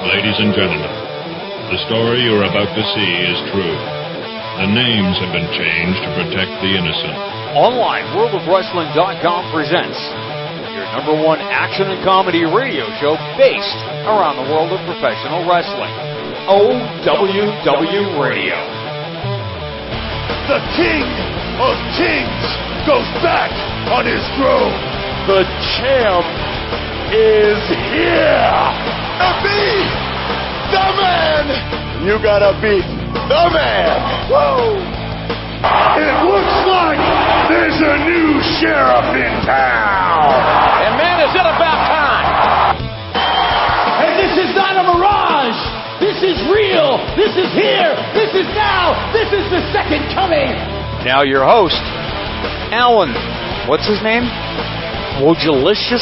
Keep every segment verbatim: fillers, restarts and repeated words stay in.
Ladies and gentlemen, the story you're about to see is true. The names have been changed to protect the innocent. Online World of Wrestling dot com presents your number one action and comedy radio show based around the world of professional wrestling. O W W Radio. The King of Kings goes back on his throne. The champ is here. To be the man. You gotta beat the man. Woo! It looks like there's a new sheriff in town. And man, is it about time. And this is not a mirage. This is real. This is here. This is now. This is the second coming. Now your host, Alan. What's his name? Wojciechowski?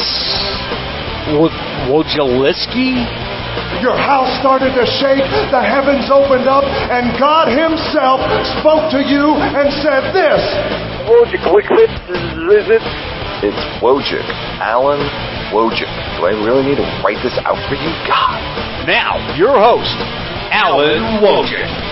Wojciechowski? Your house started to shake, the heavens opened up, and God himself spoke to you and said this. Wojciech, is it? It's Wojciech. Alan Wojciech. Do I really need to write this out for you? God. Now, your host, Alan Wojciech.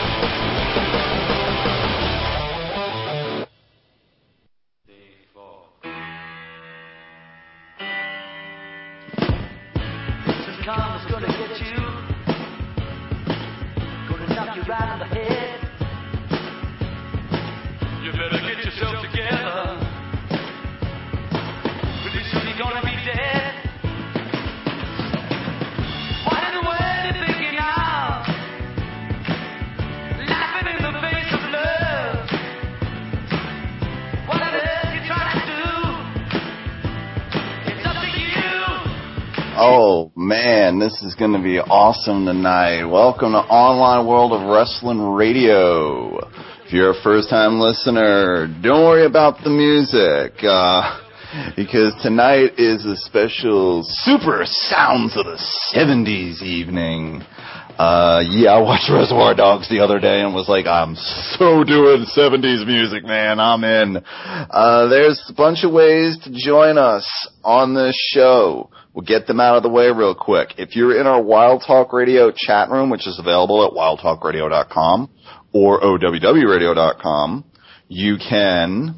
Oh, man, this is going to be awesome tonight. Welcome to Online World of Wrestling Radio. If you're a first-time listener, don't worry about the music, uh, because tonight is a special Super Sounds of the seventies evening. Uh, yeah, I watched Reservoir Dogs the other day and was like, I'm so doing seventies music, man. I'm in. Uh, there's a bunch of ways to join us on this show. We'll get them out of the way real quick. If you're in our Wild Talk Radio chat room, which is available at wild talk radio dot com or O W W radio dot com, you can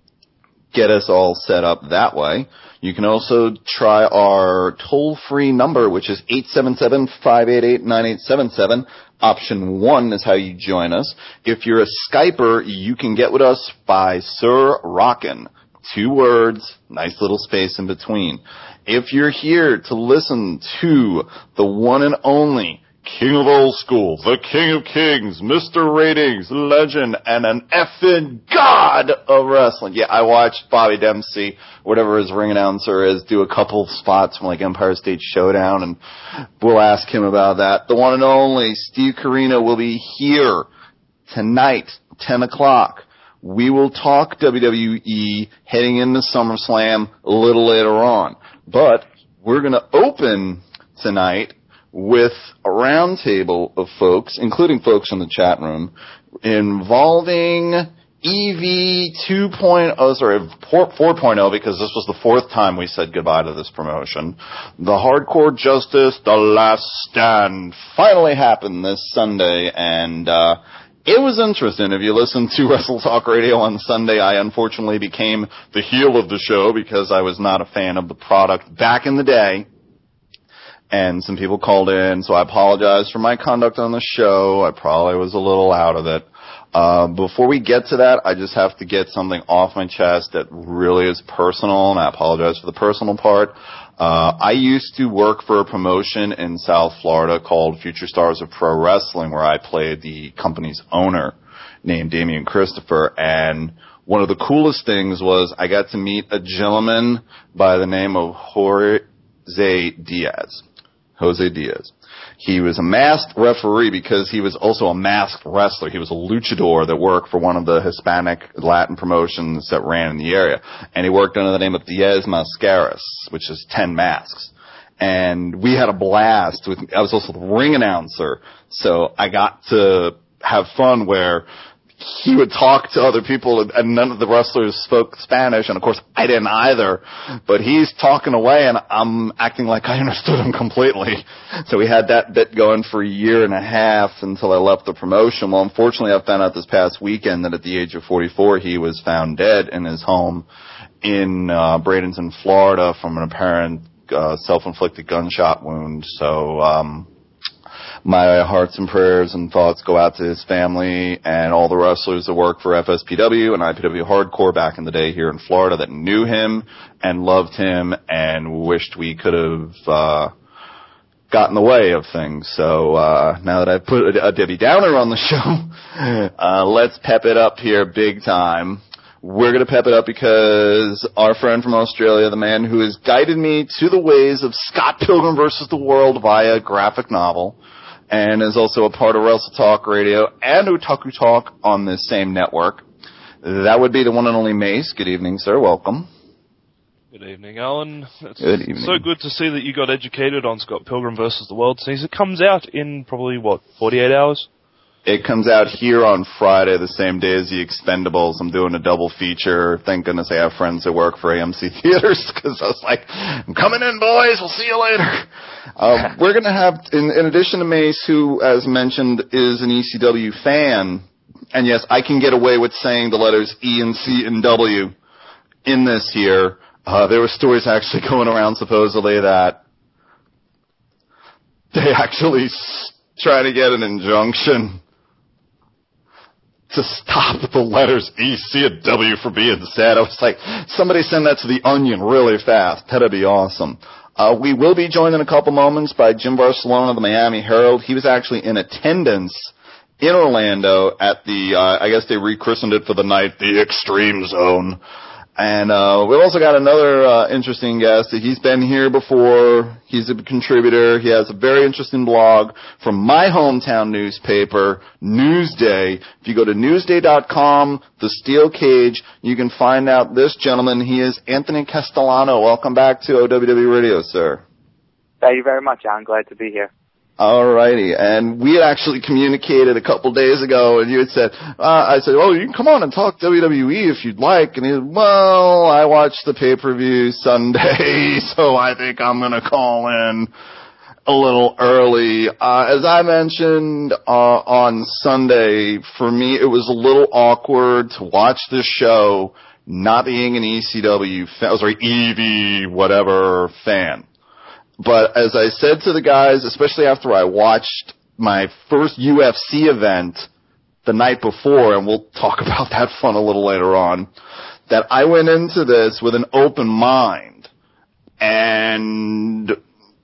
get us all set up that way. You can also try our toll-free number, which is eight seven seven, five eight eight, nine eight seven seven. Option one is how you join us. If you're a Skyper, you can get with us by Sir Rockin'. Two words, nice little space in between. If you're here to listen to the one and only King of Old School, the King of Kings, Mister Ratings, legend, and an effing god of wrestling. Yeah, I watched Bobby Dempsey, whatever his ring announcer is, do a couple spots from like Empire State Showdown, and we'll ask him about that. The one and only Steve Corino will be here tonight, ten o'clock. We will talk W W E heading into SummerSlam a little later on. But we're going to open tonight with a roundtable of folks, including folks in the chat room, involving E V two point oh, sorry, four point oh, because this was the fourth time we said goodbye to this promotion. The Hardcore Justice, The Last Stand, finally happened this Sunday, and uh it was interesting. If you listen to Wrestle Talk Radio on Sunday, I unfortunately became the heel of the show because I was not a fan of the product back in the day. And some people called in, so I apologize for my conduct on the show. I probably was a little out of it. Uh, before we get to that, I just have to get something off my chest that really is personal, and I apologize for the personal part. Uh, I used to work for a promotion in South Florida called Future Stars of Pro Wrestling, where I played the company's owner named Damian Christopher. And one of the coolest things was I got to meet a gentleman by the name of Jose Diaz. Jose Diaz. He was a masked referee because he was also a masked wrestler. He was a luchador that worked for one of the Hispanic Latin promotions that ran in the area. And he worked under the name of Diaz Mascaras, which is ten masks. And we had a blast with, I was also the ring announcer. So I got to have fun where he would talk to other people, and none of the wrestlers spoke Spanish, and of course I didn't either. But he's talking away, and I'm acting like I understood him completely. So we had that bit going for a year and a half until I left the promotion. Well, unfortunately, I found out this past weekend that at the age of forty-four, he was found dead in his home in uh, Bradenton, Florida, from an apparent uh, self-inflicted gunshot wound. So um my hearts and prayers and thoughts go out to his family and all the wrestlers that work for F S P W and I P W Hardcore back in the day here in Florida that knew him and loved him and wished we could have uh got in the way of things. So uh now that I've put a, a Debbie Downer on the show, uh let's pep it up here big time. We're going to pep it up because our friend from Australia, the man who has guided me to the ways of Scott Pilgrim versus the World via graphic novel, and is also a part of Wrestle Talk Radio and Otaku Talk on this same network. That would be the one and only Mace. Good evening, sir. Welcome. Good evening, Alan. It's good evening. So good to see that you got educated on Scott Pilgrim versus the World series. It comes out in probably, what, forty-eight hours? It comes out here on Friday, the same day as The Expendables. I'm doing a double feature. Thank goodness I have friends that work for A M C Theaters, because I was like, I'm coming in, boys. We'll see you later. Uh, we're going to have, in, in addition to Mace, who, as mentioned, is an E C W fan, and yes, I can get away with saying the letters E and C and W in this here. Uh, there were stories actually going around, supposedly, that they actually s- try to get an injunction to stop the letters E, C, and W from being said. I was like, somebody send that to the Onion really fast. That'd be awesome. Uh, we will be joined in a couple moments by Jim Barcelona of the Miami Herald. He was actually in attendance in Orlando at the, uh, I guess they rechristened it for the night, the Extreme Zone. And uh we've also got another uh, interesting guest. He's been here before. He's a contributor. He has a very interesting blog from my hometown newspaper, Newsday. If you go to newsday dot com, the Steel Cage, you can find out this gentleman. He is Anthony Castellano. Welcome back to O W W Radio, sir. Thank you very much, Alan. Glad to be here. All righty. And we had actually communicated a couple days ago, and you had said, uh, I said, oh, you can come on and talk W W E if you'd like. And he said, well, I watched the pay-per-view Sunday, so I think I'm going to call in a little early. Uh, as I mentioned uh, on Sunday, for me, it was a little awkward to watch this show not being an E C W fan, sorry, E V whatever fan. But as I said to the guys, especially after I watched my first U F C event the night before, and we'll talk about that fun a little later on, that I went into this with an open mind. And it,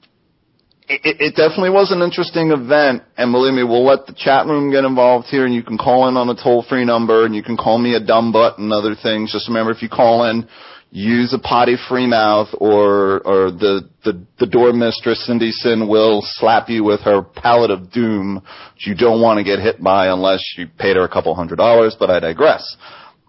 it definitely was an interesting event. And believe me, we'll let the chat room get involved here, and you can call in on a toll-free number, and you can call me a dumb butt and other things. Just remember, if you call in, use a potty free mouth, or or the, the, the door mistress, Cindy Sin, will slap you with her pallet of doom, which you don't want to get hit by unless you paid her a couple hundred dollars, but I digress.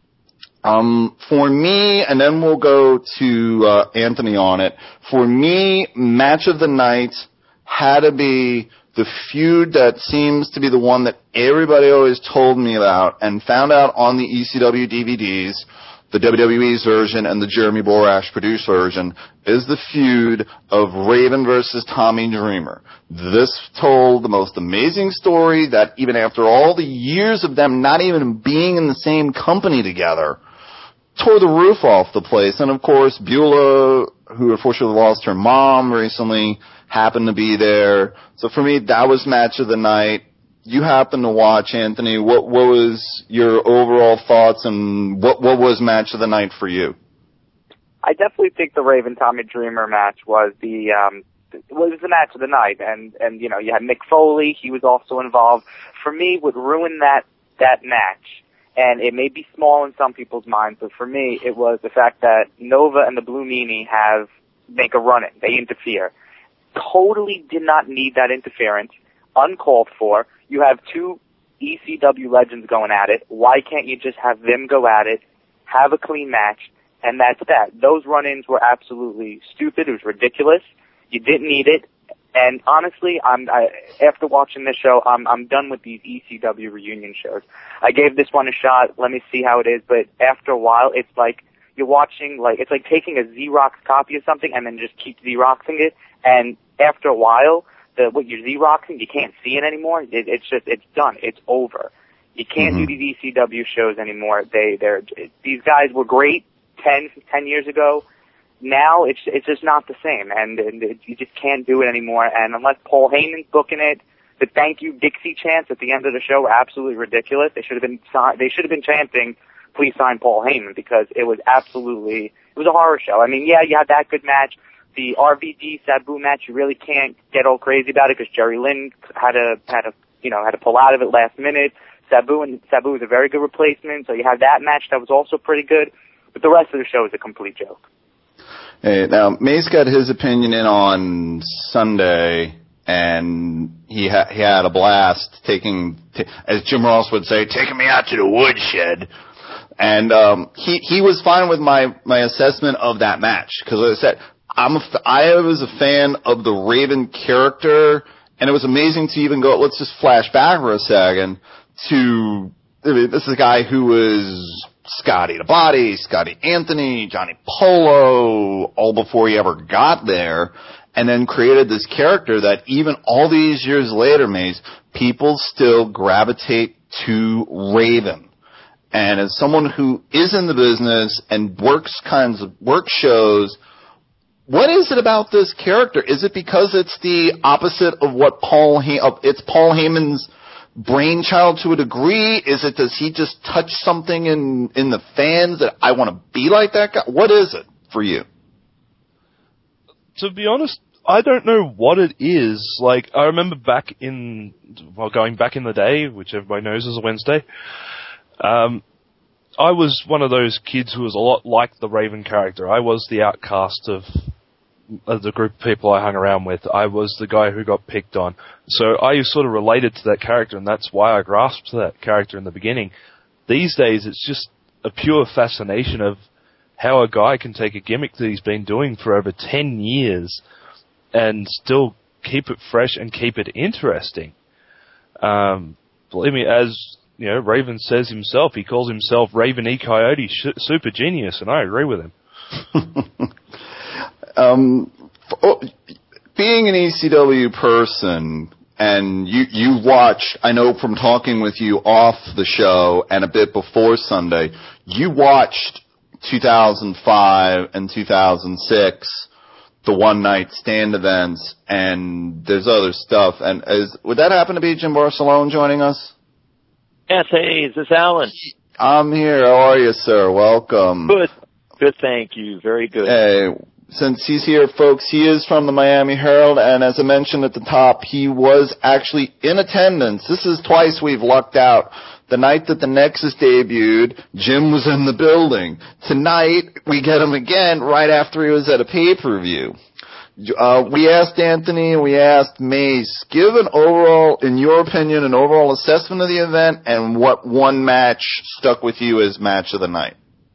Um, for me, and then we'll go to uh, Anthony on it, for me, match of the night had to be the feud that seems to be the one that everybody always told me about and found out on the E C W D V Ds, the W W E's version and the Jeremy Borash produced version, is the feud of Raven versus Tommy Dreamer. This told the most amazing story that even after all the years of them not even being in the same company together, tore the roof off the place. And of course, Beulah, who unfortunately lost her mom recently, happened to be there. So for me, that was match of the night. You happened to watch, Anthony. What, what was your overall thoughts, and what, what was match of the night for you? I definitely think the Raven Tommy Dreamer match was the um, was the match of the night, and and you know you had Mick Foley. He was also involved. For me, what ruined that that match, and it may be small in some people's minds, but for me, it was the fact that Nova and the Blue Meanie have make a run-in. They interfere. Totally did not need that interference. Uncalled for. You have two E C W legends going at it. Why can't you just have them go at it, have a clean match, and that's that? Those run-ins were absolutely stupid. It was ridiculous. You didn't need it. And honestly, I'm I, after watching this show, I'm I'm done with these E C W reunion shows. I gave this one a shot. Let me see how it is. But after a while, it's like you're watching like it's like taking a Xerox copy of something and then just keep Xeroxing it. And after a while, the what you're Xeroxing, you can't see it anymore. It, it's just it's done. It's over. You can't mm-hmm. do these E C W shows anymore. They they're these guys were great ten ten years ago. Now it's it's just not the same, and, and it, you just can't do it anymore. And unless Paul Heyman's booking it, the thank you Dixie chants at the end of the show were absolutely ridiculous. They should have been they should have been chanting, "Please sign Paul Heyman," because it was absolutely it was a horror show. I mean, yeah, you had that good match, the R V D Sabu match. You really can't get all crazy about it because Jerry Lynn had a had a you know had to pull out of it last minute. Sabu and Sabu was a very good replacement, so you had that match that was also pretty good. But the rest of the show is a complete joke. Hey, now, Mace got his opinion in on Sunday, and he, ha- he had a blast taking, t- as Jim Ross would say, taking me out to the woodshed. And um, he he was fine with my, my assessment of that match, because as I said, I'm a f- I was a fan of the Raven character, and it was amazing to even go, let's just flash back for a second, to, I mean, this is a guy who was Scotty the Body, Scotty Anthony, Johnny Polo, all before he ever got there, and then created this character that even all these years later, Mace, people still gravitate to Raven. And as someone who is in the business and works kinds of work shows, what is it about this character? Is it because it's the opposite of what Paul Hey- of it's Paul Heyman's brainchild to a degree? Is it, does he just touch something in, in the fans that I want to be like that guy? What is it for you? To be honest, I don't know what it is. Like, I remember back in, well, going back in the day, which everybody knows is a Wednesday, um, I was one of those kids who was a lot like the Raven character. I was the outcast of of the group of people I hung around with. I was the guy who got picked on. So I sort of related to that character, and that's why I grasped that character in the beginning. These days, it's just a pure fascination of how a guy can take a gimmick that he's been doing for over ten years and still keep it fresh and keep it interesting. Um, believe me, as you know, Raven says himself, he calls himself Raven E. Coyote sh- Super Genius, and I agree with him. Um, for, being an E C W person, and you, you watched, I know from talking with you off the show and a bit before Sunday, you watched two thousand five and two thousand six, the one-night stand events, and there's other stuff. And is, would that happen to be Jim Barcelone joining us? Yes, hey, is this Alan? I'm here. How are you, sir? Welcome. Good. Good, thank you. Very good. Hey. Since he's here, folks, he is from the Miami Herald, and as I mentioned at the top, he was actually in attendance. This is twice we've lucked out. The night that the Nexus debuted, Jim was in the building. Tonight, we get him again right after he was at a pay-per-view. Uh, we asked Anthony and we asked Mace, give an overall, in your opinion, an overall assessment of the event and what one match stuck with you as match of the night.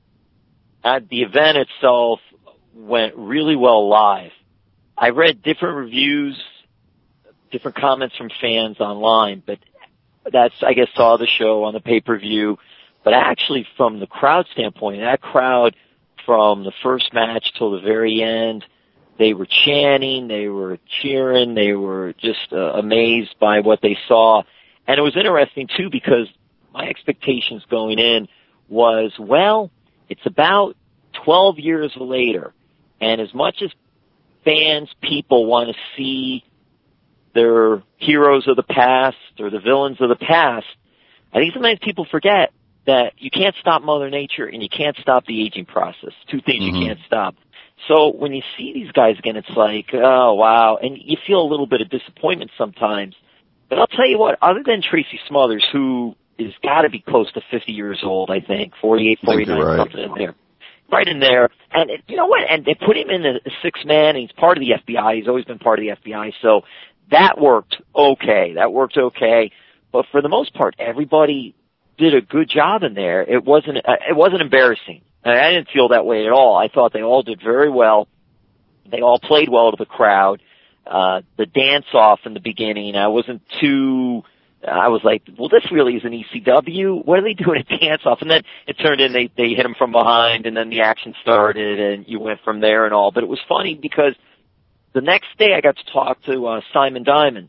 At the event itself, went really well live. I read different reviews, different comments from fans online, but that's, I guess, saw the show on the pay-per-view. But actually, from the crowd standpoint, that crowd from the first match till the very end, they were chanting, they were cheering, they were just uh, amazed by what they saw. And it was interesting, too, because my expectations going in was, well, it's about twelve years later. And as much as fans, people want to see their heroes of the past or the villains of the past, I think sometimes people forget that you can't stop Mother Nature and you can't stop the aging process. Two things mm-hmm. you can't stop. So when you see these guys again, it's like, oh, wow. And you feel a little bit of disappointment sometimes. But I'll tell you what, other than Tracy Smothers, who is got to be close to fifty years old, I think, forty-eight, forty-nine, right. Something in there. Right in there. And it, you know what? And they put him in the six-man, and he's part of the F B I. He's always been part of the F B I. So that worked okay. That worked okay. But for the most part, everybody did a good job in there. It wasn't, uh, it wasn't embarrassing. And I didn't feel that way at all. I thought they all did very well. They all played well to the crowd. uh, the dance-off in the beginning. I wasn't too, I was like, well, this really isn't E C W. What are they doing at dance-off? And then it turned in they, they hit him from behind, and then the action started, and you went from there and all. But it was funny because the next day I got to talk to uh, Simon Diamond,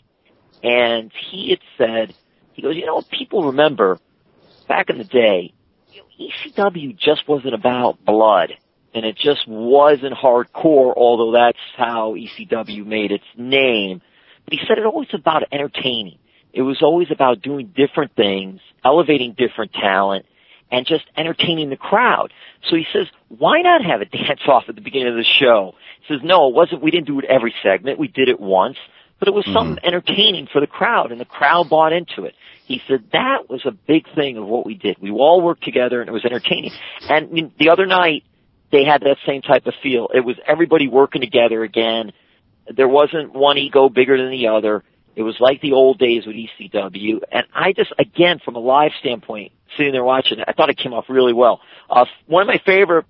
and he had said, he goes, you know what people remember back in the day, you know, E C W just wasn't about blood, and it just wasn't hardcore, although that's how E C W made its name. But he said it always about entertaining. It was always about doing different things, elevating different talent, and just entertaining the crowd. So he says, why not have a dance-off at the beginning of the show? He says, no, it wasn't, we didn't do it every segment. We did it once, but it was mm-hmm. something entertaining for the crowd, and the crowd bought into it. He said that was a big thing of what we did. We all worked together, and it was entertaining. And the other night, they had that same type of feel. It was everybody working together again. There wasn't one ego bigger than the other. It was like the old days with E C W. And I just, again, from a live standpoint, sitting there watching it, I thought it came off really well. Uh, one of my favorite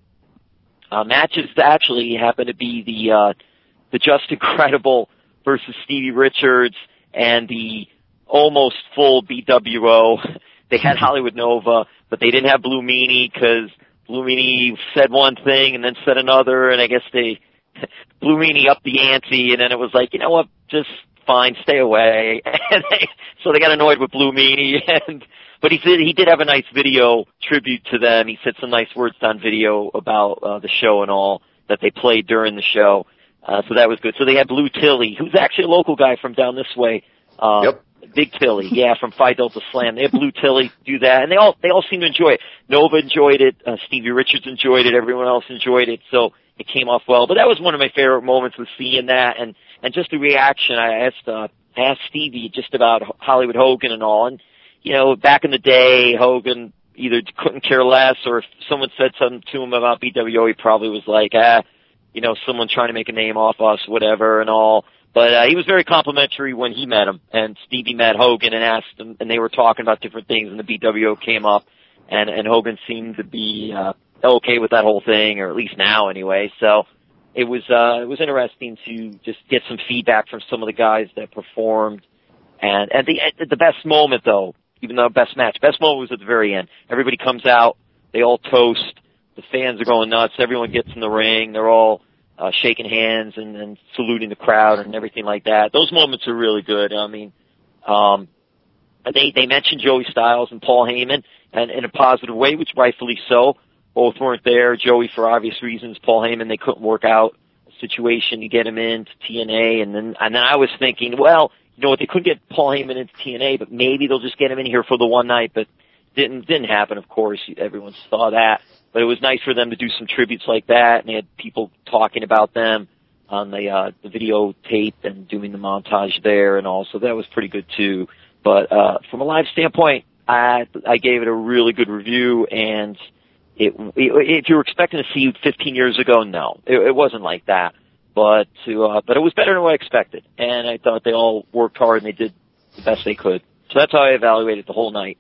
uh, matches actually happened to be the uh, the Just Incredible versus Stevie Richards and the almost full B W O. They had Hollywood Nova, but they didn't have Blue Meanie because Blue Meanie said one thing and then said another, and I guess they Blue Meanie upped the ante, and then it was like, you know what, just fine, stay away. And they, so they got annoyed with Blue Meanie, and but he did he did have a nice video tribute to them. He said some nice words on video about uh, the show and all that they played during the show. Uh, so that was good. So they had Blue Tilly, who's actually a local guy from down this way. Uh, yep. Big Tilly, yeah, from Phi Delta Slam. They had Blue Tilly do that, and they all they all seemed to enjoy it. Nova enjoyed it, uh, Stevie Richards enjoyed it, everyone else enjoyed it, so it came off well. But that was one of my favorite moments, was seeing that, and and just the reaction. I asked uh, asked Stevie just about Hollywood Hogan and all, and you know, back in the day, Hogan either couldn't care less, or if someone said something to him about B W O, he probably was like, ah, you know, someone trying to make a name off us, whatever, and all. But uh, he was very complimentary when he met him, and Stevie met Hogan and asked him, and they were talking about different things, and the B W O came up, and, and Hogan seemed to be uh, okay with that whole thing, or at least now anyway. So it was uh, it was interesting to just get some feedback from some of the guys that performed. And and the the best moment, though, even though best match, best moment was at the very end. Everybody comes out, they all toast, the fans are going nuts, everyone gets in the ring, they're all Uh, shaking hands and, and saluting the crowd and everything like that. Those moments are really good. I mean, um, they they mentioned Joey Styles and Paul Heyman, and in a positive way, which rightfully so. Both weren't there. Joey for obvious reasons. Paul Heyman, they couldn't work out a situation to get him into T N A, and then and then I was thinking, well, you know what? They couldn't get Paul Heyman into T N A, but maybe they'll just get him in here for the one night. But didn't didn't happen. Of course, everyone saw that. But it was nice for them to do some tributes like that, and they had people talking about them on the uh, the videotape and doing the montage there and all, so that was pretty good too. But uh, from a live standpoint, I I gave it a really good review, and it, it if you were expecting to see it fifteen years ago, no, it, it wasn't like that. But to uh, but it was better than what I expected, and I thought they all worked hard and they did the best they could. So that's how I evaluated the whole night.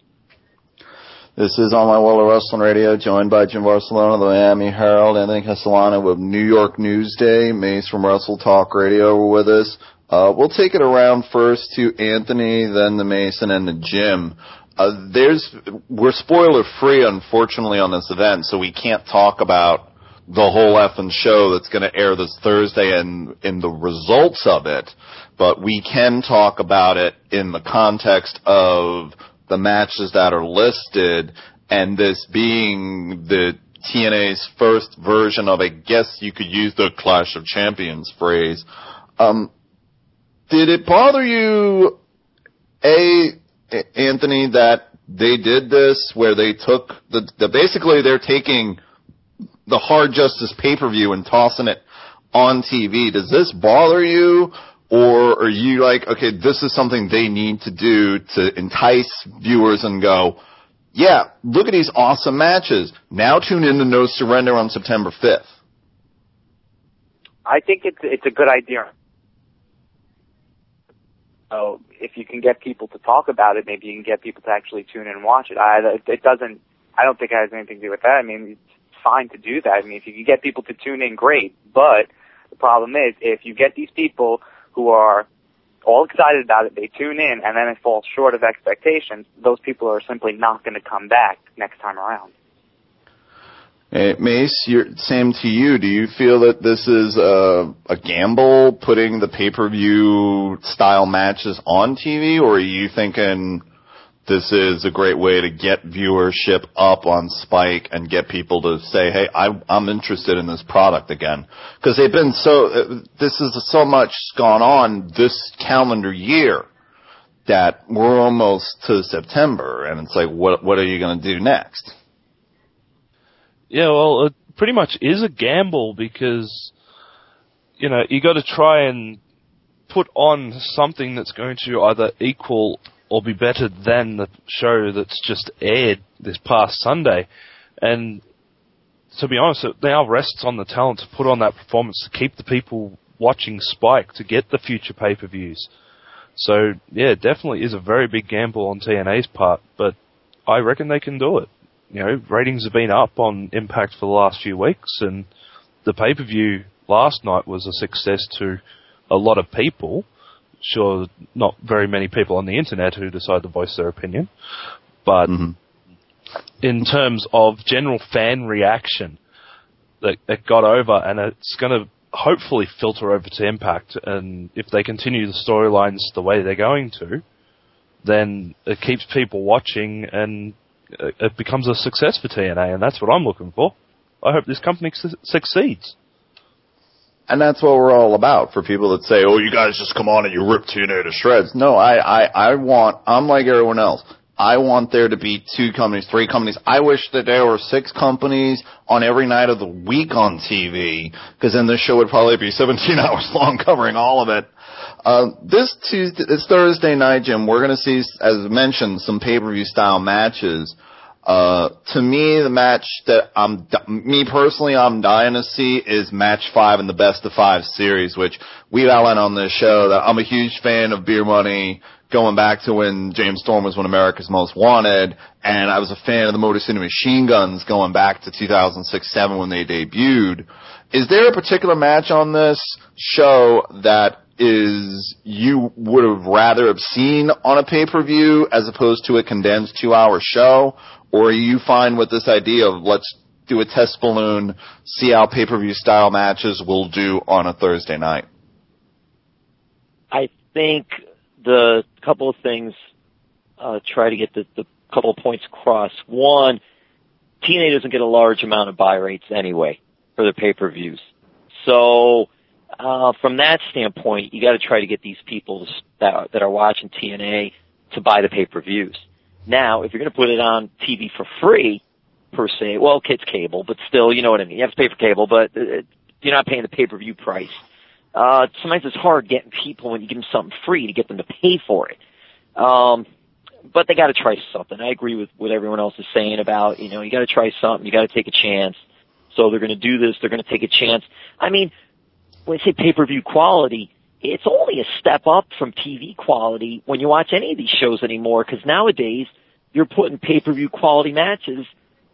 This is On My World of Wrestling Radio, joined by Jim Barcelona, the Miami Herald, Anthony Castellano with New York Newsday, Mace from Wrestle Talk Radio were with us. Uh, we'll take it around first to Anthony, then to Mason, and to Jim. Uh, there's, we're spoiler free, unfortunately, on this event, so we can't talk about the whole effing show that's going to air this Thursday and in the results of it, but we can talk about it in the context of the matches that are listed, and this being the T N A's first version of, I guess you could use the Clash of Champions phrase. Um, did it bother you, A, Anthony, that they did this where they took the, the basically they're taking the Hard Justice pay-per-view and tossing it on T V? Does this bother you? Or are you like, okay, this is something they need to do to entice viewers and go, yeah, look at these awesome matches. Now tune in to No Surrender on September fifth. I think it's it's a good idea. So if you can get people to talk about it, maybe you can get people to actually tune in and watch it. I, it doesn't. I don't think it has anything to do with that. I mean, it's fine to do that. I mean, if you can get people to tune in, great. But the problem is, if you get these people who are all excited about it, they tune in, and then it falls short of expectations, those people are simply not going to come back next time around. Hey, Mace, you're, same to you. Do you feel that this is a, a gamble, putting the pay-per-view style matches on T V, or are you thinking this is a great way to get viewership up on Spike and get people to say, hey, I, I'm interested in this product again? Because they've been so, this is so much gone on this calendar year that we're almost to September, and it's like, what, what are you going to do next? Yeah, well, it pretty much is a gamble because, you know, you got to try and put on something that's going to either equal or be better than the show that's just aired this past Sunday. And to be honest, it now rests on the talent to put on that performance to keep the people watching Spike, to get the future pay-per-views. So, yeah, it definitely is a very big gamble on T N A's part, but I reckon they can do it. You know, ratings have been up on Impact for the last few weeks, and the pay-per-view last night was a success to a lot of people. Sure, not very many people on the internet who decide to voice their opinion, but mm-hmm. in terms of general fan reaction, that it got over, and it's going to hopefully filter over to Impact, and if they continue the storylines the way they're going to, then it keeps people watching, and it becomes a success for T N A, and that's what I'm looking for. I hope this company su- succeeds. And that's what we're all about, for people that say, oh, you guys just come on and you rip T N A to shreds. No, I, I, I want, I'm like everyone else. I want there to be two companies, three companies. I wish that there were six companies on every night of the week on T V, because then this show would probably be seventeen hours long covering all of it. Uh, this Tuesday, this Thursday night, Jim, we're going to see, as mentioned, some pay-per-view style matches. Uh, to me, the match that I'm, me personally, I'm dying to see is match five in the best of five series, which we've outlined on this show that I'm a huge fan of Beer Money, going back to when James Storm was one of America's Most Wanted, and I was a fan of the Motor City Machine Guns going back to two thousand six seven when they debuted. Is there a particular match on this show that is you would have rather have seen on a pay-per-view as opposed to a condensed two-hour show? Or are you fine with this idea of let's do a test balloon, see how pay-per-view style matches will do on a Thursday night? I think the couple of things, uh, try to get the, the couple of points across. One, T N A doesn't get a large amount of buy rates anyway for their pay-per-views. So, uh, from that standpoint, you got to try to get these people that, that are watching T N A to buy the pay-per-views. Now, if you're going to put it on T V for free, per se, well, it's cable, but still, you know what I mean. You have to pay for cable, but you're not paying the pay-per-view price. Uh, sometimes it's hard getting people when you give them something free to get them to pay for it. Um, but they got to try something. I agree with what everyone else is saying about, you know, you got to try something. You got to take a chance. So they're going to do this. They're going to take a chance. I mean, when I say pay-per-view quality, it's only a step up from T V quality when you watch any of these shows anymore, because nowadays you're putting pay-per-view quality matches,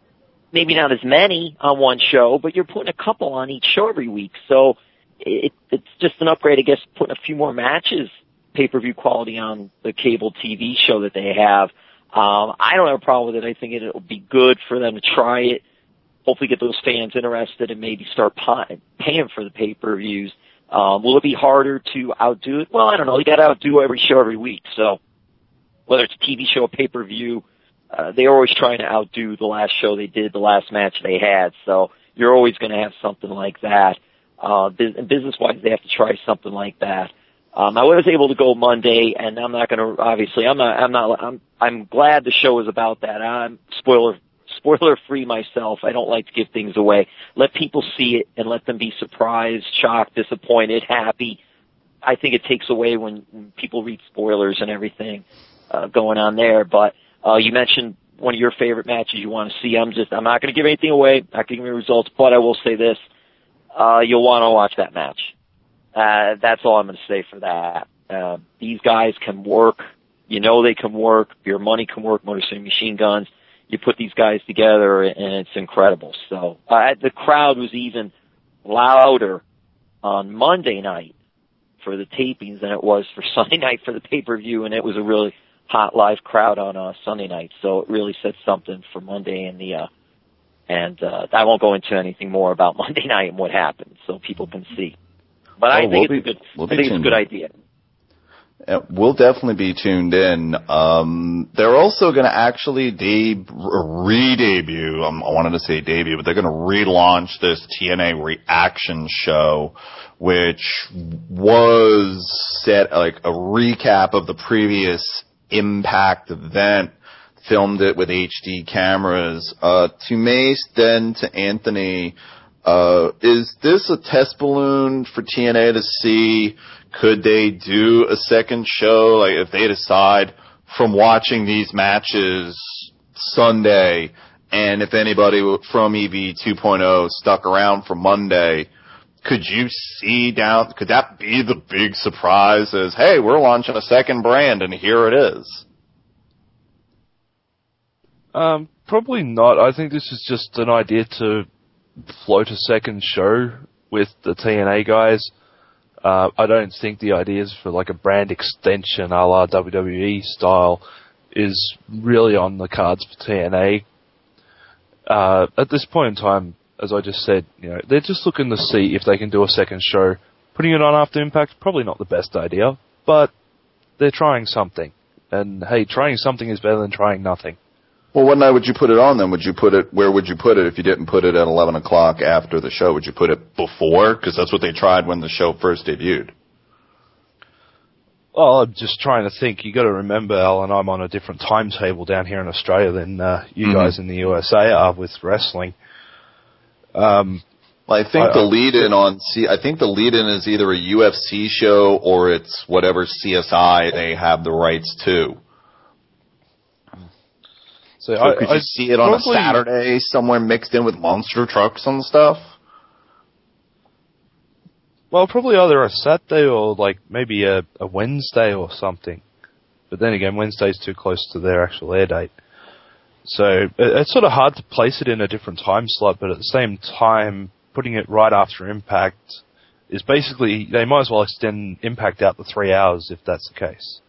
maybe not as many on one show, but you're putting a couple on each show every week. So it, it's just an upgrade, I guess, putting a few more matches, pay-per-view quality on the cable T V show that they have. Um, I don't have a problem with it. I think it, it'll be good for them to try it, hopefully get those fans interested and maybe start paying for the pay-per-views. Um, will it be harder to outdo it? Well, I don't know. You got to outdo every show every week. So whether it's a T V show or pay-per-view, uh, they're always trying to outdo the last show they did, the last match they had. So you're always going to have something like that. Uh, business-wise, they have to try something like that. Um, I was able to go Monday, and I'm not going to. Obviously, I'm not. I'm not. I'm. I'm glad the show is about that. I'm spoiler. Spoiler free myself. I don't like to give things away. Let people see it and let them be surprised, shocked, disappointed, happy. I think it takes away when, when people read spoilers and everything uh, going on there. But uh, you mentioned one of your favorite matches you want to see. I'm just, I'm not going to give anything away. Not going to give you results, but I will say this: uh, you'll want to watch that match. Uh, that's all I'm going to say for that. Uh, these guys can work. You know they can work. Your money can work. Motor City Machine Guns. You put these guys together, and it's incredible. So uh, the crowd was even louder on Monday night for the tapings than it was for Sunday night for the pay-per-view, and it was a really hot live crowd on uh, Sunday night, so it really set something for Monday and the uh, and uh, I won't go into anything more about Monday night and what happened, so people can see. But oh, I think we'll it's be, a good. We'll I think it's a good idea. We'll definitely be tuned in. Um, they're also going to actually de- re-debut, um, I wanted to say debut, but they're going to relaunch this T N A reaction show, which was set like a recap of the previous Impact event, filmed it with H D cameras. Uh, to Mace, then to Anthony, uh, is this a test balloon for T N A to see could they do a second show? Like if they decide from watching these matches Sunday, and if anybody from E V two point oh stuck around for Monday, could you see down, could that be the big surprise as, hey, we're launching a second brand and here it is? Um, probably not. I think this is just an idea to float a second show with the T N A guys. Uh, I don't think the ideas for like a brand extension a la W W E style is really on the cards for T N A. Uh, at this point in time, as I just said, you know, they're just looking to see if they can do a second show. Putting it on after Impact, probably not the best idea, but they're trying something. And hey, trying something is better than trying nothing. Well, what night would you put it on then? Would you put it, where would you put it if you didn't put it at eleven o'clock after the show? Would you put it before? Because that's what they tried when the show first debuted. Well, I'm just trying to think. You got to remember, Alan, I'm on a different timetable down here in Australia than uh, you mm-hmm. guys in the U S A are with wrestling. Um, well, I think I, the lead-in on C, I think the lead-in is either a U F C show or it's whatever C S I they have the rights to. So, so I, could you I see it on a Saturday somewhere mixed in with monster trucks and stuff? Well, probably either a Saturday or like maybe a, a Wednesday or something. But then again, Wednesday's too close to their actual air date. So it, it's sort of hard to place it in a different time slot, but at the same time, putting it right after Impact is basically, they might as well extend Impact out to three hours if that's the case.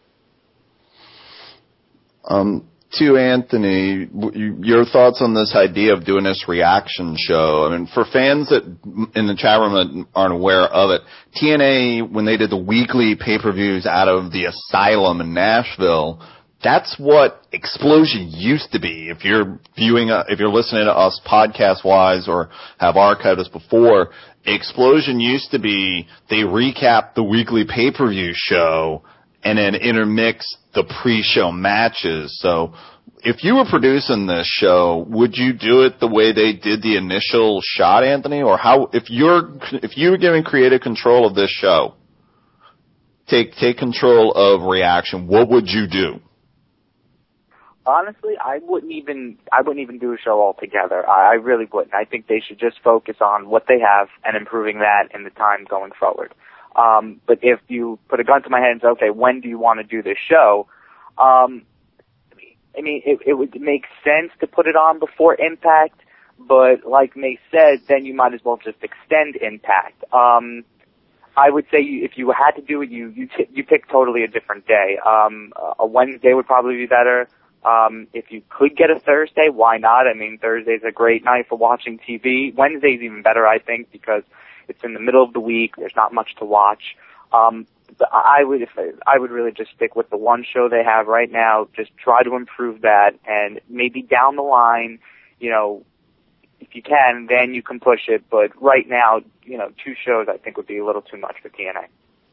Um... To Anthony, your thoughts on this idea of doing this reaction show? I mean, for fans that in the chat room that aren't aware of it, T N A, when they did the weekly pay-per-views out of the Asylum in Nashville, that's what Explosion used to be. If you're viewing, a, if you're listening to us podcast-wise or have archived us before, Explosion used to be, they recap the weekly pay-per-view show and then intermix the pre-show matches. So if you were producing this show, would you do it the way they did the initial shot, Anthony? Or how, if you're, if you were given creative control of this show, take, take control of reaction, what would you do? Honestly, I wouldn't even, I wouldn't even do a show altogether. I, I really wouldn't. I think they should just focus on what they have and improving that in the time going forward. Um, but if you put a gun to my head and say, okay, when do you want to do this show? Um, I mean, it, it would make sense to put it on before Impact, but like May said, then you might as well just extend Impact. Um, I would say you, if you had to do it, you, you, t- you pick totally a different day. Um, a Wednesday would probably be better. Um, if you could get a Thursday, why not? I mean, Thursday's a great night for watching T V. Wednesday's even better, I think, because it's in the middle of the week. There's not much to watch. Um, I would, if I would really just stick with the one show they have right now. Just try to improve that, and maybe down the line, you know, if you can, then you can push it. But right now, you know, two shows I think would be a little too much for T N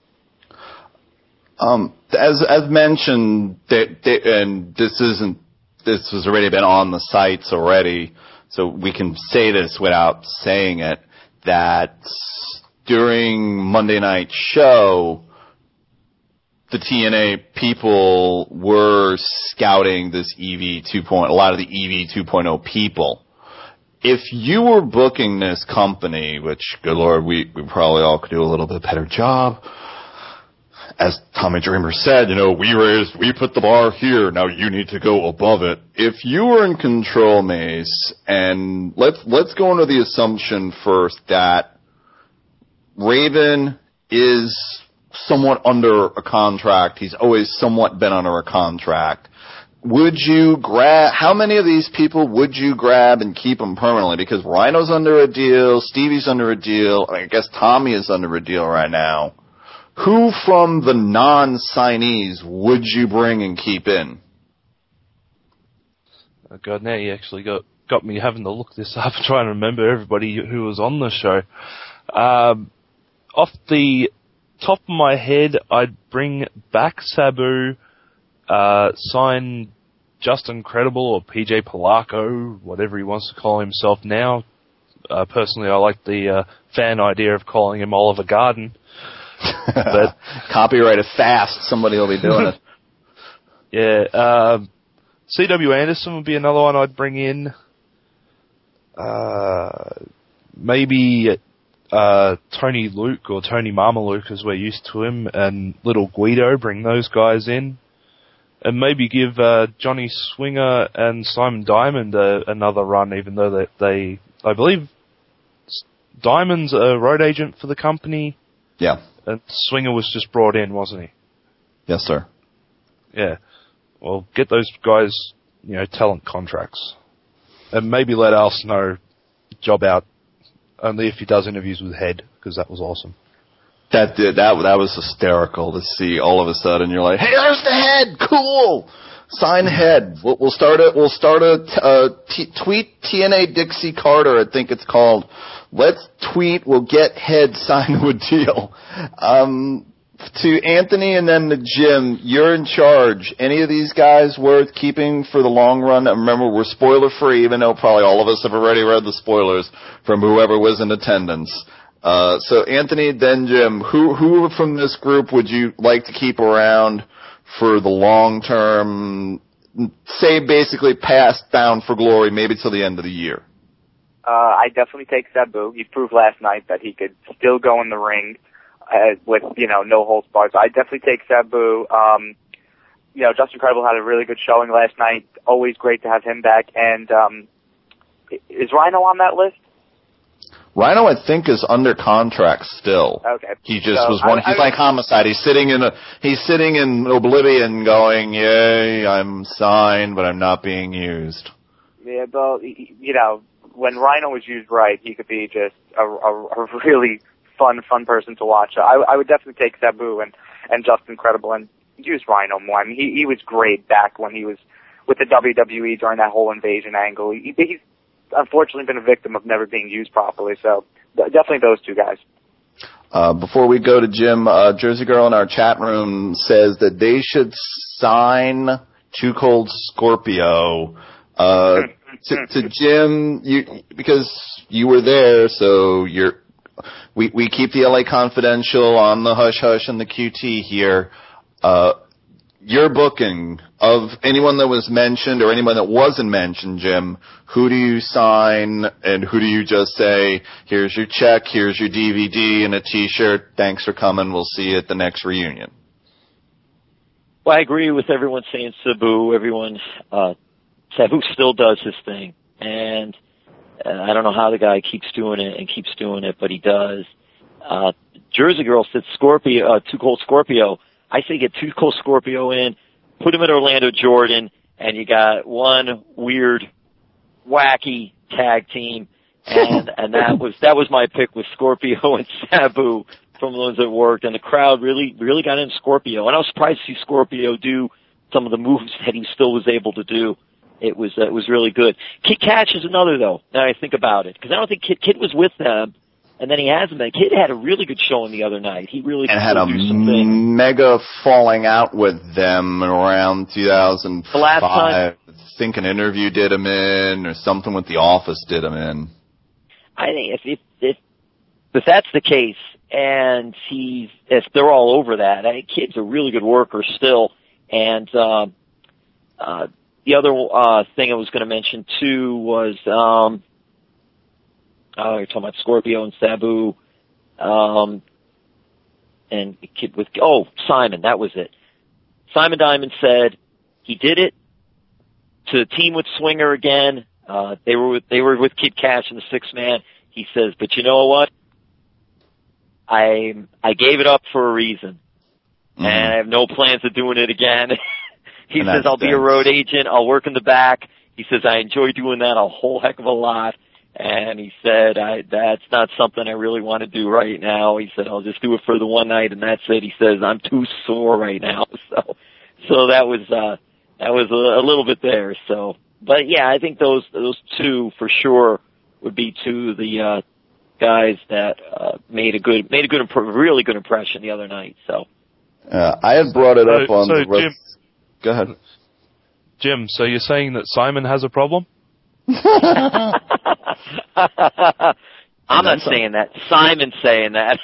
A. Um, as as mentioned, they, they, and this isn't this has already been on the sites already, so we can say this without saying it. That during Monday night show, the T N A people were scouting this E V two point, a lot of the E V two point oh people. If you were booking this company, which, good Lord, we, we probably all could do a little bit better job. As Tommy Dreamer said, you know, we raised, we put the bar here, now you need to go above it. If you were in control, Mace, and let's, let's go into the assumption first that Raven is somewhat under a contract. He's always somewhat been under a contract. Would you grab, how many of these people would you grab and keep them permanently? Because Rhino's under a deal, Stevie's under a deal, I guess Tommy is under a deal right now. Who from the non-signees would you bring and keep in? Oh God, now you actually got, got me having to look this up, trying to remember everybody who was on the show. Um, off the top of my head, I'd bring back Sabu, Uh, sign Justin Credible or P J Polacco, whatever he wants to call himself now. Uh, personally, I like the uh, fan idea of calling him Oliver Garden. But copyright it fast. Somebody will be doing it. Yeah. Um, C W Anderson would be another one I'd bring in. Uh, maybe uh, Tony Luke or Tony Marmaluke, as we're used to him, and Little Guido. Bring those guys in. And maybe give uh, Johnny Swinger and Simon Diamond uh, another run, even though they, they, I believe, Diamond's a road agent for the company. Yeah. And Swinger was just brought in, wasn't he? Yes, sir. Yeah. Well, get those guys, you know, talent contracts. And maybe let Al Snow job out, only if he does interviews with Head, because that was awesome. That did, that that was hysterical to see. All of a sudden, you're like, "Hey, there's the Head! Cool! Sign Head. We'll, we'll start a we'll start a uh, t- tweet T N A Dixie Carter, I think it's called. Let's tweet. We'll get Head signed to a deal." Um, to Anthony and then to Jim, you're in charge. Any of these guys worth keeping for the long run? Remember, we're spoiler free, even though probably all of us have already read the spoilers from whoever was in attendance. Uh, so Anthony, then Jim, who, who from this group would you like to keep around for the long term, say basically past Bound for Glory, maybe till the end of the year? Uh, I definitely take Sabu. He proved last night that he could still go in the ring, uh, with, you know, no holds barred. So I definitely take Sabu. Um, you know, Justin Credible had a really good showing last night. Always great to have him back. And, um, is Rhino on that list? Rhino, I think, is under contract still. Okay. He just so was one. I, He's I, like Homicide. He's sitting in a. He's sitting in oblivion, going, "Yay, I'm signed, but I'm not being used." Yeah, but you know, when Rhino was used right, he could be just a, a, a really fun, fun person to watch. I, I would definitely take Sabu and and Justin Credible and use Rhino more. I mean, he he was great back when he was with the W W E during that whole invasion angle. He, he's unfortunately been a victim of never being used properly, so definitely those two guys. Uh, before we go to Jim, uh, Jersey Girl in our chat room says that they should sign Too Cold Scorpio. Uh, to, to Jim, you, because you were there, so you're, we, we keep the L A Confidential on the hush hush and the Q T here. Uh, Your booking of anyone that was mentioned or anyone that wasn't mentioned, Jim, who do you sign and who do you just say, here's your check, here's your D V D and a T-shirt, thanks for coming, we'll see you at the next reunion? Well, I agree with everyone saying Sabu. Everyone, uh, Sabu still does his thing. And uh, I don't know how the guy keeps doing it and keeps doing it, but he does. Uh, Jersey Girl said Scorpio, uh, Too Cold Scorpio. I say get Too Cold Scorpio in, put him in Orlando Jordan, and you got one weird, wacky tag team, and and that was that was my pick with Scorpio and Sabu from the ones that worked, and the crowd really really got into Scorpio, and I was surprised to see Scorpio do some of the moves that he still was able to do. It was uh, it was really good. Kid Catch is another though. Now I think about it, because I don't think Kid Kid was with them. And then he hasn't been. Kid had a really good showing the other night. He really and had a do some mega falling out with them around two thousand five. The last time, I think an interview did him in, or something with The Office did him in. I think if if if, if that's the case, and he's if they're all over that, I think Kid's a really good worker still. And uh, uh, the other uh, thing I was going to mention too was. Um, Oh, you're talking about Scorpio and Sabu, um, and kid with oh Simon, that was it. Simon Diamond said he did it to team with Swinger again. Uh, they were with, they were with Kid Cash in the six man. He says, but you know what? I I gave it up for a reason, Mm-hmm. and I have no plans of doing it again. He And says, that I'll be a stinks. road agent. I'll work in the back. He says, I enjoy doing that a whole heck of a lot. And he said, I, that's not something I really want to do right now. He said, I'll just do it for the one night, and that's it. He says, I'm too sore right now. So, so that was, uh, that was a, a little bit there. So, but yeah, I think those, those two for sure would be two of the, uh, guys that, uh, made a good, made a good, imp- really good impression the other night. So. Uh, I had brought it up So- on so, the rest. Jim- Go ahead. Jim, so you're saying that Simon has a problem? I'm not some. saying that. Simon's saying that.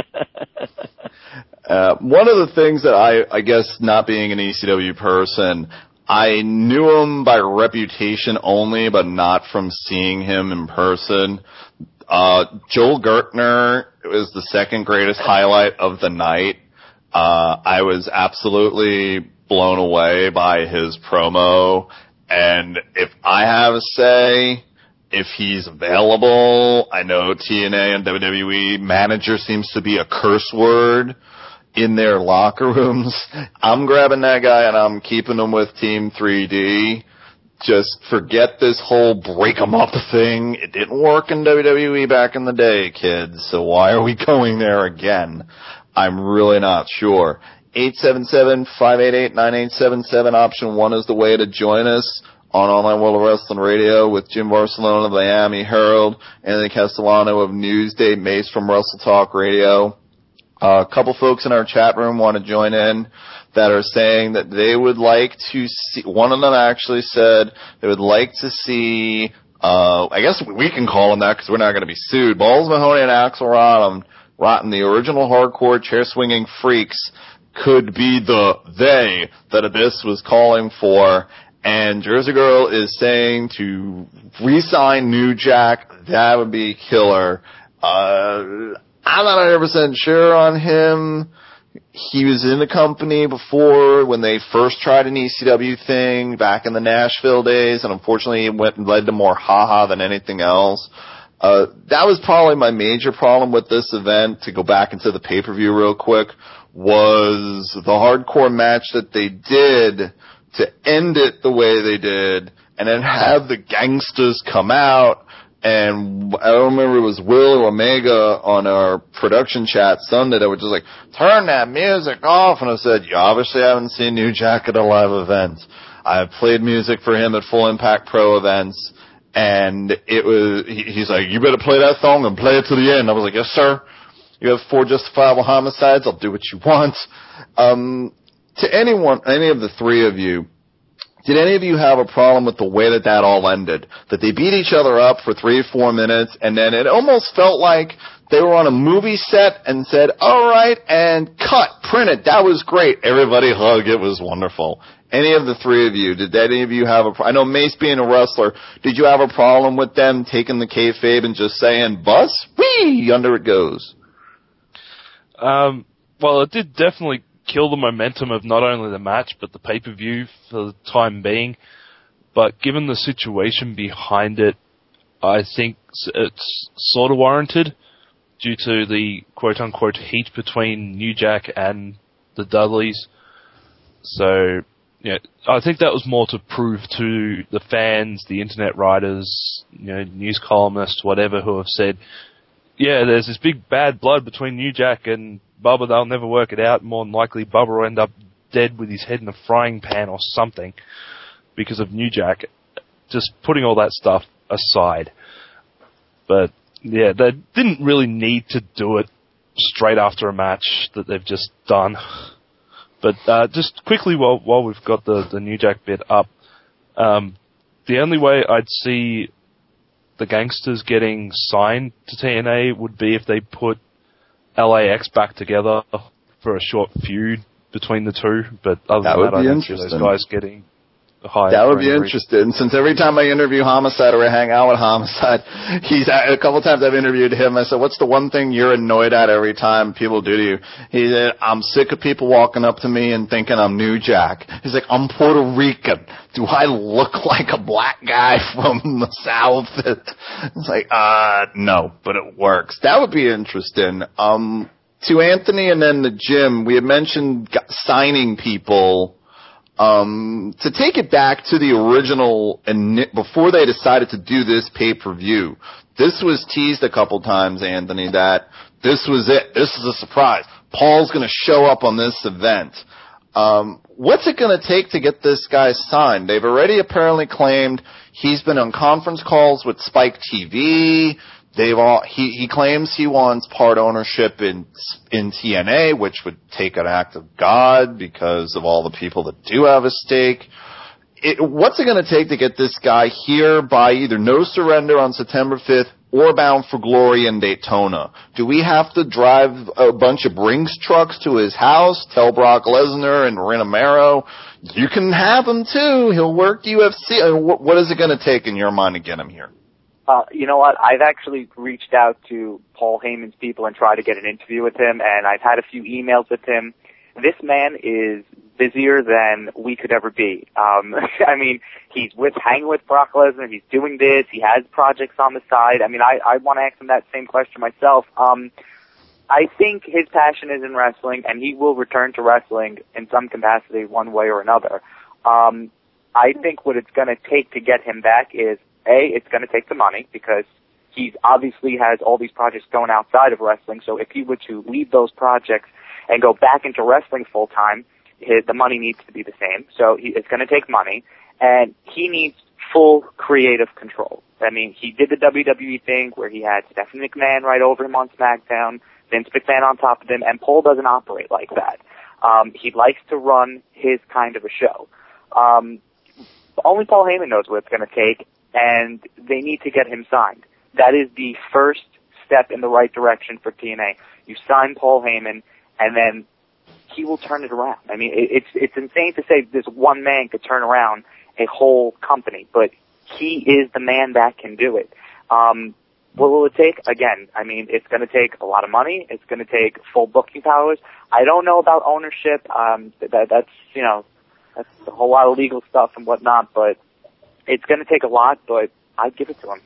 Uh, one of the things that I, I guess not being an E C W person, I knew him by reputation only, but not from seeing him in person. Uh, Joel Gertner was the second greatest highlight of the night. Uh, I was absolutely blown away by his promo. And if I have a say, if he's available, I know T N A and W W E manager seems to be a curse word in their locker rooms. I'm grabbing that guy and I'm keeping him with Team three D. Just forget this whole break 'em up thing. It didn't work in W W E back in the day, kids. So why are we going there again? I'm really not sure. eight seven seven, five eight eight, nine eight seven seven. Option one is the way to join us on Online World of Wrestling Radio with Jim Barcelona of the Miami Herald, Anthony Castellano of Newsday, Mace from Wrestle Talk Radio. Uh, a couple folks in our chat room want to join in that are saying that they would like to see, one of them actually said they would like to see, uh, I guess we can call them that because we're not going to be sued, Balls Mahoney and Axel Rotten, Rotten, the original hardcore chair-swinging freaks, could be the they that Abyss was calling for. And Jersey Girl is saying to re-sign New Jack. That would be killer. Uh, I'm not one hundred percent sure on him. He was in the company before when they first tried an E C W thing back in the Nashville days, and unfortunately it went and led to more haha than anything else. Uh, that was probably my major problem with this event, to go back into the pay-per-view real quick, was the hardcore match that they did to end it the way they did, and then have the gangsters come out. And I don't remember, it was Will or Omega on our production chat Sunday that were just like, turn that music off. And I said, you obviously haven't seen New Jack at a live event. I've played music for him at Full Impact Pro events. And it was, he, he's like, you better play that song and play it to the end. I was like, yes, sir. You have four justifiable homicides. I'll do what you want. Um, to anyone, any of the three of you, did any of you have a problem with the way that that all ended? That they beat each other up for three or four minutes, and then it almost felt like they were on a movie set and said, all right, and cut, print it. That was great. Everybody hug. It was wonderful. Any of the three of you, did any of you have a problem? I know Mace being a wrestler, did you have a problem with them taking the kayfabe and just saying, bus, whee, under it goes? Um, well, it did definitely kill the momentum of not only the match, but the pay-per-view for the time being. But given the situation behind it, I think it's sort of warranted due to the quote-unquote heat between New Jack and the Dudleys. So, yeah, I think that was more to prove to the fans, the internet writers, you know, news columnists, whatever, who have said, yeah, there's this big bad blood between New Jack and Bubba. They'll never work it out. More than likely, Bubba will end up dead with his head in a frying pan or something because of New Jack. Just putting all that stuff aside. But, yeah, they didn't really need to do it straight after a match that they've just done. But uh, just quickly, while while we've got the, the New Jack bit up, um, the only way I'd see the gangsters getting signed to T N A would be if they put L A X back together for a short feud between the two. But other That than would that, be I don't see those interesting. guys getting hire. That would be reason. interesting, since every time I interview Homicide or I hang out with Homicide, he's a couple times I've interviewed him. I said, "What's the one thing you're annoyed at every time people do to you?" He said, "I'm sick of people walking up to me and thinking I'm New Jack." He's like, "I'm Puerto Rican. Do I look like a black guy from the South?" It's like, uh, no, but it works. That would be interesting. Um, to Anthony and then to Jim, we had mentioned signing people. Um, to take it back to the original, and before they decided to do this pay-per-view, this was teased a couple times, Anthony, that this was it. This is a surprise. Paul's going to show up on this event. Um, what's it going to take to get this guy signed? They've already apparently claimed he's been on conference calls with Spike T V. They've all, he, he claims he wants part ownership in, in T N A, which would take an act of God because of all the people that do have a stake. It, what's it going to take to get this guy here by either No Surrender on September fifth or Bound for Glory in Daytona? Do we have to drive a bunch of Brinks trucks to his house, tell Brock Lesnar and Ren Amaro, you can have him too, he'll work U F C? I mean, what, what is it going to take in your mind to get him here? Uh, you know what? I've actually reached out to Paul Heyman's people and tried to get an interview with him, and I've had a few emails with him. This man is busier than we could ever be. Um, I mean, he's with hanging with Brock Lesnar. He's doing this. He has projects on the side. I mean, I, I want to ask him that same question myself. Um, I think his passion is in wrestling, and he will return to wrestling in some capacity, one way or another. Um, I think what it's going to take to get him back is, A, it's going to take the money because he obviously has all these projects going outside of wrestling. So if he were to leave those projects and go back into wrestling full time, his, the money needs to be the same. So he, it's going to take money, and he needs full creative control. I mean, he did the W W E thing where he had Stephanie McMahon right over him on SmackDown, Vince McMahon on top of him, and Paul doesn't operate like that. Um, he likes to run his kind of a show. Um, only Paul Heyman knows what it's going to take, and they need to get him signed. That is the first step in the right direction for T N A. You sign Paul Heyman, and then he will turn it around. I mean, it's it's insane to say this one man could turn around a whole company, but he is the man that can do it. Um, what will it take? Again, I mean, it's going to take a lot of money. It's going to take full booking powers. I don't know about ownership. Um, that, that's, you know, that's a whole lot of legal stuff and whatnot, but it's going to take a lot, but I'd give it to him.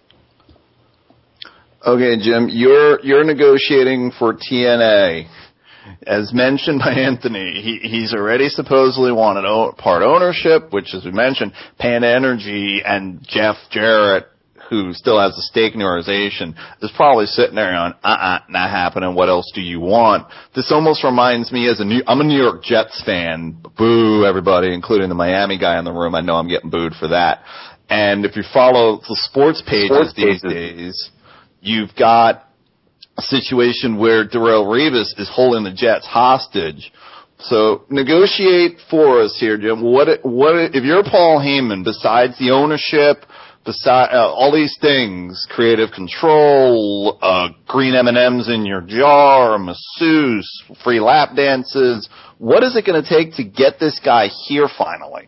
Okay, Jim, you're you're negotiating for T N A. As mentioned by Anthony, he, he's already supposedly wanted o- part ownership, which, as we mentioned, Pan Energy and Jeff Jarrett, who still has a stake in the organization, is probably sitting there on, uh-uh, not happening. What else do you want? This almost reminds me as a New, I'm a New York Jets fan. Boo, everybody, including the Miami guy in the room. I know I'm getting booed for that. And if you follow the sports pages sports these pages. days, you've got a situation where Darrelle Revis is holding the Jets hostage. So negotiate for us here, Jim. What, what, if you're Paul Heyman, besides the ownership, beside uh, all these things, creative control, uh, green M and M's in your jar, masseuse, free lap dances, what is it going to take to get this guy here finally?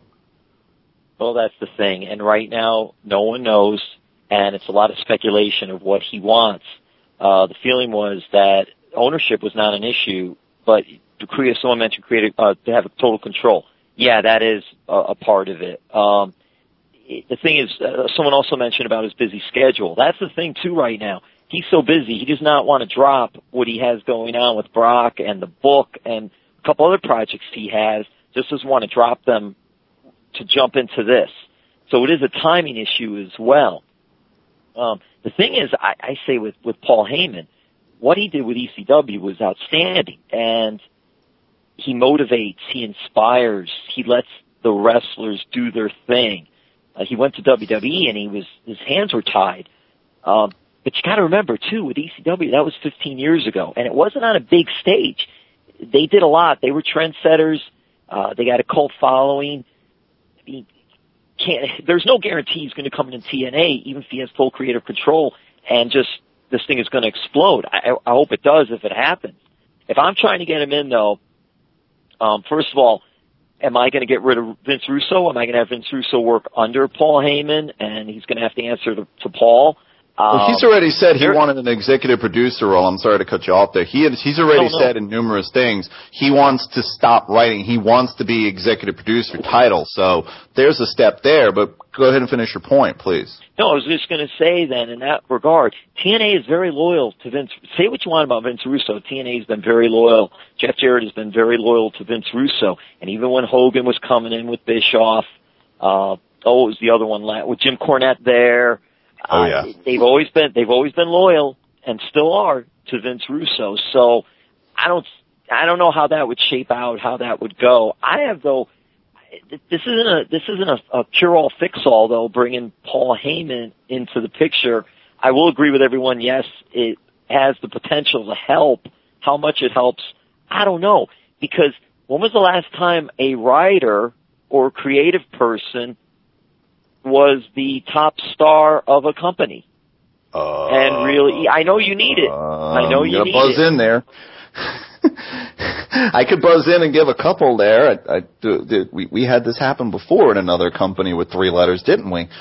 Well, that's the thing. And right now, no one knows, and it's a lot of speculation of what he wants. Uh, the feeling was that ownership was not an issue, but to create, someone mentioned creative, uh, to have total control. Yeah, that is a, a part of it. Um, the thing is, uh, someone also mentioned about his busy schedule. That's the thing too right now. He's so busy, he does not want to drop what he has going on with Brock and the book and a couple other projects he has, just doesn't want to drop them to jump into this. So it is a timing issue as well. Um, the thing is, I, I say with, with Paul Heyman, what he did with E C W was outstanding, and he motivates, he inspires, he lets the wrestlers do their thing. Uh, he went to W W E and he was, his hands were tied. Um, but you gotta remember too, with E C W, that was fifteen years ago, and it wasn't on a big stage. They did a lot. They were trendsetters. Uh, they got a cult following. I mean, can't, there's no guarantee he's going to come in T N A, even if he has full creative control, and just this thing is going to explode. I, I hope it does if it happens. If I'm trying to get him in, though, um, first of all, am I going to get rid of Vince Russo? Am I going to have Vince Russo work under Paul Heyman, and he's going to have to answer to, to Paul? Um, well, he's already said he wanted an executive producer role. I'm sorry to cut you off there. He had, he's already no, no. said in numerous things he wants to stop writing. He wants to be executive producer title. So there's a step there, but go ahead and finish your point, please. No, I was just going to say then in that regard, T N A is very loyal to Vince. Say what you want about Vince Russo. T N A has been very loyal. Jeff Jarrett has been very loyal to Vince Russo. And even when Hogan was coming in with Bischoff, uh, oh, it was the other one, with Jim Cornette there. Oh yeah. Uh, they've always been, they've always been loyal and still are to Vince Russo. So I don't, I don't know how that would shape out, how that would go. I have though, this isn't a, this isn't a, a cure-all fix-all though, bringing Paul Heyman into the picture. I will agree with everyone. Yes, it has the potential to help. How much it helps, I don't know. Because when was the last time a writer or creative person was the top star of a company? Uh, and really, I know you need it. Uh, I know you need buzz it. in there. I could buzz in and give a couple there. I, I, do, we, we had this happen before in another company with three letters, didn't we?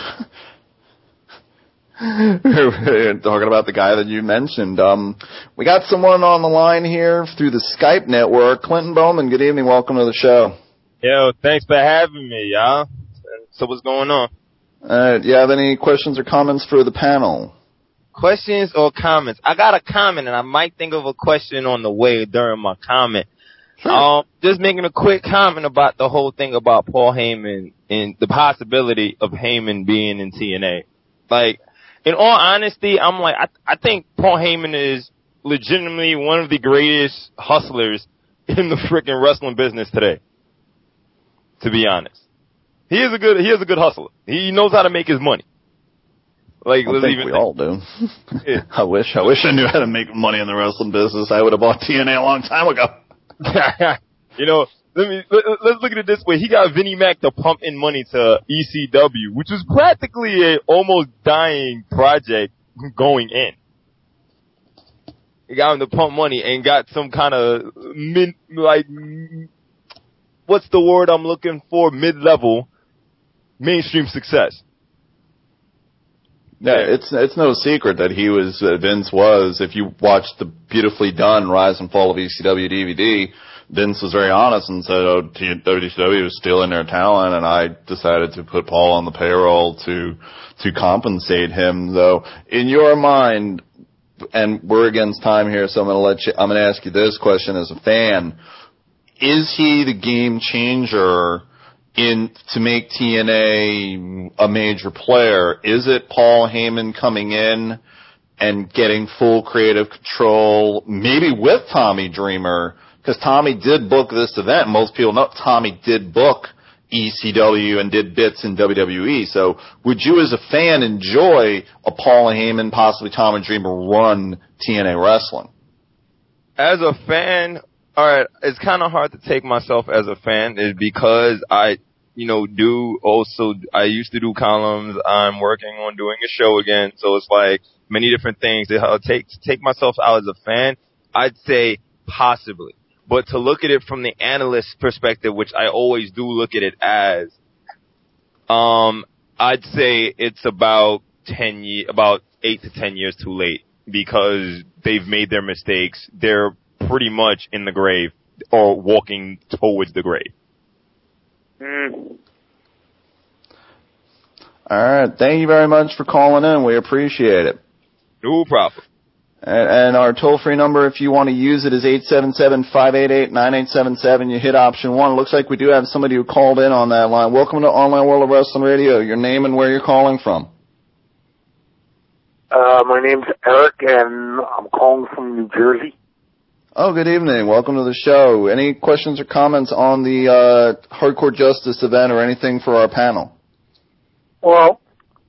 Talking about the guy that you mentioned. Um, we got someone on the line here through the Skype network. Clinton Bowman, good evening. Welcome to the show. Yo, thanks for having me, y'all. So what's going on? Uh, do you have any questions or comments for the panel? Questions or comments? I got a comment, and I might think of a question on the way during my comment. Sure. Um, just making a quick comment about the whole thing about Paul Heyman and the possibility of Heyman being in T N A. Like, in all honesty, I'm like, I, I think Paul Heyman is legitimately one of the greatest hustlers in the freaking wrestling business today. To be honest. He is a good, he is a good hustler. He knows how to make his money. Like, I think even we all do. Yeah. I wish, I wish I knew how to make money in the wrestling business. I would have bought T N A a long time ago. You know, let me, let, let's look at it this way. He got Vinnie Mac to pump in money to E C W, which was practically a almost dying project going in. He got him to pump money and got some kind of mid, like, what's the word I'm looking for? Mid-level mainstream success. Yeah, it's it's no secret that he was, uh, Vince was, if you watched the beautifully done Rise and Fall of E C W D V D, Vince was very honest and said, oh, W C W was stealing their talent, and I decided to put Paul on the payroll to to compensate him. Though, in your mind, and we're against time here, so I'm going to let you, I'm going to ask you this question as a fan. Is he the game changer in to make T N A a major player? Is it Paul Heyman coming in and getting full creative control, maybe with Tommy Dreamer? Because Tommy did book this event. Most people know Tommy did book E C W and did bits in W W E. So would you as a fan enjoy a Paul Heyman, possibly Tommy Dreamer run T N A wrestling? As a fan, all right, it's kind of hard to take myself as a fan is because I, you know, do also, I used to do columns. I'm working on doing a show again. So it's like many different things. I'll take, take myself out as a fan, I'd say possibly. But to look at it from the analyst perspective, which I always do look at it as, um, I'd say it's about ten years, about eight to ten years too late because they've made their mistakes. They're pretty much in the grave or walking towards the grave. Mm. All right. Thank you very much for calling in. We appreciate it. No problem. And, and our toll-free number, if you want to use it, is eight seven seven, five eight eight, nine eight seven seven. You hit option one. It looks like we do have somebody who called in on that line. Welcome to Online World of Wrestling Radio. Your name and where you're calling from. Uh, my name's Eric, and I'm calling from New Jersey. Oh, good evening. Welcome to the show. Any questions or comments on the uh, Hardcore Justice event or anything for our panel? Well,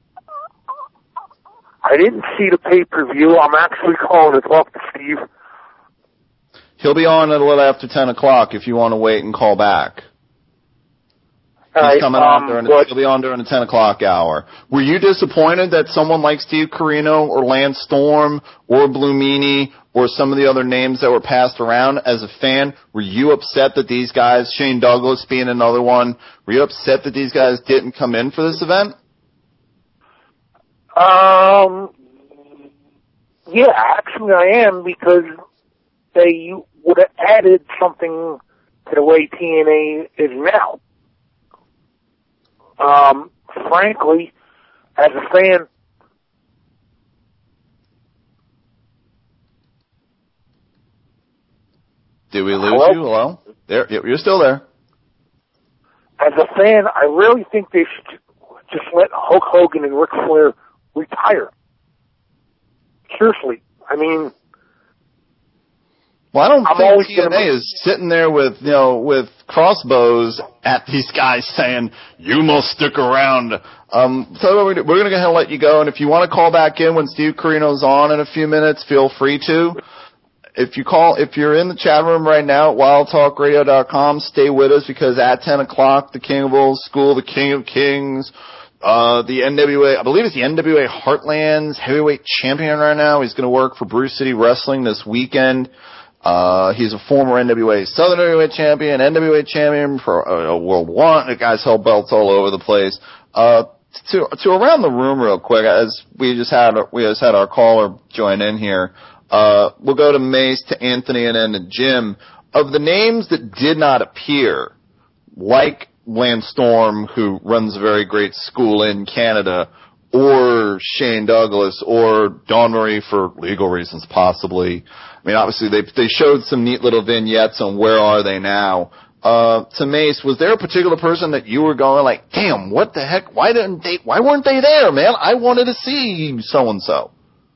I didn't see the pay-per-view. I'm actually calling to talk to Steve. He'll be on at a little after ten o'clock if you want to wait and call back. He's right, coming um, on during the, but, he'll be on during the ten o'clock hour. Were you disappointed that someone like Steve Corino or Lance Storm or Blue Meanie or some of the other names that were passed around as a fan? Were you upset that these guys, Shane Douglas being another one, were you upset that these guys didn't come in for this event? Um, yeah, actually I am, because they would have added something to the way T N A is now. Um, frankly, as a fan, Did we lose Hello? you? Hello? There, you're still there. as a fan, I really think they should just let Hulk Hogan and Ric Flair retire. Seriously. I mean, Well, I don't I'm think always T N A gonna- is sitting there with, you know, with crossbows at these guys saying, you must stick around. Um, so we're going to go ahead and let you go. And if you want to call back in when Steve Corino's on in a few minutes, feel free to. If you call, if you're in the chat room right now at wild talk radio dot com, stay with us, because at ten o'clock, the King of Old School, the King of Kings, uh, the N W A, I believe it's the N W A Heartland's heavyweight champion right now. He's going to work for Bruce City Wrestling this weekend. Uh, he's a former N W A Southern Heavyweight champion, N W A champion for uh, World One. The guy's held belts all over the place. Uh, to, to around the room real quick, as we just had, we just had our caller join in here. Uh, we'll go to Mace, to Anthony, and then to Jim. Of the names that did not appear, like Lance Storm, who runs a very great school in Canada, or Shane Douglas, or Dawn Marie for legal reasons, possibly. I mean, obviously, they they showed some neat little vignettes on where are they now. Uh, to Mace, was there a particular person that you were going like, damn, what the heck? Why didn't they? Why weren't they there, man? I wanted to see so and so.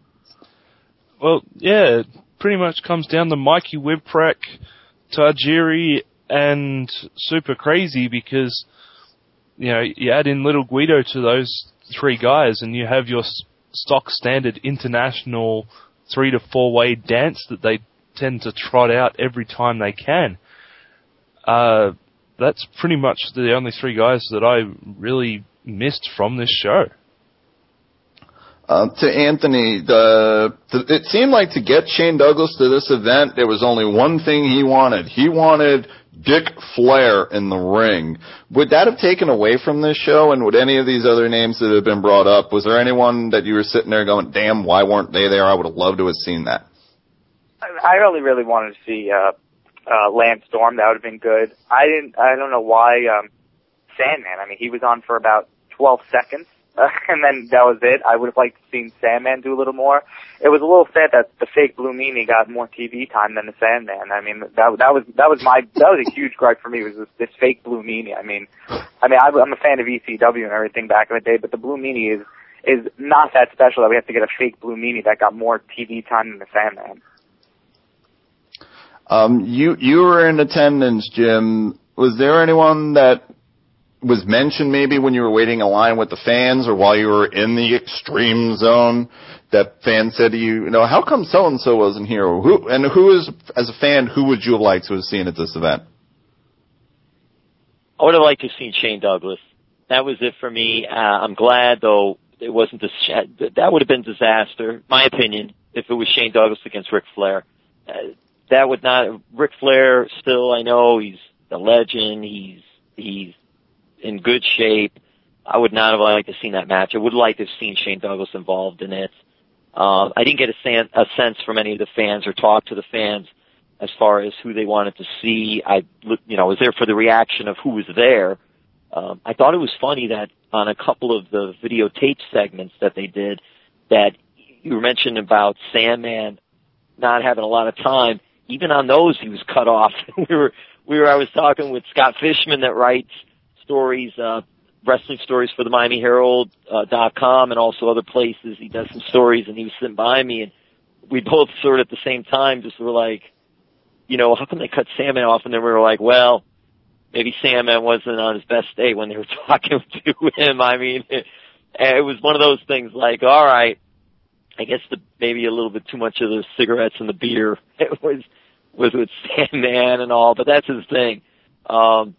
Well, yeah, it pretty much comes down to Mikey Whipwreck, Tajiri, and Super Crazy, because, you know, you add in Little Guido to those three guys and you have your stock standard international three to four way dance that they tend to trot out every time they can. Uh, that's pretty much the only three guys that I really missed from this show. Uh, to Anthony, the, the it seemed like to get Shane Douglas to this event, there was only one thing he wanted. He wanted Dick Flair in the ring. Would that have taken away from this show? And would any of these other names that have been brought up, was there anyone that you were sitting there going, damn, why weren't they there? I would have loved to have seen that. I only really wanted to see uh, uh, Lance Storm. That would have been good. I didn't. I don't know why um, Sandman. I mean, he was on for about twelve seconds. Uh, and then that was it. I would have liked to seen Sandman do a little more. It was a little sad that the fake Blue Meanie got more T V time than the Sandman. I mean, that that was that was my that was a huge gripe for me. Was this, this fake Blue Meanie? I mean, I mean, I'm a fan of E C W and everything back in the day, but the Blue Meanie is is not that special that we have to get a fake Blue Meanie that got more T V time than the Sandman. Um, you you were in attendance, Jim. Was there anyone that was mentioned maybe when you were waiting in line with the fans or while you were in the extreme zone that fans said to you, you know, how come so-and-so wasn't here? Or who, and who is, as a fan, who would you have liked to have seen at this event? I would have liked to have seen Shane Douglas. That was it for me. Uh, I'm glad, though, it wasn't this, that would have been disaster, my opinion, if it was Shane Douglas against Ric Flair. Uh, that would not, Ric Flair still, I know, he's a legend, he's, he's, in good shape. I would not have liked to have seen that match. I would like to have seen Shane Douglas involved in it. Um, I didn't get a, san- a sense from any of the fans or talk to the fans as far as who they wanted to see. I, you know, was there for the reaction of who was there. Um, I thought it was funny that on a couple of the videotape segments that they did, that you mentioned about Sandman not having a lot of time. Even on those, he was cut off. we were, we were. I was talking with Scott Fishman that writes stories, uh, wrestling stories for the Miami Herald uh, dot com and also other places. He does some stories, and he was sitting behind me, and we both sort of at the same time just were like, you know, how come they cut Sandman off? And then we were like, well, maybe Sandman wasn't on his best day when they were talking to him. I mean, it, it was one of those things like, all right, I guess the, maybe a little bit too much of the cigarettes and the beer it was was with Sandman and all, but that's his thing. Um,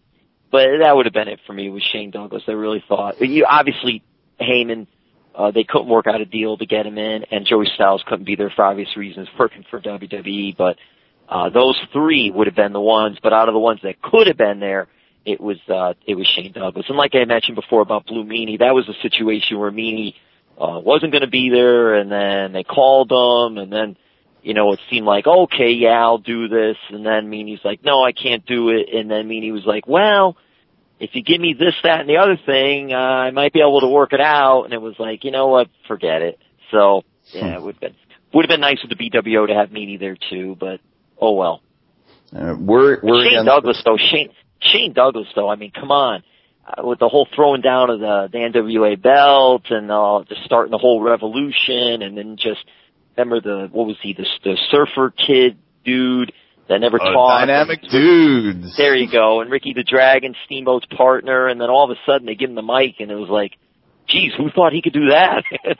but that would have been it for me with Shane Douglas. I really thought. You, obviously, Heyman, uh, they couldn't work out a deal to get him in, and Joey Styles couldn't be there for obvious reasons, working for W W E, but uh, those three would have been the ones, but out of the ones that could have been there, it was uh, it was Shane Douglas. And like I mentioned before about Blue Meanie, that was a situation where Meanie uh, wasn't going to be there, and then they called him, and then, you know, it seemed like, okay, yeah, I'll do this, and then Meanie's like, no, I can't do it, and then Meanie was like, well, if you give me this, that, and the other thing, uh, I might be able to work it out, and it was like, you know what, forget it. So, yeah, it would have been, would have been nice with the B W O to have Meanie there too, but, oh well. Uh, we're, we're Shane Douglas, though, Shane, Shane Douglas, though, I mean, come on. Uh, with the whole throwing down of the, the N W A belt and uh, just starting the whole revolution, and then just, remember the, what was he, the, the surfer kid dude that never oh, talked. Dynamic dudes. There you go. And Ricky the Dragon, Steamboat's partner, and then all of a sudden they give him the mic, and it was like, geez, who thought he could do that?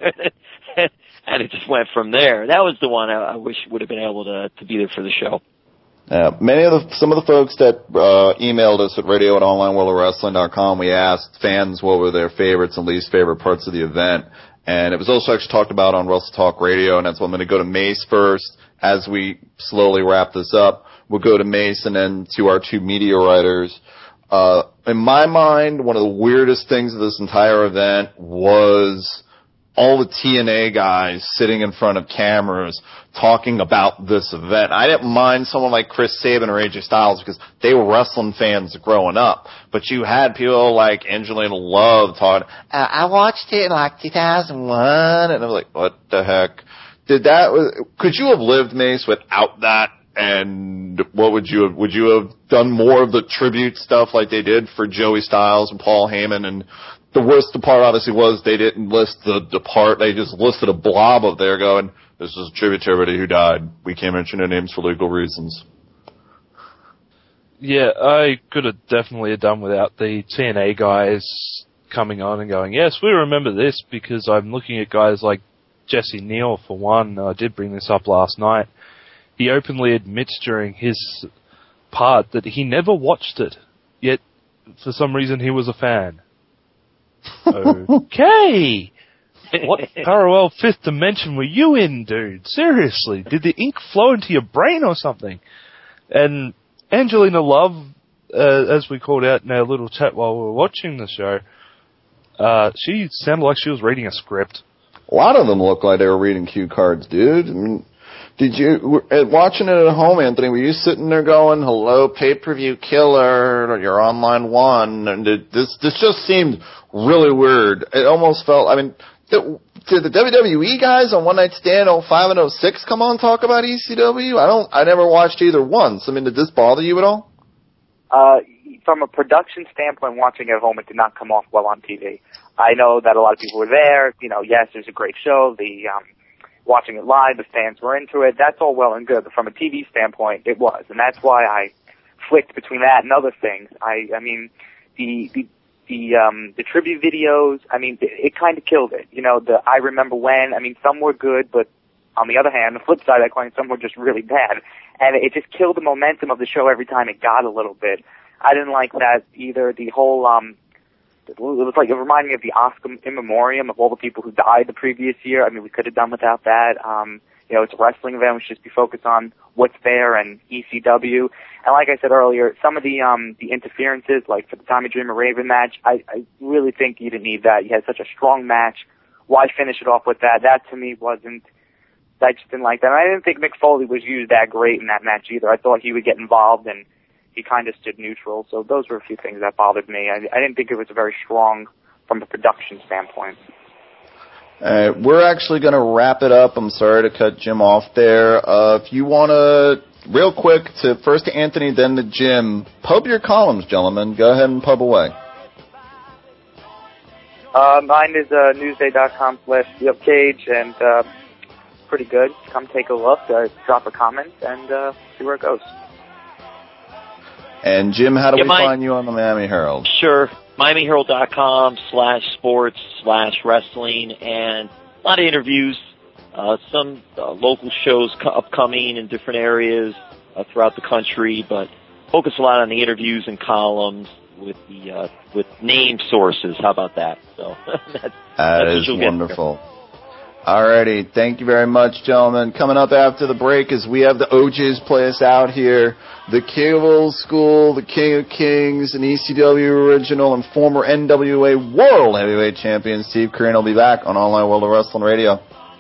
And it just went from there. That was the one I, I wish would have been able to, to be there for the show. Uh, many of the, some of the folks that uh, emailed us at radio at online world of wrestling dot com, we asked fans what were their favorites and least favorite parts of the event. And it was also actually talked about on Wrestle Talk Radio, and that's why I'm going to go to Mace first. As we slowly wrap this up, we'll go to Mace and then to our two media writers. Uh, in my mind, one of the weirdest things of this entire event was all the T N A guys sitting in front of cameras talking about this event. I didn't mind someone like Chris Sabin or A J Styles because they were wrestling fans growing up. But you had people like Angelina Love talking, I, I watched it in like two thousand one, and I was like, what the heck? Did that, could you have lived, Mace, without that? And what would you have, would you have done more of the tribute stuff like they did for Joey Styles and Paul Heyman? And the worst part obviously was they didn't list the, the part, they just listed a blob of there going, this is a tribute to everybody who died. We can't mention their names for legal reasons. Yeah, I could have definitely have done without the T N A guys coming on and going, yes, we remember this, because I'm looking at guys like Jesse Neal, for one. I did bring this up last night. He openly admits during his part that he never watched it, yet for some reason he was a fan. Okay! What parallel fifth dimension were you in, dude? Seriously, did the ink flow into your brain or something? And Angelina Love, uh, as we called out in our little chat while we were watching the show, uh, she sounded like she was reading a script. A lot of them looked like they were reading cue cards, dude. I mean, did you, watching it at home, Anthony, were you sitting there going, hello, pay-per-view killer, or your online one? And did this, this just seemed really weird. It almost felt, I mean, did, did the W W E guys on One Night Stand oh five and oh six come on and talk about E C W? I don't, I never watched either once. I mean, did this bother you at all? Uh, from a production standpoint, watching at home, it did not come off well on T V. I know that a lot of people were there. You know, yes, it was a great show. The um, watching it live, the fans were into it. That's all well and good. But from a T V standpoint, it was, and that's why I flicked between that and other things. I, I mean, the the the um, the tribute videos. I mean, it, it kind of killed it. You know, the I remember when. I mean, some were good, but on the other hand, the flip side of that coin, some were just really bad, and it just killed the momentum of the show every time it got a little bit. I didn't like that either. The whole um. It was like, it reminded me of the Oscar in memoriam of all the people who died the previous year. I mean, we could have done without that. Um, you know, it's a wrestling event. We should just be focused on what's there and E C W. And like I said earlier, some of the, um, the interferences, like for the Tommy Dreamer Raven match, I, I really think you didn't need that. You had such a strong match. Why finish it off with that? That to me wasn't, I just didn't like that. And I didn't think Mick Foley was used that great in that match either. I thought he would get involved, and he kind of stood neutral. So those were a few things that bothered me. I, I didn't think it was very strong from a production standpoint. Uh, we're actually going to wrap it up. I'm sorry to cut Jim off there. Uh, if you want to, real quick, to first to Anthony, then to Jim, pub your columns, gentlemen. Go ahead and pub away. Uh, mine is uh, newsday.com slash cage, and uh, pretty good. Come take a look, uh, drop a comment, and uh, see where it goes. And Jim, how do yeah, we my, find you on the Miami Herald? Sure. Miami Herald dot com slash sports slash wrestling, and a lot of interviews, uh, some uh, local shows co- upcoming in different areas uh, throughout the country, but focus a lot on the interviews and columns. with the uh, with name sources. How about that? So that's, that that's is wonderful. Alrighty, thank you very much, gentlemen. Coming up after the break is we have the O Js play us out here. The King of Old School, the King of Kings, an E C W original, and former N W A World Heavyweight Champion Steve Corino will be back on Online World of Wrestling Radio.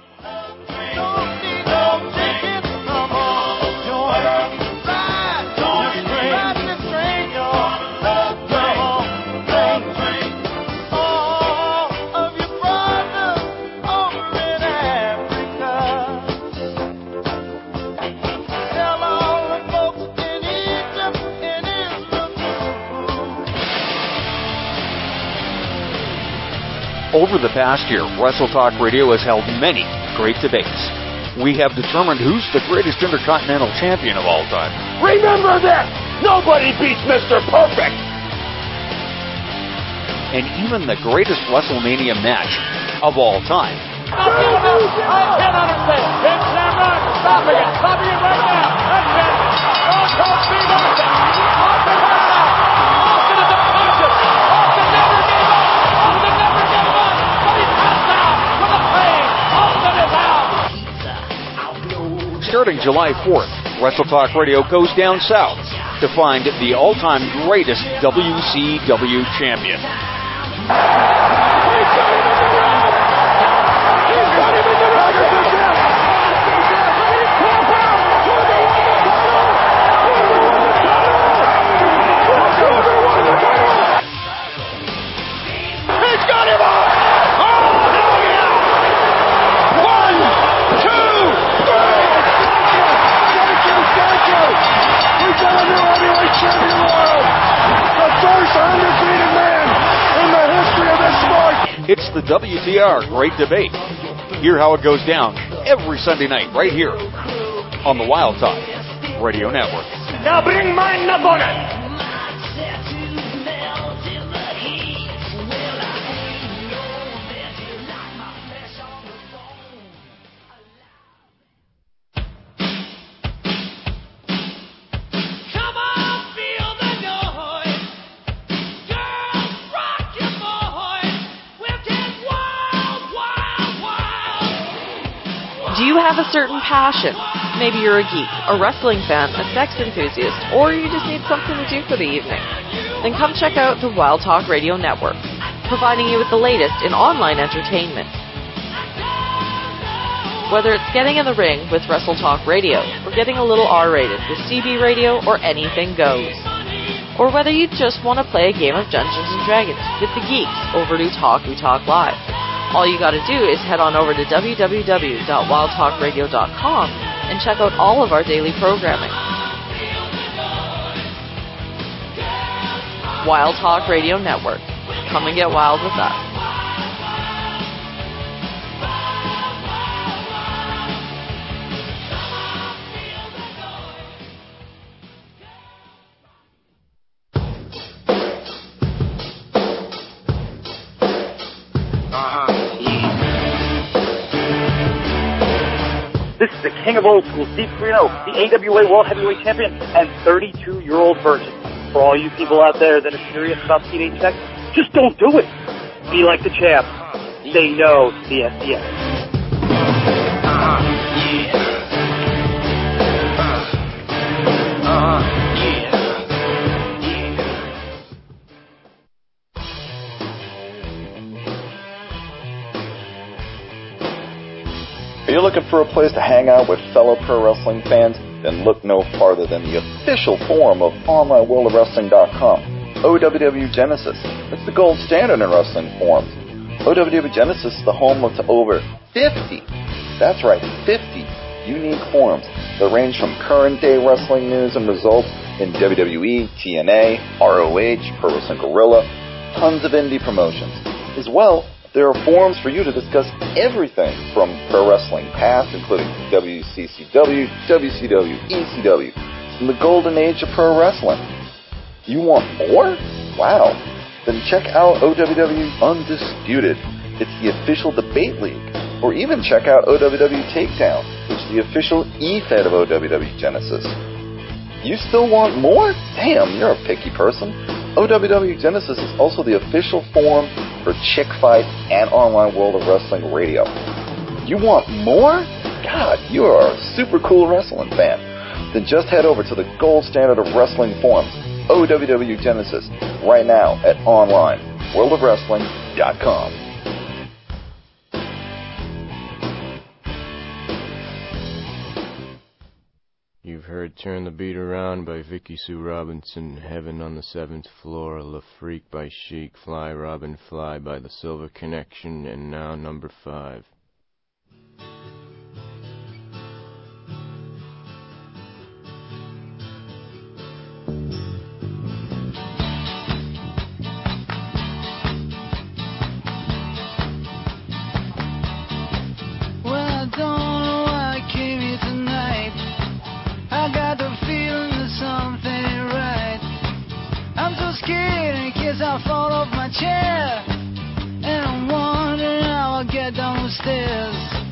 Over the past year, Wrestle Talk Radio has held many great debates. We have determined who's the greatest Intercontinental Champion of all time. Remember this! Nobody beats Mister Perfect! And even the greatest WrestleMania match of all time. I can't understand. Vince Shamrock, stopping it, stopping it right now. That's it. Don't call Steve Austin. Austin hurt now. Austin is unconscious. Austin never gave up. Austin never gave up. But he's passed out from the pain. Austin is out. Starting July fourth, Wrestle Talk Radio goes down south to find the all-time greatest W C W champion. It's the W T R Great Debate. Hear how it goes down every Sunday night right here on the Wild Talk Radio Network. Now bring mine opponent. Do you have a certain passion? Maybe you're a geek, a wrestling fan, a sex enthusiast, or you just need something to do for the evening. Then come check out the Wild Talk Radio Network, providing you with the latest in online entertainment. Whether it's getting in the ring with Wrestle Talk Radio, or getting a little R-rated with C B Radio, or anything goes. Or whether you just want to play a game of Dungeons and Dragons with the geeks over to Talk We Talk Live. All you gotta do is head on over to w w w dot wild talk radio dot com and check out all of our daily programming. Wild Talk Radio Network. Come and get wild with us. This is the King of Old School, Steve Corino, the A W A World Heavyweight Champion and thirty-two-year-old virgin. For all you people out there that are serious about teenage sex, just don't do it. Be like the champ. Say no to the S D S. Uh-huh, yeah. Uh-huh, yeah. Are you looking for a place to hang out with fellow pro wrestling fans? Then look no farther than the official forum of online world of wrestling dot com, O W W Genesis. It's the gold standard in wrestling forums. O W W Genesis is the home of to over fifty, that's right, fifty unique forums that range from current day wrestling news and results in W W E, T N A, R O H, Pro Wrestling Guerrilla, tons of indie promotions. As well, there are forums for you to discuss everything from pro wrestling past, including W C C W, W C W, E C W, and the golden age of pro wrestling. You want more? Wow. Then check out O W W Undisputed. It's the official debate league. Or even check out O W W Takedown, which is the official E-Fed of O W W Genesis. You still want more? Damn, you're a picky person. O W W Genesis is also the official forum for Chick Fight and Online World of Wrestling Radio. You want more? God, you are a super cool wrestling fan. Then just head over to the gold standard of wrestling forums, O W W Genesis, right now at online world of wrestling dot com. You've heard Turn the Beat Around by Vicky Sue Robinson, Heaven on the Seventh Floor, La Freak by Chic, Fly Robin Fly by The Silver Connection, and now number five. I fall off my chair, and I'm wondering how I'll get down the stairs.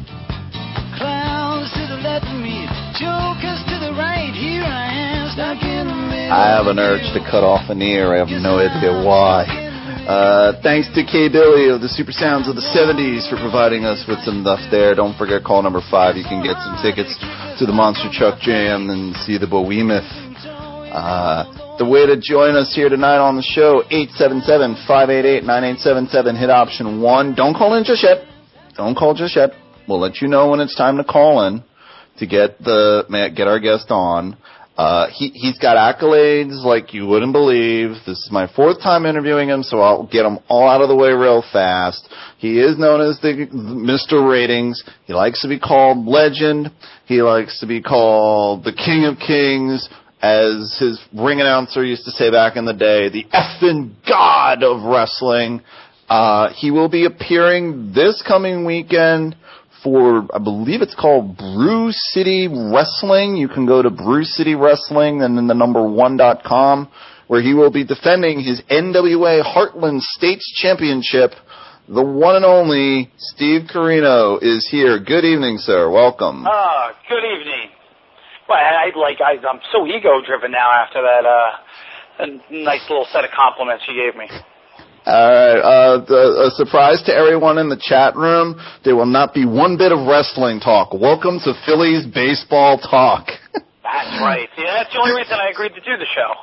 Clowns to the left of me, jokers to the right. Here I am, stuck in the middle. I have an urge to cut off an ear. I have no idea why. Uh, thanks to K. Billy of the Super Sounds of the seventies for providing us with some stuff there. Don't forget, call number five. You can get some tickets to the Monster Truck Jam and see the Behemoth. Uh, The way to join us here tonight on the show, eight seven seven, five eight eight, nine eight seven seven, hit option one. Don't call in just yet. Don't call just yet. We'll let you know when it's time to call in to get the get our guest on. Uh, he, he's got accolades like you wouldn't believe. This is my fourth time interviewing him, so I'll get him all out of the way real fast. He is known as the Mister Ratings. He likes to be called Legend. He likes to be called the King of Kings, as his ring announcer used to say back in the day, the effing god of wrestling. Uh, he will be appearing this coming weekend for, I believe it's called Brew City Wrestling. You can go to Brew City Wrestling and then the number one dot com, where he will be defending his N W A Heartland States Championship. The one and only Steve Corino is here. Good evening, sir. Welcome. Ah, good evening. Well, I like I, I'm so ego-driven now after that uh, a nice little set of compliments you gave me. All right. Uh, the, a surprise to everyone in the chat room: there will not be one bit of wrestling talk. Welcome to Phillies baseball talk. That's right. Yeah, that's the only reason I agreed to do the show.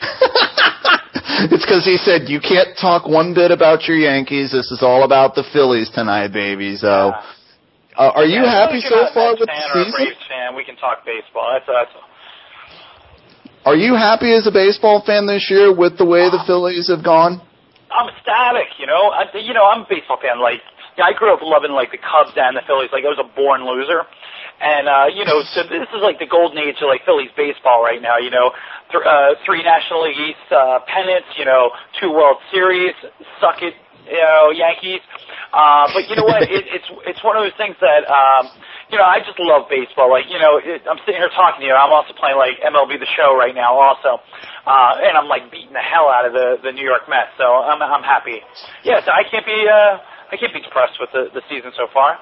It's because he said you can't talk one bit about your Yankees. This is all about the Phillies tonight, baby. So. Yeah. Uh, are you yeah, happy so far with the season? Or a Braves fan, we can talk baseball. That's that's. Are you happy as a baseball fan this year with the way the Phillies have gone? I'm ecstatic. You know, I, you know, I'm a baseball fan. Like, yeah, I grew up loving like the Cubs and the Phillies. Like, I was a born loser, and uh, you know, so this is like the golden age of like Phillies baseball right now. You know, th- uh, three National League East uh, pennants. You know, two World Series. Suck it, you know, Yankees. Uh, but you know what? It, it's it's one of those things that um, you know, I just love baseball. Like, you know, it, I'm sitting here talking to you. I'm also playing like M L B The Show right now, also, uh, and I'm like beating the hell out of the the New York Mets. So I'm I'm happy. Yes, I can't be uh, I can't be depressed with the the season so far.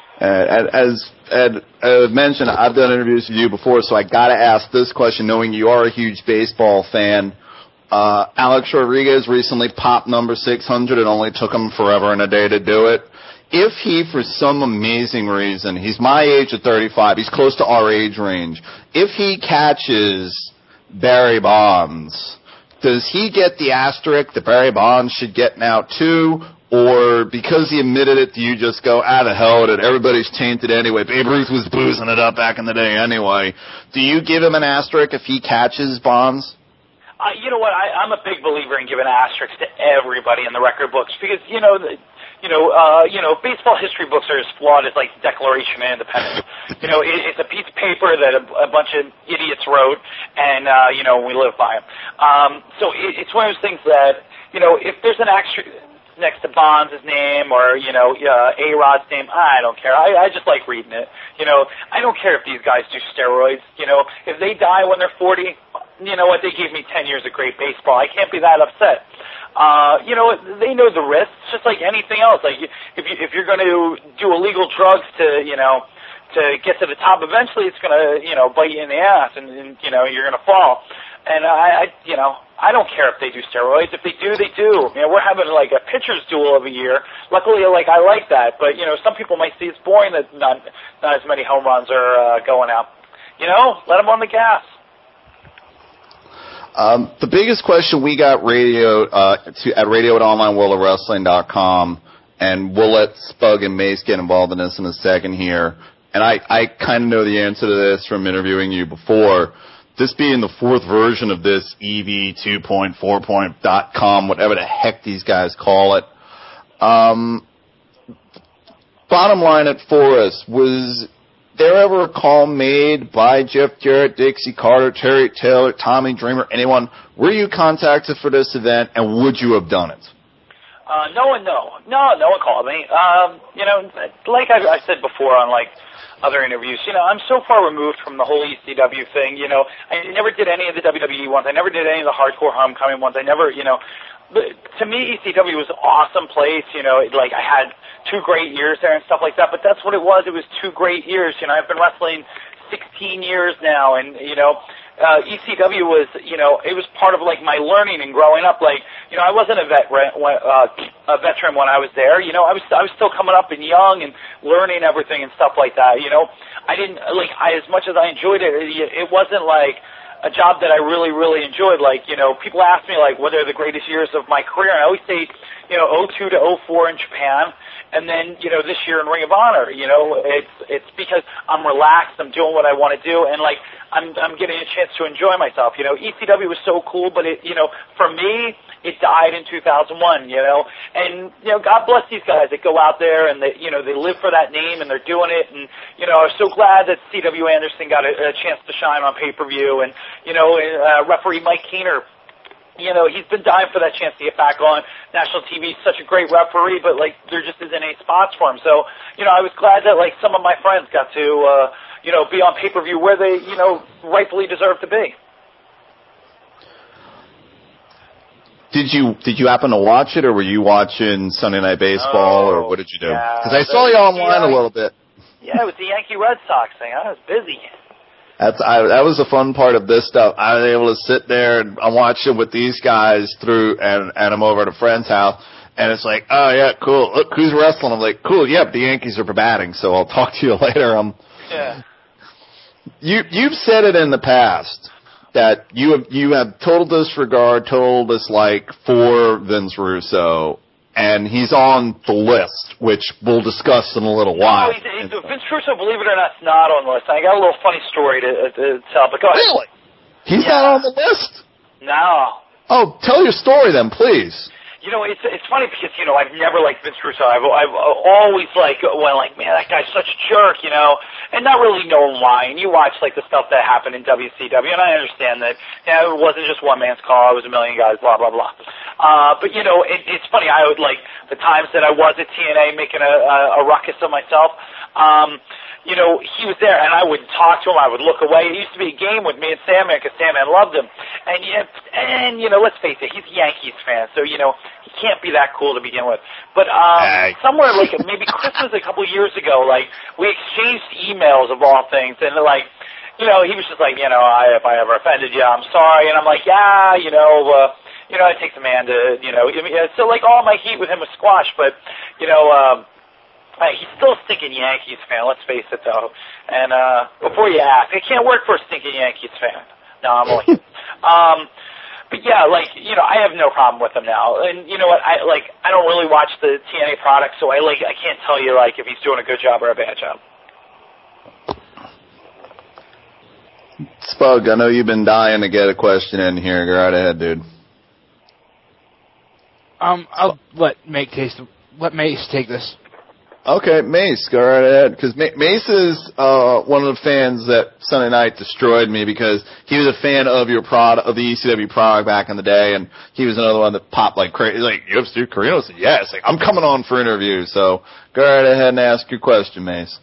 Uh, as Ed, Ed mentioned, I've done interviews with you before, so I got to ask this question, knowing you are a huge baseball fan. Uh, Alex Rodriguez recently popped number six hundred. It only took him forever and a day to do it. If he, for some amazing reason, he's my age at thirty-five, he's close to our age range. If he catches Barry Bonds, does he get the asterisk that Barry Bonds should get now too? Or because he admitted it, do you just go, ah, the hell with it, everybody's tainted anyway. Babe Ruth was boozing it up back in the day anyway. Do you give him an asterisk if he catches Bonds? Uh, you know what? I, I'm a big believer in giving asterisks to everybody in the record books because you know, the, you know, uh, you know, baseball history books are as flawed as like the Declaration of Independence. You know, it, it's a piece of paper that a, a bunch of idiots wrote, and uh, you know, we live by them. Um, so it, it's one of those things that you know, if there's an asterisk next to Bonds' name or you know, uh, A-Rod's name, I don't care. I, I just like reading it. You know, I don't care if these guys do steroids. You know, if they die when they're forty. You know what, they gave me ten years of great baseball. I can't be that upset. Uh, you know, they know the risks, just like anything else. Like, if you, if you're going to do illegal drugs to, you know, to get to the top, eventually it's going to, you know, bite you in the ass and, and you know, you're going to fall. And I, I, you know, I don't care if they do steroids. If they do, they do. You know, we're having like a pitcher's duel of a year. Luckily, like I like that. But you know, some people might see it's boring that not not as many home runs are uh, going out. You know, let them on the gas. Um, the biggest question we got radio uh, to, at radio at online world of wrestling dot com, and we'll let Spug and Mace get involved in this in a second here. And I, I kind of know the answer to this from interviewing you before. This being the fourth version of this E V two point four dot com, whatever the heck these guys call it. Um, bottom line it for us, was there ever a call made by Jeff Jarrett, Dixie Carter, Terry Taylor, Tommy Dreamer, anyone? Were you contacted for this event, and would you have done it? Uh, no one, no. No, no one called me. Um, you know, like I, I said before on, like, other interviews, you know, I'm so far removed from the whole E C W thing, you know. I never did any of the W W E ones. I never did any of the Hardcore Homecoming ones. I never, you know, but to me, E C W was an awesome place, you know. It, like, I had two great years there and stuff like that, but that's what it was. It was two great years. You know, I've been wrestling sixteen years now, and, you know, uh, E C W was, you know, it was part of, like, my learning and growing up. Like, you know, I wasn't a veteran, uh, a veteran when I was there. You know, I was, I was still coming up and young and learning everything and stuff like that. You know, I didn't, like, I, as much as I enjoyed it, it, it wasn't like a job that I really, really enjoyed. Like, you know, people ask me, like, what are the greatest years of my career? And I always say, you know, oh two to oh four in Japan, and then, you know, this year in Ring of Honor. You know, it's it's because I'm relaxed, I'm doing what I want to do, and, like, I'm I'm getting a chance to enjoy myself. You know, E C W was so cool, but it, you know, for me, it died in two thousand one, you know, and, you know, God bless these guys that go out there and they, you know, they live for that name and they're doing it, and, you know, I was so glad that C W Anderson got a, a chance to shine on pay-per-view, and, you know, uh, referee Mike Keener, you know, he's been dying for that chance to get back on national T V. He's such a great referee, but, like, there just isn't any spots for him. So, you know, I was glad that, like, some of my friends got to, uh, you know, be on pay-per-view where they, you know, rightfully deserve to be. Did you did you happen to watch it, or were you watching Sunday Night Baseball, oh, or what did you do? Yeah, Because I saw you online a little bit. Yeah, it was the Yankee Red Sox thing. I was busy. That's I, that was the fun part of this stuff. I was able to sit there and I'm watching with these guys through, and and I'm over at a friend's house, and it's like, oh yeah, cool. Look who's wrestling. I'm like, cool. Yeah, but the Yankees are batting, so I'll talk to you later. Um, yeah. You you've said it in the past that you have you have total disregard, total dislike for Vince Russo, and he's on the list, which we'll discuss in a little while. No, he's, he's, Vince Russo, believe it or not, is not on the list. I got a little funny story to, to tell, but go ahead. Really? He's yeah. not on the list? No. Oh, tell your story then, please. You know, it's it's funny because, you know, I've never liked Vince Russo. I've, I've always, like, well, like, man, that guy's such a jerk, you know, and not really knowing why. And you watch, like, the stuff that happened in W C W, and I understand that, you know, it wasn't just one man's call, it was a million guys, blah, blah, blah. Uh, but, you know, it, it's funny, I would, like, the times that I was at T N A making a, a, a ruckus of myself, um, you know, he was there, and I would talk to him, I would look away. It used to be a game with me and Sandman, because Sandman loved him. And, yeah, and, you know, let's face it, he's a Yankees fan, so, you know, he can't be that cool to begin with. But um, hey. somewhere, like, maybe Christmas a couple years ago, like, we exchanged emails of all things, and, like, you know, he was just like, you know, I, if I ever offended you, I'm sorry. And I'm like, yeah, you know, uh, you know, it takes a man to, you know, I mean, so, like, all my heat with him was squashed, but, you know, um, Uh, he's still a stinking Yankees fan, let's face it, though. And uh, before you ask, it can't work for a stinking Yankees fan. No, I'm only um, but, yeah, like, you know, I have no problem with him now. And, you know what, I like, I don't really watch the T N A product, so I, like, I can't tell you, like, if he's doing a good job or a bad job. Spug, I know you've been dying to get a question in here. Go right ahead, dude. Um, I'll let Make taste, let Mace take this. Okay, Mace, go right ahead. Because Mace is uh, one of the fans that Sunday night destroyed me because he was a fan of your product, of the E C W product back in the day, and he was another one that popped like crazy. Like, you have Stu Carino? I said, yes. Like, I'm coming on for interview. So go right ahead and ask your question, Mace.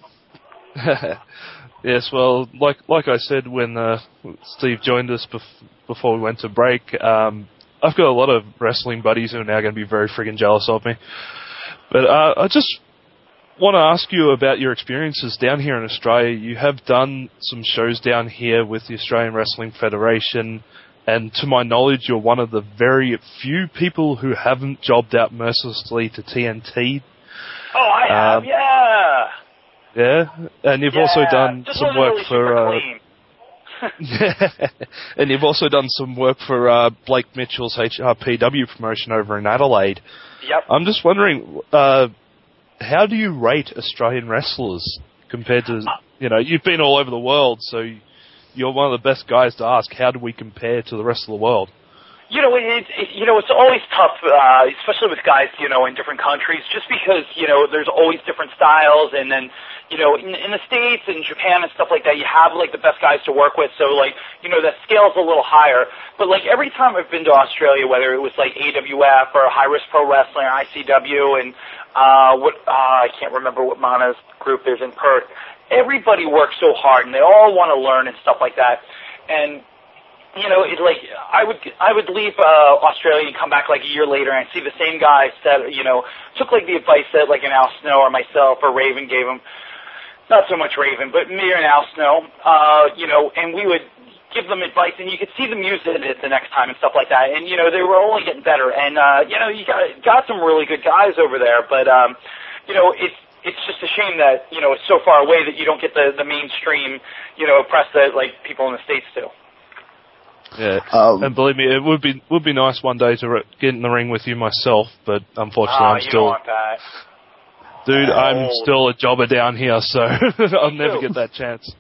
Yes, well, like like I said when uh, Steve joined us bef- before we went to break, um, I've got a lot of wrestling buddies who are now going to be very friggin' jealous of me. But uh, I just want to ask you about your experiences down here in Australia. You have done some shows down here with the Australian Wrestling Federation. and to my knowledge, you're one of the very few people who haven't jobbed out mercilessly to T N T. Oh, I have, um, yeah. Yeah, and you've yeah. also done Just some wasn't work really for. super Uh, and you've also done some work for uh, Blake Mitchell's H R P W promotion over in Adelaide. Yep. I'm just wondering, uh, how do you rate Australian wrestlers compared to, you know, you've been all over the world, so you're one of the best guys to ask. How do we compare to the rest of the world? You know, it, it, you know, it's always tough, uh, especially with guys, you know, in different countries, just because, you know, there's always different styles, and then, you know, in, in the States and Japan and stuff like that, you have, like, the best guys to work with, so, like, you know, that scale's a little higher. But, like, every time I've been to Australia, whether it was, like, A W F or High Risk Pro Wrestling or I C W and, uh, what, uh, I can't remember what Mana's group is in Perth, everybody works so hard, and they all want to learn and stuff like that. And, you know, it, like, I would I would leave uh, Australia and come back, like, a year later and see the same guys that, you know, took, like, the advice that, like, an Al Snow or myself or Raven gave them. Not so much Raven, but me and Al Snow, uh, you know, and we would give them advice, and you could see them use it the next time and stuff like that. And, you know, they were only getting better. And, uh, you know, you got, got some really good guys over there, but, um, you know, it's, it's just a shame that, you know, it's so far away that you don't get the, the mainstream, you know, press that, like, people in the States do. Yeah, um, and believe me, it would be would be nice one day to re- get in the ring with you myself, but unfortunately, Ah, I'm you still, don't want that. dude, Oh. I'm still a jobber down here, so I'll never get that chance.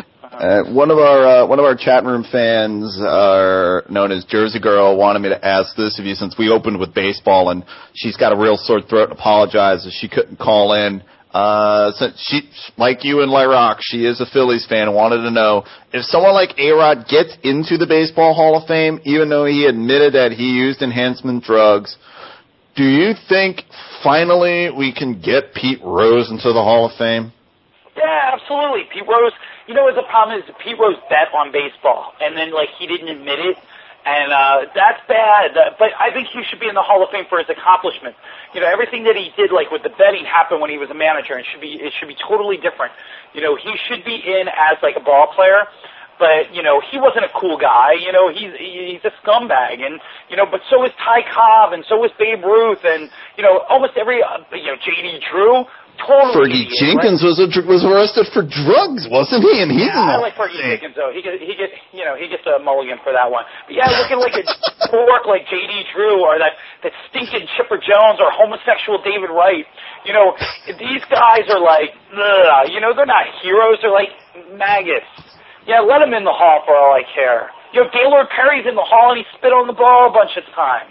Uh, one of our uh, one of our chat room fans, uh, known as Jersey Girl, wanted me to ask this of you since we opened with baseball, and she's got a real sore throat and apologizes she couldn't call in. Uh, since she, like you and Lyrock, she is a Phillies fan and wanted to know if someone like A-Rod gets into the Baseball Hall of Fame, even though he admitted that he used enhancement drugs, do you think finally we can get Pete Rose into the Hall of Fame? Yeah, absolutely. Pete Rose, you know what the problem is? Pete Rose bet on baseball, and then, like, he didn't admit it, and uh, that's bad. Uh, but I think he should be in the Hall of Fame for his accomplishments. You know, everything that he did, like, with the betting happened when he was a manager, and should be it should be totally different. You know, he should be in as, like, a ball player, but, you know, he wasn't a cool guy. You know, he's he's a scumbag, and, you know, but so is Ty Cobb, and so is Babe Ruth, and, you know, almost every, uh, you know, J D Drew. Totally Fergie idiot, Jenkins right? was a, was arrested for drugs, wasn't he? And he's yeah, in the I like Fergie Jenkins though. He get he get you know he gets a mulligan for that one. But yeah, looking like a dork like J D Drew or that that stinking Chipper Jones or homosexual David Wright. You know, these guys are like, ugh, you know, they're not heroes. They're like maggots. Yeah, let them in the hall for all I care. You know, Gaylord Perry's in the hall and he spit on the ball a bunch of times.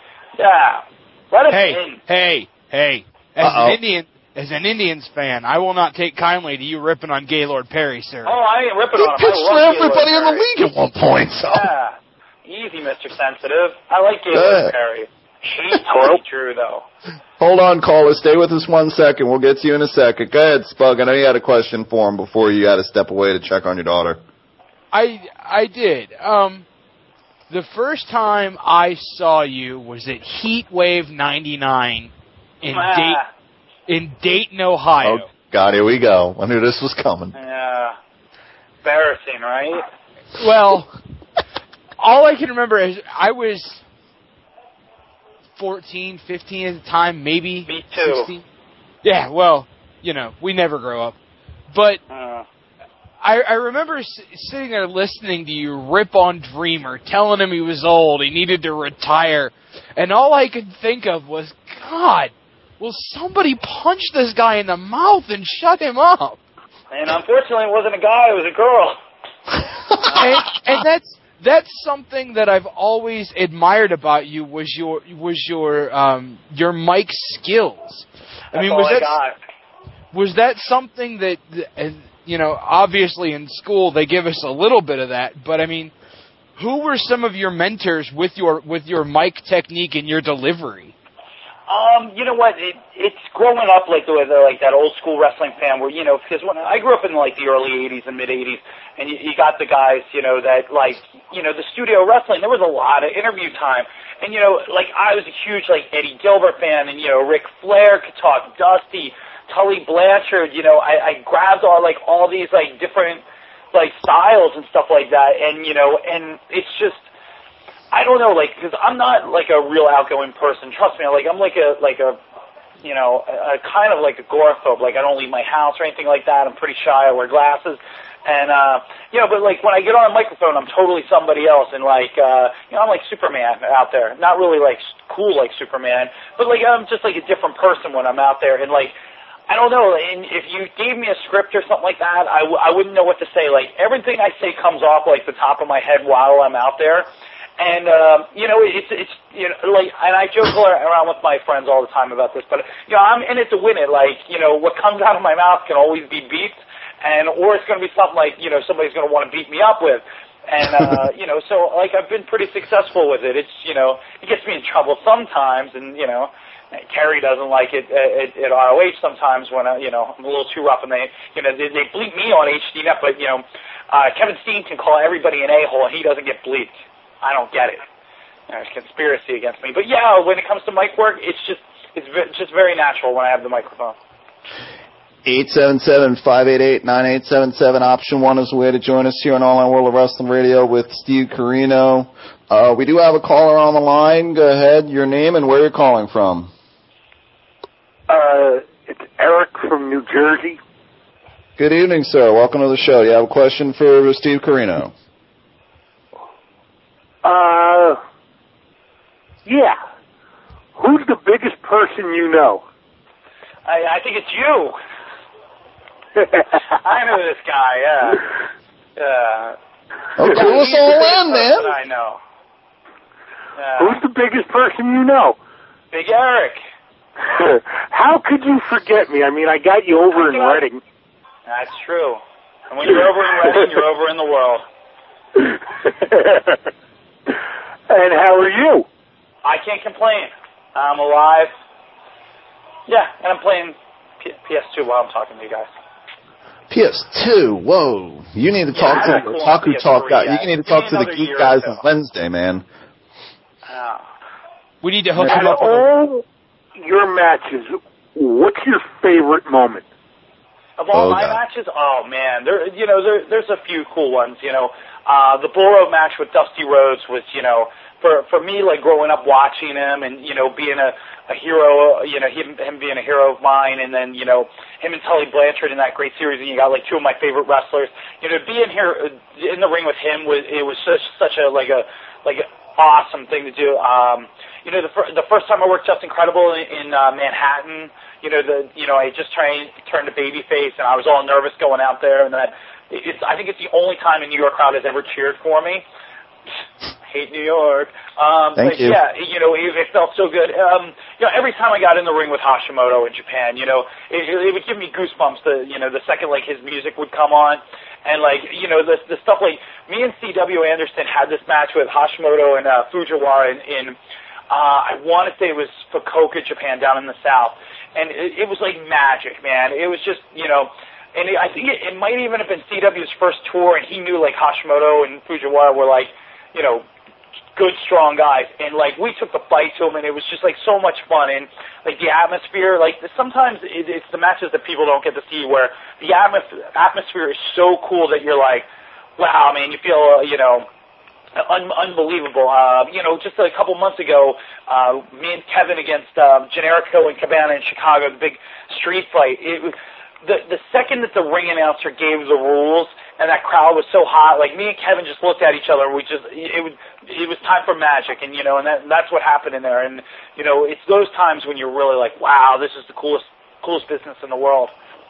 Yeah, let him hey, in. Hey, hey, as Uh-oh. an Indian. As an Indians fan, I will not take kindly to you ripping on Gaylord Perry, sir. Oh, I ain't ripping He on him. I pitched love for Gaylord everybody in the Perry. league at one point. So. Yeah. Easy, Mister Sensitive. I like Gaylord Good. Perry. Hate Tony Drew, though. Hold on, caller. Stay with us one second. We'll get to you in a second. Go ahead, Spug. I know you had a question for him before you had to step away to check on your daughter. I I did. Um, the first time I saw you was at Heat Wave ninety-nine in Ah. Dayton. In Dayton, Ohio. Oh, God, here we go. I knew this was coming. Yeah. Embarrassing, right? Well, all I can remember is I was fourteen, fifteen at the time, maybe Me too. sixteen. Yeah, well, you know, we never grow up. But Uh, I, I remember s- sitting there listening to you rip on Dreamer, telling him he was old, he needed to retire. And all I could think of was, God, will somebody punch this guy in the mouth and shut him up? and unfortunately, it wasn't a guy, it was a girl. and, and that's that's something that I've always admired about you was your was your um, your mic skills. I That's mean, all was I that got. was that something that, uh, you know, obviously in school they give us a little bit of that, but I mean, who were some of your mentors with your with your mic technique and your delivery? Um, you know what? It, it's growing up like the like that old school wrestling fan, where you know, because when I grew up in like the early eighties and mid eighties, and you, you got the guys, you know, that like you know the studio wrestling. There was a lot of interview time, and you know, like I was a huge like Eddie Gilbert fan, and you know, Ric Flair could talk, Dusty, Tully Blanchard. You know, I, I grabbed all like all these like different like styles and stuff like that, and you know, and it's just. I don't know, like, because I'm not like a real outgoing person. Trust me, like I'm like a like a you know a, a kind of like a agoraphobe. Like I don't leave my house or anything like that. I'm pretty shy. I wear glasses, and uh, you know, but like when I get on a microphone, I'm totally somebody else. And like uh, you know, I'm like Superman out there. Not really like cool like Superman, but like I'm just like a different person when I'm out there. And like I don't know. And if you gave me a script or something like that, I w- I wouldn't know what to say. Like everything I say comes off like the top of my head while I'm out there. And, um, you know, it's, it's, you know, like, and I joke around with my friends all the time about this, but, you know, I'm in it to win it. Like, you know, what comes out of my mouth can always be beeped, and, or it's going to be something like, you know, somebody's going to want to beat me up with. And, uh, you know, so, like, I've been pretty successful with it. It's, you know, it gets me in trouble sometimes, and, you know, Kerry doesn't like it at, at R O H sometimes when, I, you know, I'm a little too rough, and they, you know, they, they bleep me on H D Net, but, you know, uh, Kevin Steen can call everybody an a-hole, and he doesn't get bleeped. I don't get it. There's conspiracy against me. But yeah, when it comes to mic work, it's just it's v- just very natural when I have the microphone. eight seven seven, five eight eight, nine eight seven seven. Option one is the way to join us here on Online World of Wrestling Radio with Steve Corino. Uh, we do have a caller on the line. Go ahead, your name and where you're calling from. Uh, it's Eric from New Jersey. Good evening, sir. Welcome to the show. You have a question for Steve Corino? Uh, yeah. Who's the biggest person you know? I, I think it's you. I know this guy, yeah. Uh, oh, clue us all in, man. I know. Uh, Who's the biggest person you know? Big Eric. How could you forget me? I mean, I got you over in Reading. That's true. And when you're over in Reading, you're over in the world. And how are you? I can't complain. I'm alive. Yeah, and I'm playing P- P S two while I'm talking to you guys. P S two, whoa. You need to Yeah, talk to cool the Taku Talk guy. You need to talk to the another Geek year guys or on Wednesday, man. Oh. We need to hook Out him of up with all your matches, what's your favorite moment? Of all Oh, my God. matches, oh man, there you know there there's a few cool ones. You know, uh, the Bull Rope match with Dusty Rhodes was you know for for me like growing up watching him and you know being a a hero, you know him him being a hero of mine, and then you know him and Tully Blanchard in that great series, and you got like two of my favorite wrestlers. You know, being here in the ring with him was it was such such a like a like an awesome thing to do. Um, you know, the fir- the first time I worked Just Incredible in, in uh, Manhattan. You know, the you know I just turned turned to babyface, and I was all nervous going out there, and that it's I think it's the only time a New York crowd has ever cheered for me. Hate New York. Um, Thank but you. Yeah, you know, it, it felt so good. Um, you know, every time I got in the ring with Hashimoto in Japan, you know, it, it would give me goosebumps. The you know the second like his music would come on, and like you know the the stuff like me and C W Anderson had this match with Hashimoto and uh, Fujiwara in. in Uh, I want to say it was Fukuoka, Japan, down in the south, and it, it was like magic, man. It was just, you know, and it, I think it, it might even have been C W's first tour, and he knew like Hashimoto and Fujiwara were like, you know, good, strong guys, and like we took the fight to them, and it was just like so much fun, and like the atmosphere, like sometimes it, it's the matches that people don't get to see where the atmos- atmosphere is so cool that you're like, wow, man, you feel, uh, you know. Un- unbelievable. Uh, you know, just a couple months ago, uh, me and Kevin against um, Generico and Cabana in Chicago, the big street fight. It was the the second that the ring announcer gave the rules, and that crowd was so hot. Like me and Kevin just looked at each other. We just it was it was time for magic, and you know, and that that's what happened in there. And you know, it's those times when you're really like, wow, this is the coolest coolest business in the world.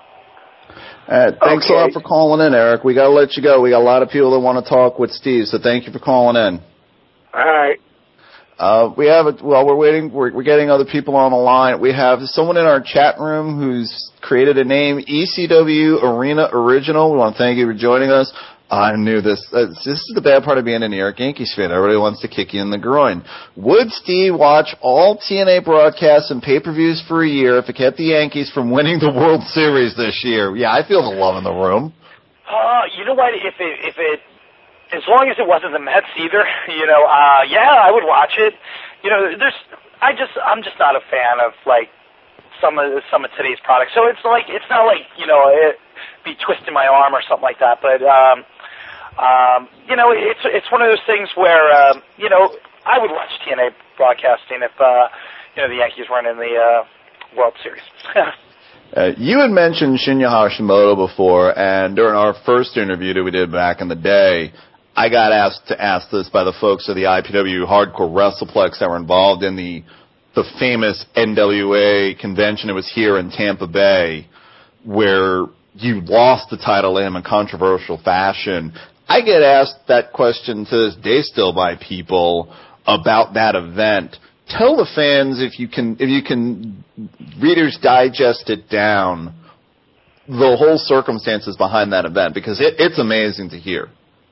Uh, thanks Okay. a lot for calling in, Eric. We got to let you go. We got a lot of people that want to talk with Steve, so thank you for calling in. All right. Uh, we have it. Well, we're waiting. We're, we're getting other people on the line. We have someone in our chat room who's created a name, E C W Arena Original. We want to thank you for joining us. I knew this. Uh, this is the bad part of being a New York Yankees fan. Everybody wants to kick you in the groin. Would Steve watch all T N A broadcasts and pay-per-views for a year if it kept the Yankees from winning the World Series this year? Yeah, I feel the love in the room. Uh, you know what? If it, if it, as long as it wasn't the Mets either, you know, uh, yeah, I would watch it. You know, there's, I just, I'm just not a fan of like some of some of today's products. So it's like, it's not like you know, it be twisting my arm or something like that. But um, um, you know, it's it's one of those things where um, you know, I would watch T N A broadcasting if uh, you know the Yankees weren't in the uh, World Series. Uh, you had mentioned Shinya Hashimoto before, and during our first interview that we did back in the day, I got asked to ask this by the folks of the I P W Hardcore WrestlePlex that were involved in the the famous N W A convention. It was here in Tampa Bay, where you lost the title to him in controversial fashion. I get asked that question to this day still by people about that event. Tell the fans, if you can, if you can, Reader's Digest it down, the whole circumstances behind that event, because it, it's amazing to hear.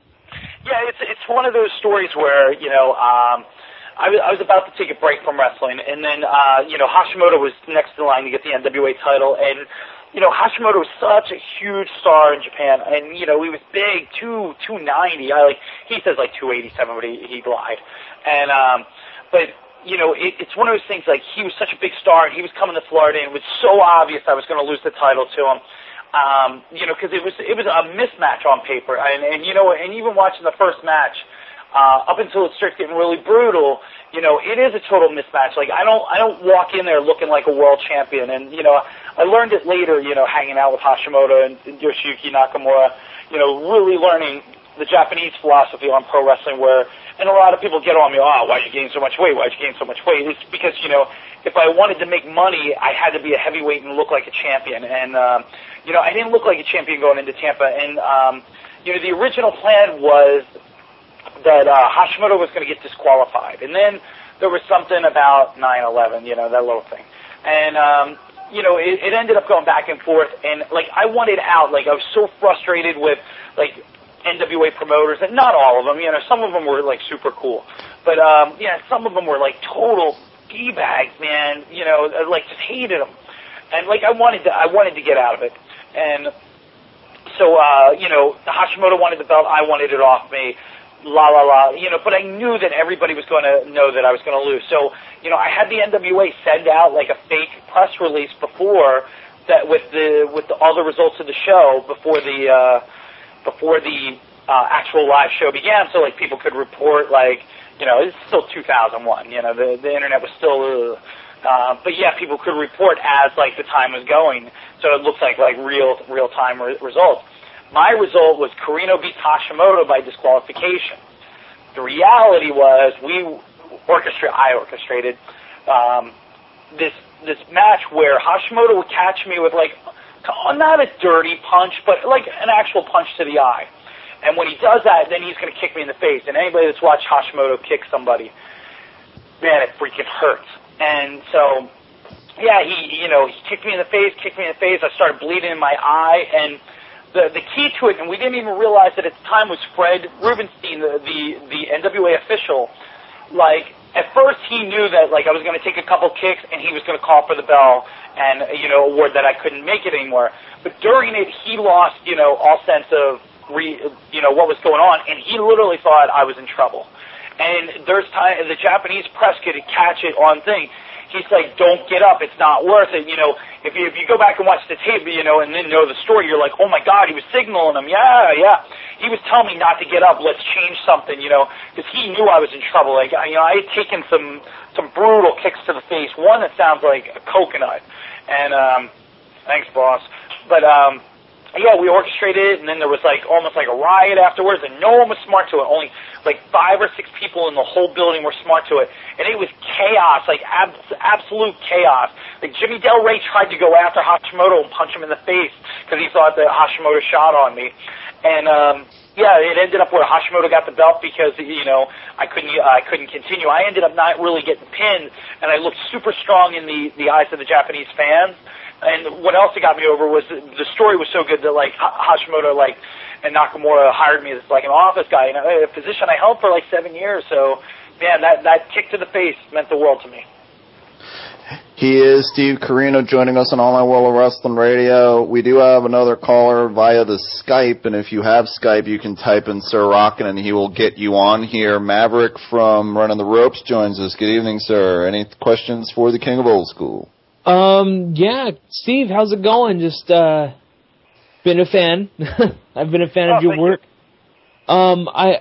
Yeah, it's it's one of those stories where, you know, um, I, was, I was about to take a break from wrestling, and then, uh, you know, Hashimoto was next in line to get the N W A title, and, you know, Hashimoto was such a huge star in Japan, and, you know, he was big, two two ninety. I like he says like two eighty-seven, but he, he lied. And, um, but, you know, it, it's one of those things, like, he was such a big star, and he was coming to Florida, and it was so obvious I was going to lose the title to him. Um, you know, because it was it was a mismatch on paper, and, and you know, and even watching the first match, uh, up until it starts getting really brutal, you know, it is a total mismatch. Like, I don't I don't walk in there looking like a world champion, and you know, I learned it later, you know, hanging out with Hashimoto and, and Yoshiyuki Nakamura, you know, really learning the Japanese philosophy on pro wrestling, where, and a lot of people get on me, oh, why'd you gain so much weight? Why'd you gain so much weight? It's because, you know, if I wanted to make money, I had to be a heavyweight and look like a champion. And, um, you know, I didn't look like a champion going into Tampa. And, um, you know, the original plan was that uh, Hashimoto was going to get disqualified. And then there was something about nine eleven, you know, that little thing. And, um, you know, it, it ended up going back and forth. And, like, I wanted out. Like, I was so frustrated with, like, N W A promoters, and not all of them, you know, some of them were, like, super cool. But, um, yeah, some of them were, like, total D-bags, man, you know, like, just hated them. And, like, I wanted to, I wanted to get out of it. And so, uh, you know, Hashimoto wanted the belt, I wanted it off me, la, la, la, you know, but I knew that everybody was going to know that I was going to lose. So, you know, I had the N W A send out, like, a fake press release before that with the, with the, all the results of the show before the, uh, before the uh, actual live show began, so like people could report, like, you know, it's still two thousand one, you know, the the internet was still, uh, but yeah, people could report as like the time was going, so it looks like like real real time re- results. My result was Carino beats Hashimoto by disqualification. The reality was we orchestra I orchestrated um, this this match where Hashimoto would catch me with like, not a dirty punch, but like an actual punch to the eye. And when he does that, then he's going to kick me in the face. And anybody that's watched Hashimoto kick somebody, man, it freaking hurts. And so, yeah, he, you know, he kicked me in the face, kicked me in the face. I started bleeding in my eye. And the the key to it, and we didn't even realize that at the time, was Fred Rubenstein, the the, the N W A official. Like, at first he knew that, like, I was going to take a couple kicks and he was going to call for the bell and, you know, award that I couldn't make it anymore. But during it, he lost, you know, all sense of, re, you know, what was going on, and he literally thought I was in trouble. And there's time, the Japanese press could catch it on thing. He's like, don't get up, it's not worth it. You know, if you, if you go back and watch the tape, you know, and then know the story, you're like, oh my God, he was signaling him. Yeah, yeah. He was telling me not to get up, let's change something, you know, because he knew I was in trouble. Like, you know, I had taken some, some brutal kicks to the face, one that sounds like a coconut. And, um, thanks, boss. But, um, yeah, we orchestrated it, and then there was like almost like a riot afterwards, and no one was smart to it. Only like five or six people in the whole building were smart to it, and it was chaos, like ab- absolute chaos. Like Jimmy Del Rey tried to go after Hashimoto and punch him in the face because he thought that Hashimoto shot on me, and um, yeah, it ended up where Hashimoto got the belt because you know I couldn't uh, I couldn't continue. I ended up not really getting pinned, and I looked super strong in the the eyes of the Japanese fans. And what else that got me over was the, the story was so good that like Hashimoto like and Nakamura hired me as like an office guy, and a position I held for like seven years. So man, that that kick to the face meant the world to me. He is Steve Carino joining us on Online World of Wrestling Radio. We do have another caller via the Skype, and if you have Skype, you can type in Sir Rockin' and he will get you on here. Maverick from Running the Ropes joins us. Good evening, sir. Any questions for the King of Old School? Um, yeah, Steve, how's it going? Just, uh, been a fan. I've been a fan oh, of your work. You. Um, I,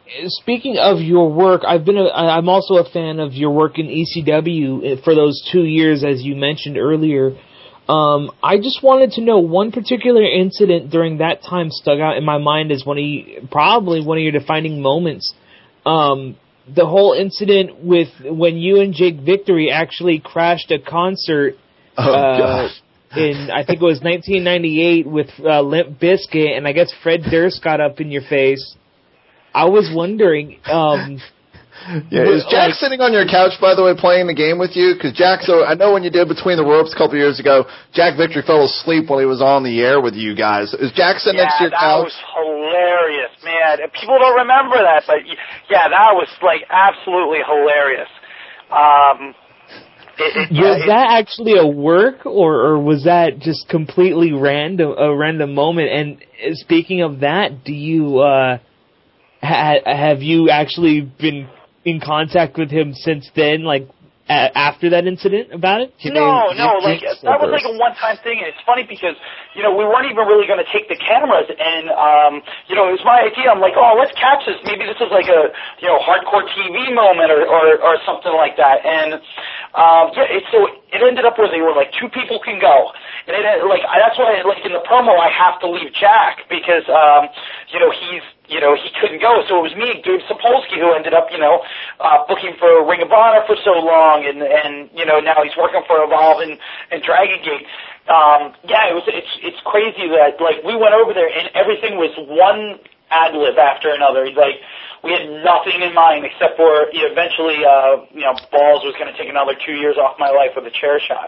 speaking of your work, I've been a, I'm also a fan of your work in E C W for those two years, as you mentioned earlier. Um, I just wanted to know one particular incident during that time stuck out in my mind as one of you, probably one of your defining moments. Um, the whole incident with when you and Jake Victory actually crashed a concert. Oh, uh, gosh. In, I think it was nineteen ninety-eight with uh, Limp Bizkit, and I guess Fred Durst got up in your face. I was wondering, um... Yeah, is Jack like, sitting on your couch, by the way, playing the game with you? Because Jack, so I know when you did Between the Ropes a couple years ago, Jack Victory fell asleep while he was on the air with you guys. Is Jack sitting yeah, next to your that couch? was hilarious, man. People don't remember that, but yeah, that was like absolutely hilarious. Um, it, it, was yeah, that it, actually a work, or, or was that just completely random, a random moment? And speaking of that, do you uh, ha- have you actually been in contact with him since then, like a- after that incident about it? No, no, like that was like a one-time thing, and it's funny because you know we weren't even really going to take the cameras, and um, you know it was my idea. I'm like, oh, let's catch this. Maybe this is like a you know hardcore T V moment or or, or something like that. And um, yeah, it, so it ended up where they were like two people can go, and it like that's why like in the promo I have to leave Jack because um, you know he's. You know, he couldn't go, so it was me and Gabe Sapolsky who ended up, you know, uh, booking for Ring of Honor for so long, and, and you know, now he's working for Evolve and, and Dragon Gate. Um, yeah, it was, it's, it's crazy that, like, we went over there and everything was one ad-lib after another. Like, we had nothing in mind except for, you know, eventually, uh, you know, Balls was going to take another two years off my life with a chair shot.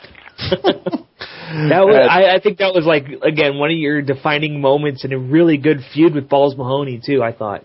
That was, I, I think that was like again one of your defining moments and a really good feud with Balls Mahoney too. I thought.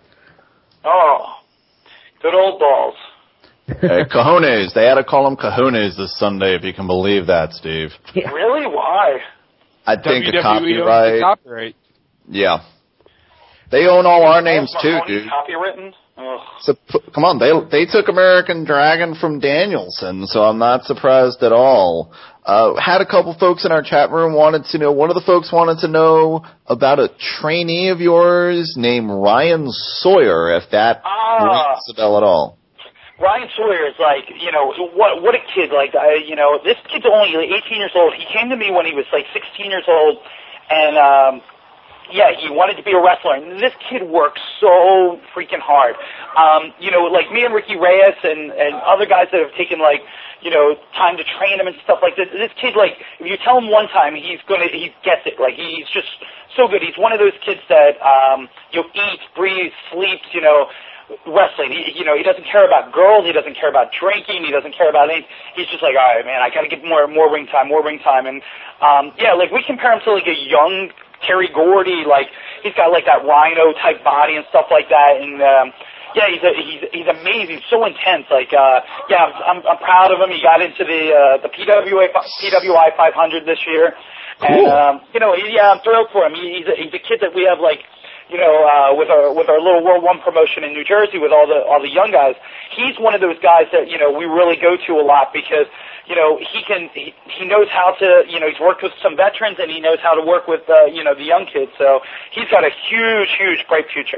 Oh, good old Balls. Hey, cojones. They had to call them cojones this Sunday, if you can believe that, Steve. Yeah. Really? Why? I think W W E the copyright. owns the copyright. Yeah. They own all our names Balls too, Mahoney dude. Copywritten? Ugh. So, come on, they they took American Dragon from Danielson, so I'm not surprised at all. Uh, had a couple folks in our chat room wanted to know, one of the folks wanted to know about a trainee of yours named Ryan Sawyer, if that Ah. rings a bell at all. Ryan Sawyer is like, you know, what what a kid. Like, I, you know, this kid's only like eighteen years old. He came to me when he was like sixteen years old, and um, yeah, he wanted to be a wrestler. And this kid works so freaking hard. Um, you know, like me and Ricky Reyes and and other guys that have taken like, you know, time to train him and stuff like this. This kid, like, if you tell him one time, he's gonna, he gets it. Like, he's just so good. He's one of those kids that, um, you know, eats, breathes, sleeps, you know, wrestling. He, you know, he doesn't care about girls. He doesn't care about drinking. He doesn't care about anything. He's just like, all right, man, I gotta get more, more ring time, more ring time. And, um, yeah, like, we compare him to, like, a young Terry Gordy. Like, he's got, like, that Rhino type body and stuff like that. And, um, yeah, he's a, he's he's amazing, so intense. Like, uh, yeah, I'm I'm proud of him. He got into the uh, the P W A P W I five hundred this year, cool. and um, you know, yeah, I'm thrilled for him. He, he's a, he's a kid that we have like, you know, uh, with our with our little World One promotion in New Jersey with all the all the young guys. He's one of those guys that you know we really go to a lot because you know he can he, he knows how to you know he's worked with some veterans and he knows how to work with uh, you know the young kids. So he's got a huge, huge, bright future.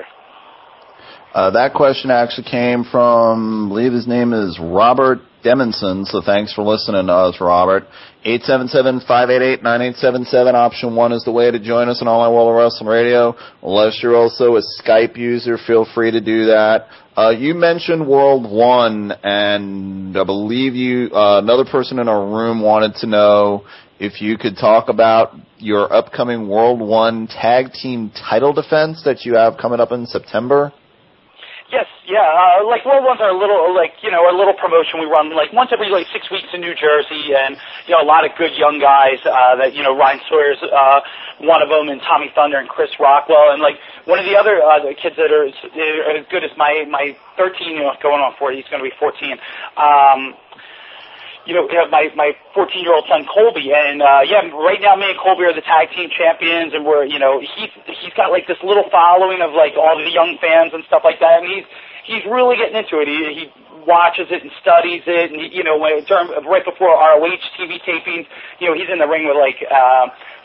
Uh, that question actually came from, I believe his name is Robert Demonson, so thanks for listening to us, Robert. eight seven seven, five eight eight, nine eight seven seven, option one is the way to join us on All Out World of Wrestling Radio. Unless you're also a Skype user, feel free to do that. Uh, you mentioned World One, and I believe you, uh, another person in our room wanted to know if you could talk about your upcoming World One tag team title defense that you have coming up in September. Yes, yeah, uh, like World One's our little, like, you know, our little promotion we run, like, once every, like, six weeks in New Jersey, and, you know, a lot of good young guys, uh, that, you know, Ryan Sawyer's, uh, one of them, and Tommy Thunder and Chris Rockwell, and, like, one of the other, uh, the kids that are, are as good as my, my thirteen, you know, going on forty, he's gonna be fourteen, um, you know, my my fourteen-year-old son Colby, and uh, yeah, right now me and Colby are the tag team champions, and we're, you know, he's he's got like this little following of like all the young fans and stuff like that, and he's he's really getting into it. He he watches it and studies it, and he, you know, when during right before R O H T V tapings, you know, he's in the ring with like uh,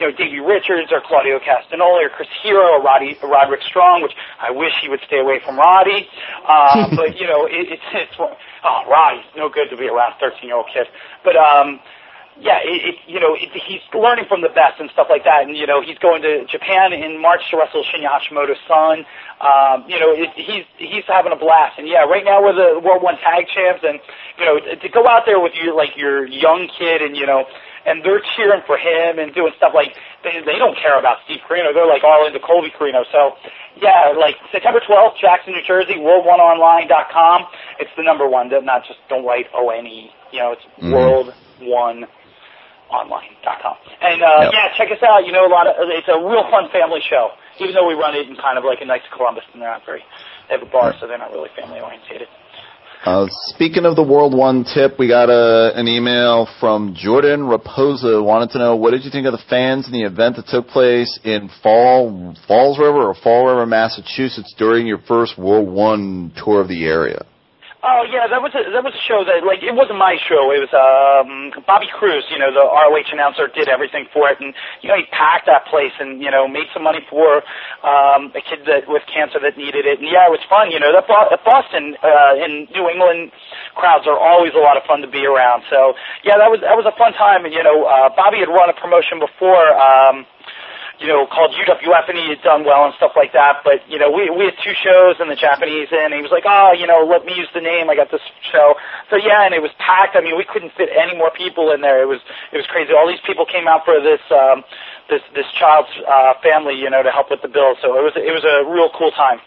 you know, Davey Richards or Claudio Castagnoli or Chris Hero or Roddy, Roderick Strong, which I wish he would stay away from Roddy. Uh, but, you know, it, it's, it's, oh, Roddy's no good to be around a thirteen-year-old kid. But, um, yeah, it, it, you know, it, he's learning from the best and stuff like that. And, you know, he's going to Japan in March to wrestle Shinya Hashimoto's son. Um, you know, it, he's he's having a blast. And, yeah, right now we're the World One Tag Champs. And, you know, to go out there with you, like, your young kid and, you know, and they're cheering for him and doing stuff like, they, they don't care about Steve Corino. They're, like, all into Colby Corino. So, yeah, like, September twelfth, Jackson, New Jersey, world one online dot com. It's the number one, not just, don't write O N E. You know, it's mm-hmm. world one online dot com. And, uh, yep. yeah, check us out. You know, a lot of, it's a real fun family show, even though we run it in kind of like a nice Columbus, and they're not very, they have a bar, so they're not really family orientated. Uh, speaking of the World One tip, we got a, an email from Jordan Raposa. Wanted to know, what did you think of the fans in the event that took place in Fall, Falls River or Fall River, Massachusetts during your first World One tour of the area? Oh yeah, that was a that was a show that, like, it wasn't my show. It was um Bobby Cruz, you know, the R O H announcer, did everything for it, and you know he packed that place and you know made some money for um a kid that with cancer that needed it. And yeah, it was fun. You know, that Boston uh, and New England crowds are always a lot of fun to be around. So yeah, that was that was a fun time. And you know, uh, Bobby had run a promotion before. Um, you know, called U W F, and he had done well and stuff like that. But, you know, we we had two shows and the Japanese in, and he was like, oh, you know, let me use the name. I got this show. So, yeah, and it was packed. I mean, we couldn't fit any more people in there. It was it was crazy. All these people came out for this um, this this child's uh, family, you know, to help with the bill. So it was it was a real cool time.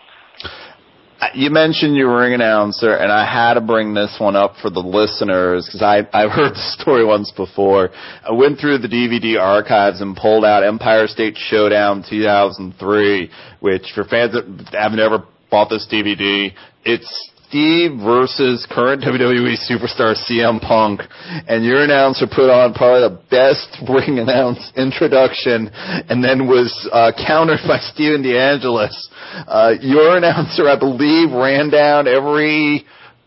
You mentioned your ring announcer, and I had to bring this one up for the listeners because I I've heard the story once before. I went through the D V D archives and pulled out Empire State Showdown two thousand three, which for fans that have never bought this D V D, it's Steve versus current W W E superstar C M Punk, and your announcer put on probably the best ring announce introduction, and then was uh, countered by Steven DeAngelis. Uh, your announcer, I believe, ran down every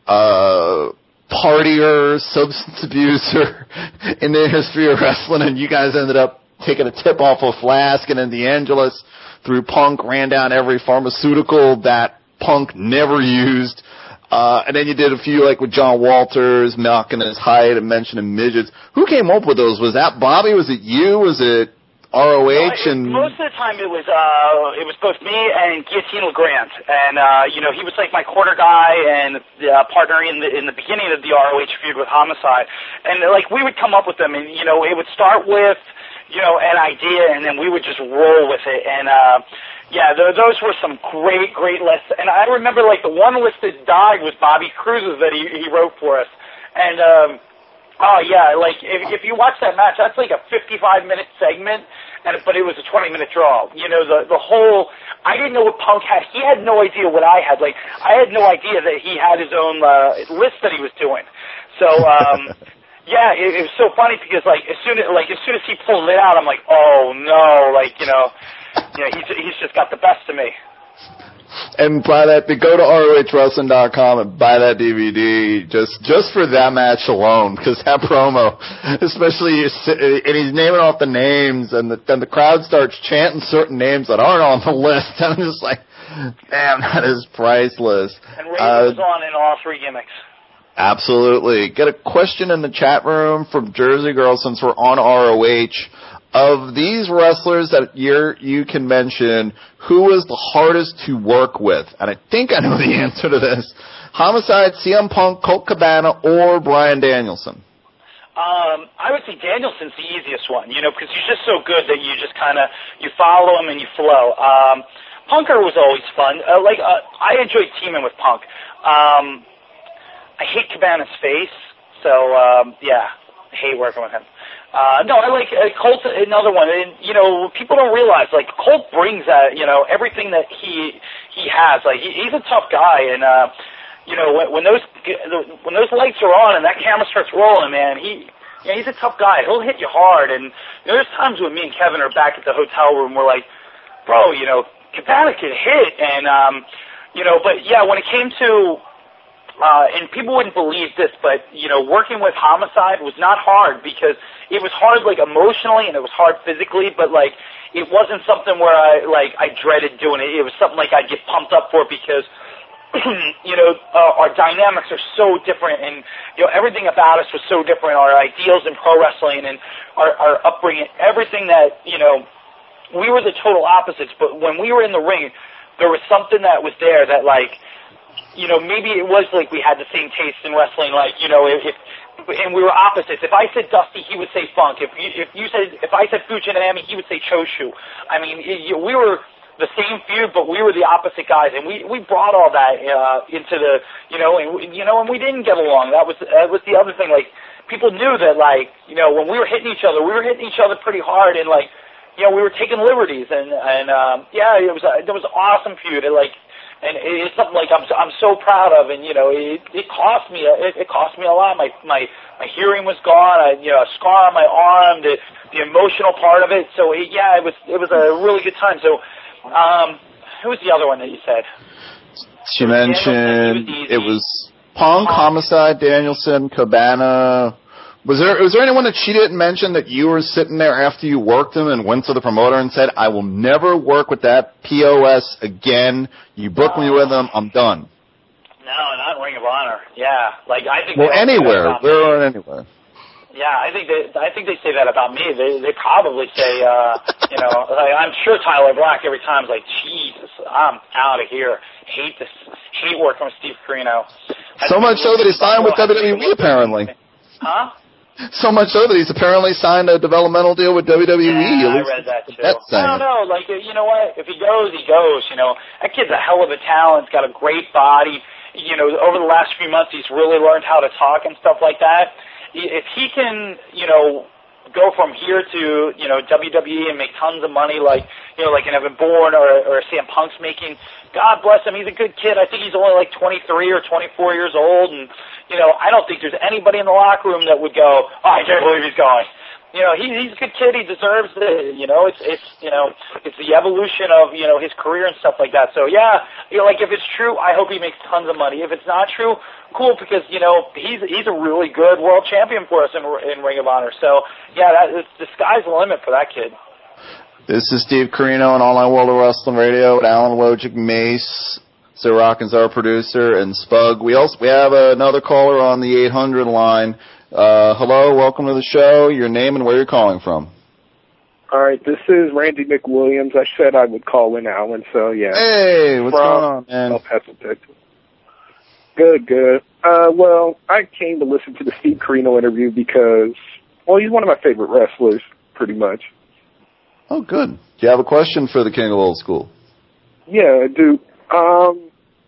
uh, partier, substance abuser in the history of wrestling, and you guys ended up taking a tip off of Flask, and then DeAngelis, through Punk, ran down every pharmaceutical that Punk never used. Uh, and then you did a few, like, with John Walters, mocking his height and mentioning midgets. Who came up with those? Was that Bobby? Was it you? Was it R O H? No, and most of the time it was uh, it was both me and Guillotine LeGrand. And, uh, you know, he was like my quarter guy and uh, partner in the in the beginning of the R O H feud with Homicide. And, like, we would come up with them, and, you know, it would start with, you know, an idea, and then we would just roll with it. And, uh, yeah, th- those were some great, great lists. And I remember, like, the one list that died was Bobby Cruz's that he, he wrote for us. And, um, oh, yeah, like, if, if you watch that match, that's like a fifty-five minute segment, and but it was a twenty minute draw. You know, the the whole, I didn't know what Punk had. He had no idea what I had. Like, I had no idea that he had his own uh, list that he was doing. So, um... yeah, it, it was so funny because, like, as soon as like as soon as he pulled it out, I'm like, oh no, like, you know, you know, he's he's just got the best of me. And buy that. Go to R O H wrestling dot com and buy that D V D just just for that match alone, because that promo, especially, and he's naming off the names, and the and the crowd starts chanting certain names that aren't on the list. I'm just like, damn, that is priceless. And Raven uh, was on in all three gimmicks. Absolutely. Get a question in the chat room from Jersey Girl since we're on R O H. Of these wrestlers that you're, you can mention, who was the hardest to work with? And I think I know the answer to this. Homicide, C M Punk, Colt Cabana, or Bryan Danielson? Um, I would say Danielson's the easiest one, you know, because he's just so good that you just kind of, you follow him and you flow. Um, Punker was always fun. Uh, like, uh, I enjoyed teaming with Punk. Um, I hate Cabana's face, so, um, yeah, I hate working with him. Uh, no, I like uh, Colt, another one, and, you know, people don't realize, like, Colt brings, uh, you know, everything that he, he has. Like, he, he's a tough guy, and, uh, you know, when, when those, when those lights are on and that camera starts rolling, man, he, you know, he's a tough guy. He'll hit you hard, and, you know, there's times when me and Kevin are back at the hotel room, we're like, bro, you know, Cabana can hit, and, um, you know, but, yeah, when it came to, uh, and people wouldn't believe this, but, you know, working with Homicide was not hard because it was hard, like, emotionally and it was hard physically, but, like, it wasn't something where I, like, I dreaded doing it. It was something, like, I'd get pumped up for because, you know, uh, our dynamics are so different and, you know, everything about us was so different, our ideals in pro wrestling and our, our upbringing, everything that, you know, we were the total opposites, but when we were in the ring, there was something that was there that, like, you know, maybe it was like we had the same taste in wrestling, like, you know, if, if and we were opposites. If I said Dusty, he would say Funk. If you, if you said, if I said Fujinami, he would say Choshu. I mean, it, you, we were the same feud, but we were the opposite guys, and we we brought all that uh, into the, you know, and we, you know, and we didn't get along. That was that was the other thing. Like, people knew that, like, you know, when we were hitting each other, we were hitting each other pretty hard, and like, you know, we were taking liberties, and and um, yeah, it was a, it was an awesome feud. It, like. And it's something like I'm I'm so proud of, and you know it it cost me it, it cost me a lot. My my my hearing was gone. I you know a scar on my arm. The the emotional part of it. So it, yeah, it was it was a really good time. So um, who was the other one that you said? She mentioned it was Punk, Homicide, Danielson, Cabana. Was there was there anyone that she didn't mention that you were sitting there after you worked him and went to the promoter and said, I will never work with that P O S again. You booked me with him. I'm done. No, not Ring of Honor. Yeah, like I think. Well, anywhere. Where anywhere. Yeah, I think they I think they say that about me. They they probably say, uh, you know, like, I'm sure Tyler Black every time is like, Jesus, I'm out of here. Hate this. Hate working with Steve Corino. So much so that he signed with W W E apparently. Huh? So much so that he's apparently signed a developmental deal with W W E. Yeah, I read that too. I don't know. Like, you know what? If he goes, he goes. You know, that kid's a hell of a talent. He's got a great body. You know, over the last few months, he's really learned how to talk and stuff like that. If he can, you know, go from here to, you know, W W E and make tons of money like, you know, like an Evan Bourne or, or C M Punk's making, God bless him. He's a good kid. I think he's only like twenty-three or twenty-four years old. And, you know, I don't think there's anybody in the locker room that would go, oh, I can't believe he's going. You know, he, he's a good kid. He deserves it. You know, it's, it's, you know, it's the evolution of, you know, his career and stuff like that. So, yeah, you know, like, if it's true, I hope he makes tons of money. If it's not true, cool, because, you know, he's, he's a really good world champion for us in, in Ring of Honor. So, yeah, that is, the sky's the limit for that kid. This is Steve Corino on Online World of Wrestling Radio with Alan Wojcik, Mace, Sir Rockins, our producer, and Spug. We also we have another caller on the eight hundred line. Uh, hello, welcome to the show. Your name and where you're calling from. All right, this is Randy McWilliams. I said I would call in, Alan, so yeah. Hey, what's from going on, man? El Paso, Texas. Good, good. Uh, well, I came to listen to the Steve Corino interview because, well, he's one of my favorite wrestlers, pretty much. Oh, good. Do you have a question for the King of Old School? Yeah, I do. Um,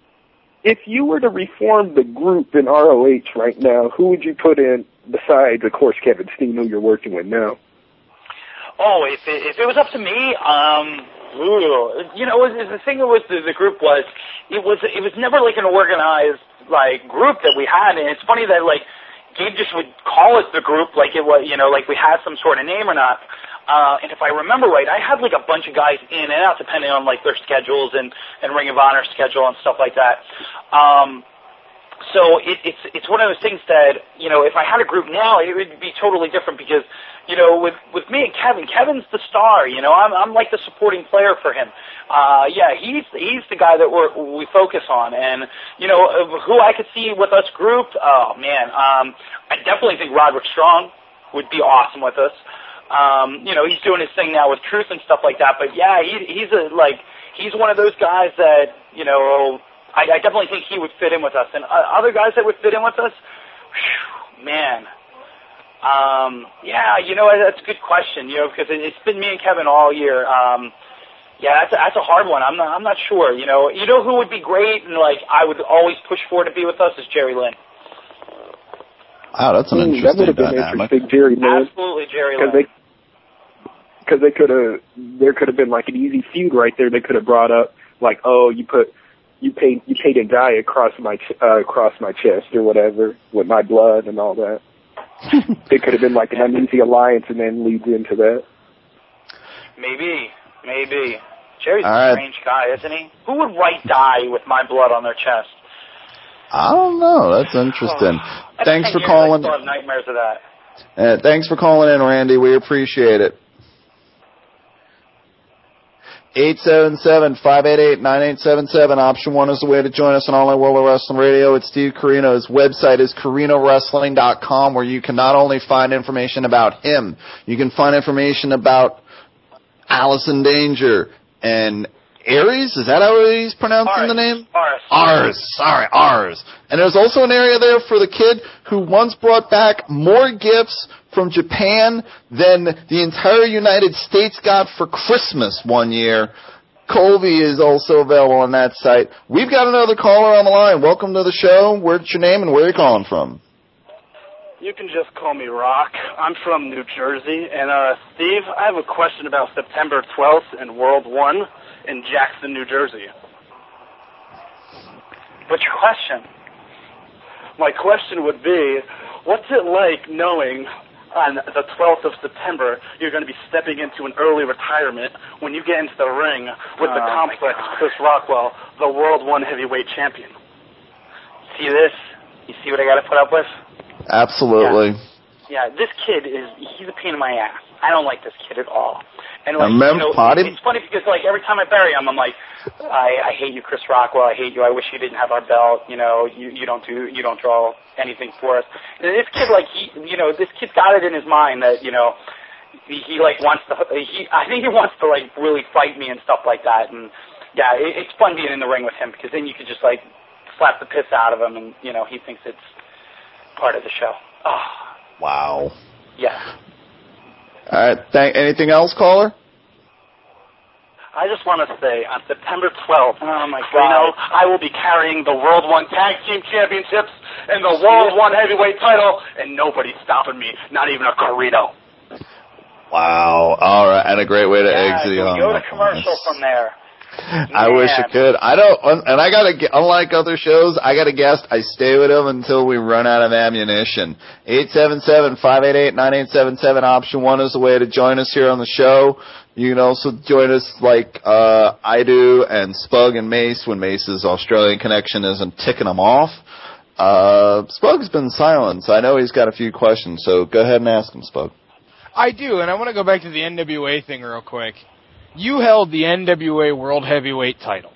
if you were to reform the group in R O H right now, who would you put in besides, of course, Kevin Steen, who you're working with now? Oh, if it, if it was up to me, um, ooh, you know, it was, the thing with the, the group was, it was it was never like an organized like group that we had, and it's funny that like Gabe just would call it the group, like it was, you know, like we had some sort of name or not. Uh, and if I remember right, I had like a bunch of guys in and out depending on like their schedules and, and Ring of Honor schedule and stuff like that. Um, so it, it's it's one of those things that, you know, if I had a group now, it would be totally different because, you know, with with me and Kevin, Kevin's the star. You know, I'm I'm like the supporting player for him. Uh, yeah, he's he's the guy that we're we focus on, and you know who I could see with us grouped. Oh man, um, I definitely think Roderick Strong would be awesome with us. Um, you know, he's doing his thing now with Truth and stuff like that. But yeah, he, he's a like he's one of those guys that, you know, I, I definitely think he would fit in with us. And uh, other guys that would fit in with us, whew, man. Um, yeah, you know, that's a good question. You know, because it, it's been me and Kevin all year. Um, yeah, that's a, that's a hard one. I'm not I'm not sure. You know, you know who would be great and like I would always push for to be with us is Jerry Lynn. Wow, that's an mm, interesting that would have been dynamic. Interesting, Jerry Lynn. Absolutely, Jerry Cause Lynn. Because they, they could have, there could have been like an easy feud right there. They could have brought up like, oh, you put, you paid, you paid a guy across my, ch- uh, across my chest or whatever with my blood and all that. It could have been like an uneasy alliance, and then leads into that. Maybe, maybe. Jerry's all a right. strange guy, isn't he? Who would write "die" with my blood on their chest? I don't know. That's interesting. Oh, Thanks for years, calling. I still have nightmares of that. Uh, thanks for calling in, Randy. We appreciate it. eight seven seven, five eight eight, nine eight seven seven. Option one is the way to join us on Online World of Wrestling Radio. It's Steve Corino. His website is Corino Wrestling dot com, where you can not only find information about him, you can find information about Allison Danger and Aries. Is that how he's pronouncing Ars. the name? Ars. Ars. Sorry, Ars. And there's also an area there for the kid who once brought back more gifts from Japan than the entire United States got for Christmas one year. Colby is also available on that site. We've got another caller on the line. Welcome to the show. What's your name and where are you calling from? You can just call me Rock. I'm from New Jersey. And, uh, Steve, I have a question about September twelfth and World One in Jackson, New Jersey. What's your question? My question would be, what's it like knowing on the twelfth of September you're going to be stepping into an early retirement when you get into the ring with the Oh, complex Chris Rockwell, the World One Heavyweight Champion? See this? You see what I got to put up with? Absolutely. Yeah, this kid is, he's a pain in my ass. I don't like this kid at all. And I like, remember you know, potty- it's funny because like every time I bury him, I'm like, I, I hate you, Chris Rockwell. I hate you. I wish you didn't have our belt. You know, you, you don't do, you don't draw anything for us. And this kid, like, he, you know, this kid's got it in his mind that, you know, he, he like wants to, he, I think he wants to like really fight me and stuff like that. And yeah, it, it's fun being in the ring with him because then you could just like slap the piss out of him and, you know, he thinks it's part of the show. Oh. Wow. Yeah. All right. Thank, anything else, caller? I just want to say, on September twelfth, oh my Reno, I will be carrying the World One Tag Team Championships and the World One Heavyweight title, and nobody's stopping me, not even a Corino. Wow. All right. And a great way to Yeah, exit you on go to that. commercial from there. I wish I could. I don't, and I gotta, unlike other shows, I got a guest. I stay with him until we run out of ammunition. eight seven seven, five eight eight, nine eight seven seven. Option one is the way to join us here on the show. You can also join us like, uh, I do and Spug and Mace when Mace's Australian connection isn't ticking him off. Uh, Spug's been silent, so I know he's got a few questions, so go ahead and ask him, Spug. I do, and I want to go back to the N W A thing real quick. You held the N W A World Heavyweight title.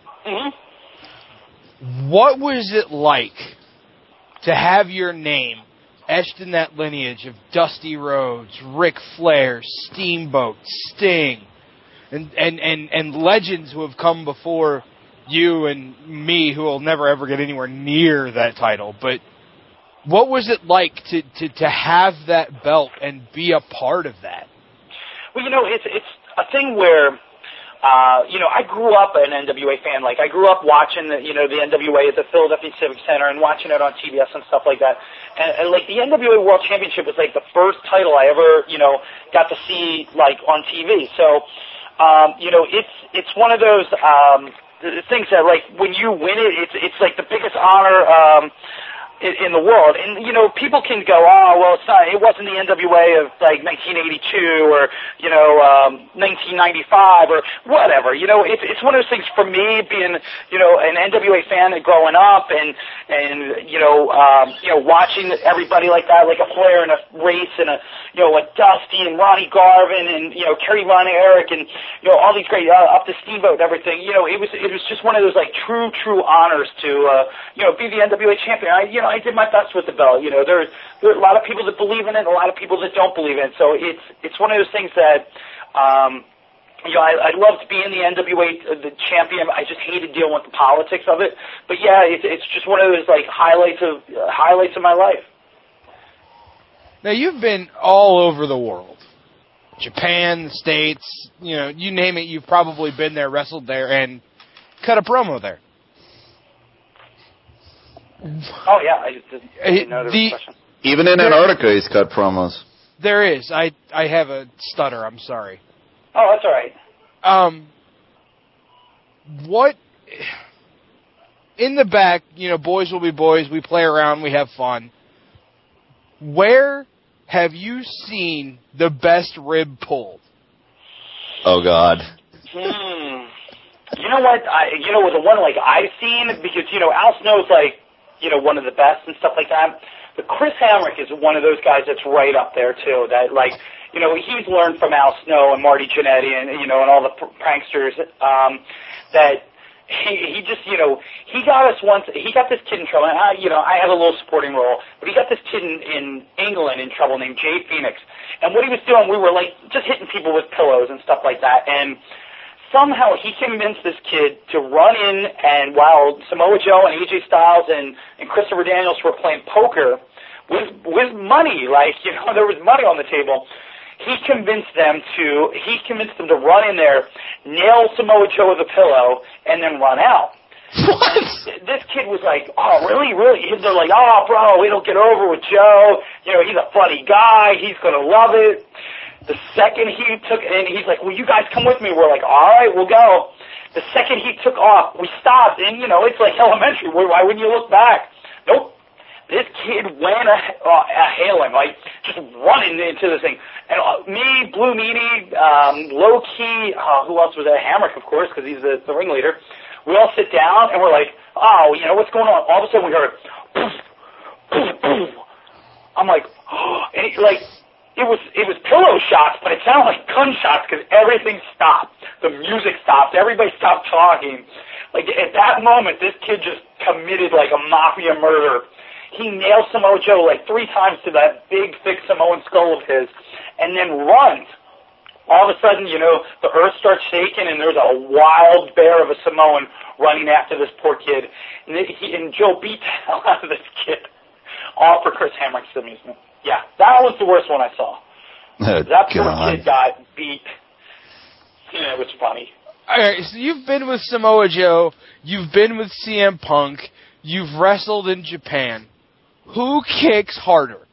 Mm-hmm. What was it like to have your name etched in that lineage of Dusty Rhodes, Ric Flair, Steamboat, Sting, and, and, and, and legends who have come before you and me who will never ever get anywhere near that title? But what was it like to, to, to have that belt and be a part of that? Well, you know, it's it's a thing where, uh, you know, I grew up an N W A fan. Like, I grew up watching, the, you know, the N W A at the Philadelphia Civic Center and watching it on T B S and stuff like that. And, and like, the N W A World Championship was, like, the first title I ever, you know, got to see, like, on T V. So, um, you know, it's it's one of those um, things that, like, when you win it, it's, it's like, the biggest honor um in the world. And, you know, people can go, oh, well, it's not, it wasn't the N W A of, like, nineteen eighty-two or, you know, um, nineteen ninety-five or whatever. You know, it's, it's one of those things for me being, you know, an N W A fan and growing up and, and, you know, um, you know, watching everybody like that, like a Flair and a Race and a, you know, a Dusty and Ronnie Garvin and, you know, Kerry Von Erich and, you know, all these great, uh, up to Steamboat and everything. You know, it was, it was just one of those, like, true, true honors to, uh, you know, be the N W A champion. I, you know, I did my best with the belt. You know, there, there are a lot of people that believe in it, and a lot of people that don't believe in it. So it's it's one of those things that, um, you know, I, I loved being the N W A uh, the champion. I just hated dealing with the politics of it. But yeah, it's it's just one of those like highlights of uh, highlights of my life. Now you've been all over the world. Japan, the States, you know, you name it, you've probably been there, wrestled there, and cut a promo there. Oh yeah, I didn't, I didn't know there was The- a question. Even in Antarctica, he's cut promos. There is. I I have a stutter. I'm sorry. Oh, that's all right. Um, what in the back? You know, boys will be boys. We play around. We have fun. Where have you seen the best rib pulled? Oh, God. Hmm. You know what? I you know the one like I've seen because you know Al Snow's like you know, one of the best and stuff like that. But Chris Hamrick is one of those guys that's right up there too. That like, you know, he's learned from Al Snow and Marty Jannetty and you know and all the pr- pranksters. Um, that he he just you know he got us once. He got this kid in trouble. And I, you know, I had a little supporting role, but he got this kid in, in England in trouble named Jay Phoenix. And what he was doing, we were like just hitting people with pillows and stuff like that. And somehow he convinced this kid to run in, and while Samoa Joe and A J Styles and, and Christopher Daniels were playing poker with with money, like, you know, there was money on the table, he convinced them to he convinced them to run in there, nail Samoa Joe with a pillow, and then run out. What? This kid was like, oh, really, really? They're like, oh, bro, it'll get over with Joe. You know, he's a funny guy. He's going to love it. The second he took, and he's like, well, you guys come with me. We're like, all right, we'll go. The second he took off, we stopped, and, you know, it's like elementary. Why wouldn't you look back? Nope. This kid went a, uh, a hailing, like, just running into this thing. And uh, me, Blue Meanie, um, Low Key, uh, who else was there? Hamrick, of course, because he's the, the ringleader. We all sit down, and we're like, oh, you know, what's going on? All of a sudden, we heard, poof, poof, poof. I'm like, oh, and it, like, It was it was pillow shots, but it sounded like gunshots because everything stopped. The music stopped. Everybody stopped talking. Like, at that moment, this kid just committed, like, a mafia murder. He nailed Samoa Joe, like, three times to that big, thick Samoan skull of his, and then runs. All of a sudden, you know, the earth starts shaking, and there's a wild bear of a Samoan running after this poor kid. And, it, he, and Joe beat the hell out of this kid, all for Chris Hamrick's amusement. Yeah, that was the worst one I saw. Oh, that poor God. kid got beat. Yeah, it was funny. All right, so you've been with Samoa Joe, you've been with C M Punk, you've wrestled in Japan. Who kicks harder?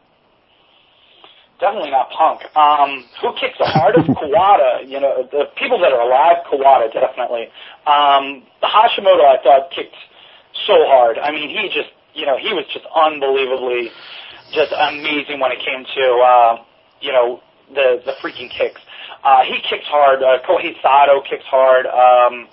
Definitely not Punk. Um, who kicks the hardest? Kawada. You know, the people that are alive, Kawada, definitely. Um, the Hashimoto, I thought, kicked so hard. I mean, he just, you know, he was just unbelievably just amazing when it came to, uh, you know, the the freaking kicks. Uh, he kicks hard. Uh, Kohei Sato kicks hard. Um,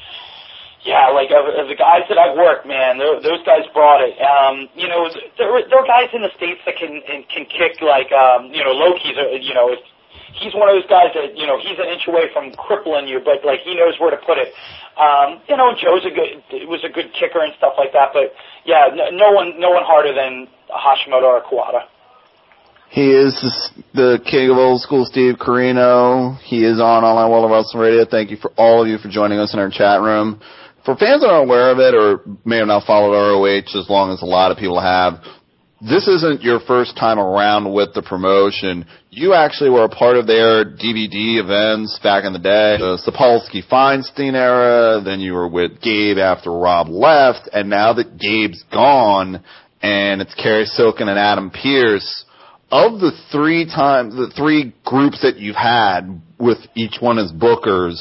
yeah, like of, of the guys that I've worked, man, those guys brought it. Um, you know, there there are guys in the States that can can kick like, um, you know, Loki's. You know, he's one of those guys that, you know, he's an inch away from crippling you, but like he knows where to put it. Um, you know, Joe's a good was a good kicker and stuff like that. But yeah, no, no one no one harder than Hashimoto or Kawada. He is the king of old school, Steve Corino. He is on Online World of Wrestling Radio. Thank you for all of you for joining us in our chat room. For fans that aren't aware of it or may have not followed R O H as long as a lot of people have, this isn't your first time around with the promotion. You actually were a part of their D V D events back in the day, the Sapolsky-Feinstein era, then you were with Gabe after Rob left, and now that Gabe's gone and it's Kerry Silken and Adam Pearce, of the three times, the three groups that you've had with each one as bookers,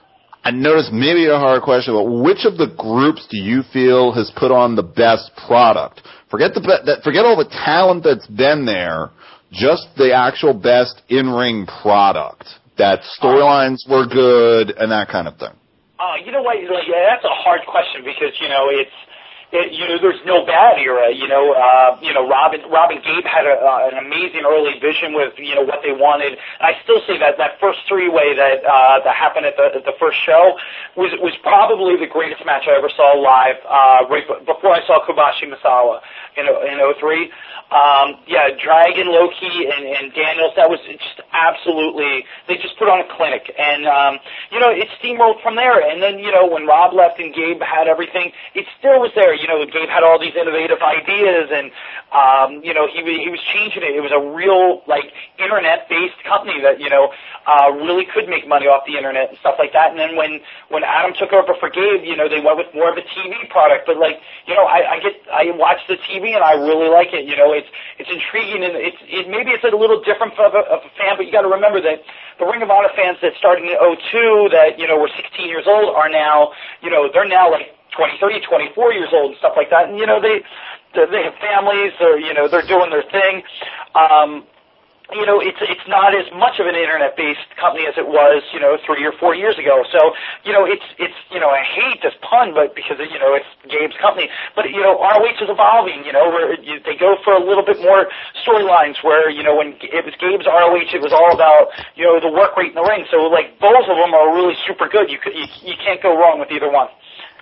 I noticed maybe a hard question, but which of the groups do you feel has put on the best product? Forget the that forget all the talent that's been there, just the actual best in-ring product. That storylines were good and that kind of thing. Uh, you know what? Like, yeah, that's a hard question because, you know, it's. It, you know, there's no bad era. You know, uh, you know, Robin, Robin Gabe had a, uh, an amazing early vision with, you know, what they wanted. And I still say that that first three-way that uh, that happened at the at the first show was was probably the greatest match I ever saw live. Uh, right before I saw Kobashi Misawa in in oh three. Um, yeah, Dragon, Loki, and, and Daniels. That was just absolutely. They just put on a clinic, and um, you know, it steamrolled from there. And then, you know, when Rob left and Gabe had everything, it still was there. You know, Gabe had all these innovative ideas, and um, you know, he he was changing it. It was a real like internet-based company that, you know, uh, really could make money off the internet and stuff like that. And then when when Adam took over for Gabe, you know, they went with more of a T V product. But like, you know, I, I get I watch the T V and I really like it. You know, it's it's intriguing and it's it maybe it's a little different for a, of a fan, but you got to remember that the Ring of Honor fans that started in oh two that, you know, were sixteen years old are now, you know, they're now like twenty, thirty, twenty-four years old and stuff like that. And, you know, they they have families, or, you know, they're doing their thing. Um, you know, it's it's not as much of an internet-based company as it was, you know, three or four years ago. So, you know, it's it's you know, I hate this pun, but because you know it's Gabe's company. But you know, R O H is evolving. You know, where you, they go for a little bit more storylines. Where you know, when it was Gabe's R O H, it was all about you know the work rate in the ring. So like both of them are really super good. You could you, you can't go wrong with either one.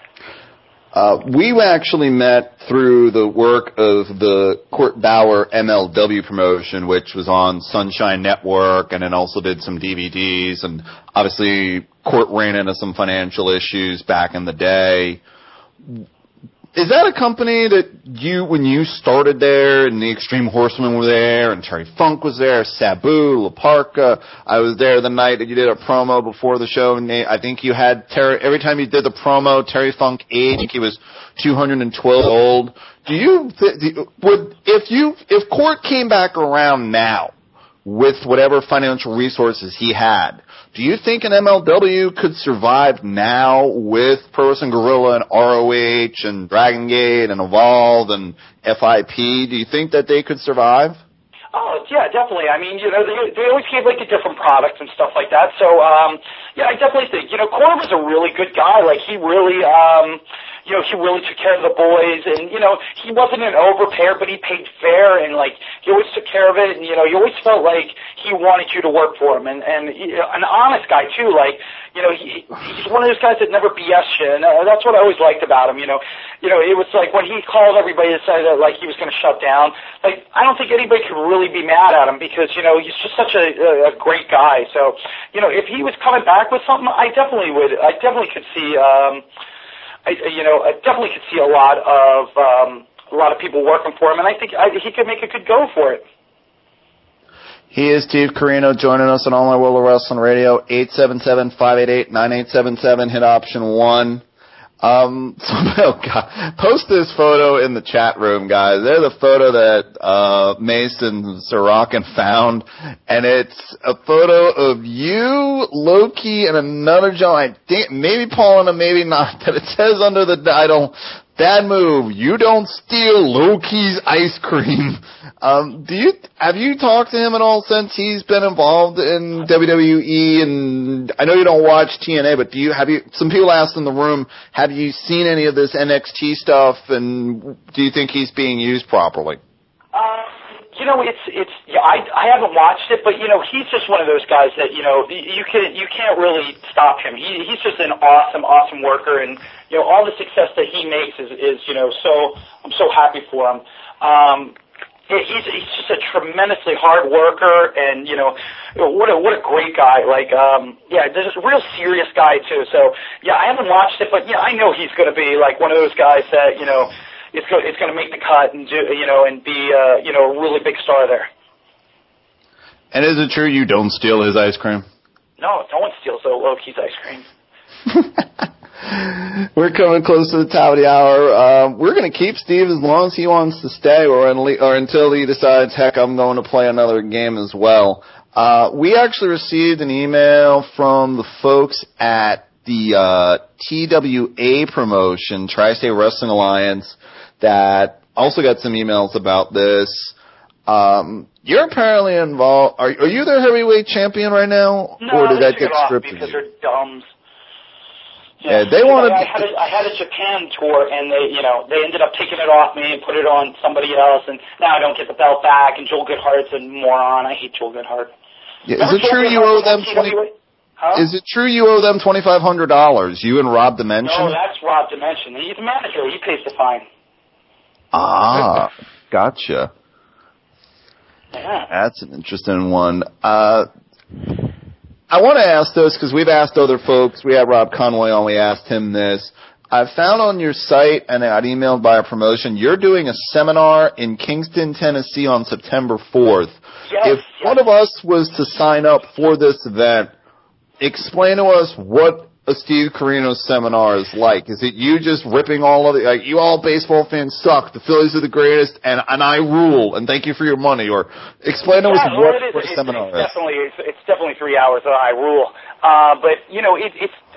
Uh, we actually met through the work of the Court Bauer M L W promotion, which was on Sunshine Network, and then also did some D V Ds. And obviously, Court ran into some financial issues back in the day. Is that a company that you, when you started there, and the Extreme Horsemen were there, and Terry Funk was there, Sabu, La Parka, I was there the night that you did a promo before the show, and they, I think you had Terry, every time you did the promo, Terry Funk age, I think he was two hundred twelve old. Do you, th- would, if you, if Court came back around now, with whatever financial resources he had, do you think an M L W could survive now with Pro Wrestling Guerrilla and R O H and Dragon Gate and Evolve and F I P? Do you think that they could survive? Oh, yeah, definitely. I mean, you know, they, they always gave, like, a different product and stuff like that. So, um, yeah, I definitely think, you know, Court was a really good guy. Like, he really, um, you know, he really took care of the boys. And, you know, he wasn't an overpayer, but he paid fair. And, like, he always took care of it. And, you know, you always felt like he wanted you to work for him. And, and he, an honest guy, too. Like, you know, he, he's one of those guys that never B S you. And uh, that's what I always liked about him, you know. You know, it was like when he called everybody to say that, like, he was going to shut down. Like, I don't think anybody could really be mad at him because, you know, he's just such a, a great guy. So, you know, if he was coming back with something, I definitely would. I definitely could see, um, I, you know, I definitely could see a lot of, um, a lot of people working for him, and I think I, he could make a good go for it. He is Steve Corino joining us on Online World of Wrestling Radio, eight seven seven, five eight eight, nine eight seven seven, hit option one. Um, so, oh God, post this photo in the chat room, guys. There's a photo that, uh, Mason Sorokin found, and it's a photo of you, Loki, and another John, I think, maybe Paul and maybe not, but it says under the title, "Bad move, you don't steal Loki's ice cream." Um, do you, have you talked to him at all since he's been involved in W W E? And I know you don't watch T N A, but do you, have you, some people asked in the room, have you seen any of this N X T stuff, and do you think he's being used properly? Uh, you know, it's, it's, yeah, I, I haven't watched it, but, you know, he's just one of those guys that, you know, you can, you can't really stop him. He, he's just an awesome, awesome worker, and, you know, all the success that he makes is, is, you know, so, I'm so happy for him. Um, He's he's just a tremendously hard worker, and you know, what a what a great guy. Like, um, yeah, just a real serious guy too. So, yeah, I haven't watched it, but yeah, I know he's going to be like one of those guys that you know, it's go, it's going to make the cut and do you know and be uh, you know a really big star there. And is it true you don't steal his ice cream? No, no one steals Loki's ice cream. We're coming close to the top of the hour. Uh, we're going to keep Steve as long as he wants to stay, or, unle- or until he decides, heck, I'm going to play another game as well. Uh, we actually received an email from the folks at the uh, T W A promotion, Tri-State Wrestling Alliance, that also got some emails about this. Um, you're apparently involved. Are, are you their heavyweight champion right now, no, or did that get off stripped? Because they're dumbs. Yeah, they wanted. I had, a, I had a Japan tour, and they, you know, they ended up taking it off me and put it on somebody else, and now I don't get the belt back. And Joel Goodhart's a moron. I hate Joel Goodhart. Yeah, is it true you owe them twenty? Huh? Is it true you owe them twenty five hundred dollars? You and Rob Dimension? No, that's Rob Dimension. He's the manager. He pays the fine. Ah, gotcha. Yeah. That's an interesting one. Uh. I want to ask this because we've asked other folks. We had Rob Conway on. We asked him this. I found on your site, and I got emailed by a promotion, you're doing a seminar in Kingston, Tennessee on September fourth. Yes, if yes. one of us was to sign up for this event, explain to us what a Steve Corino seminar is like. Is it you just ripping all of it? Like, you all baseball fans suck. The Phillies are the greatest, and, and I rule, and thank you for your money. Or explain to yeah, us well, what, it is. what a it's, seminar it's is. Definitely, it's, it's definitely three hours. Uh, I rule. Uh, but, you know, it, it's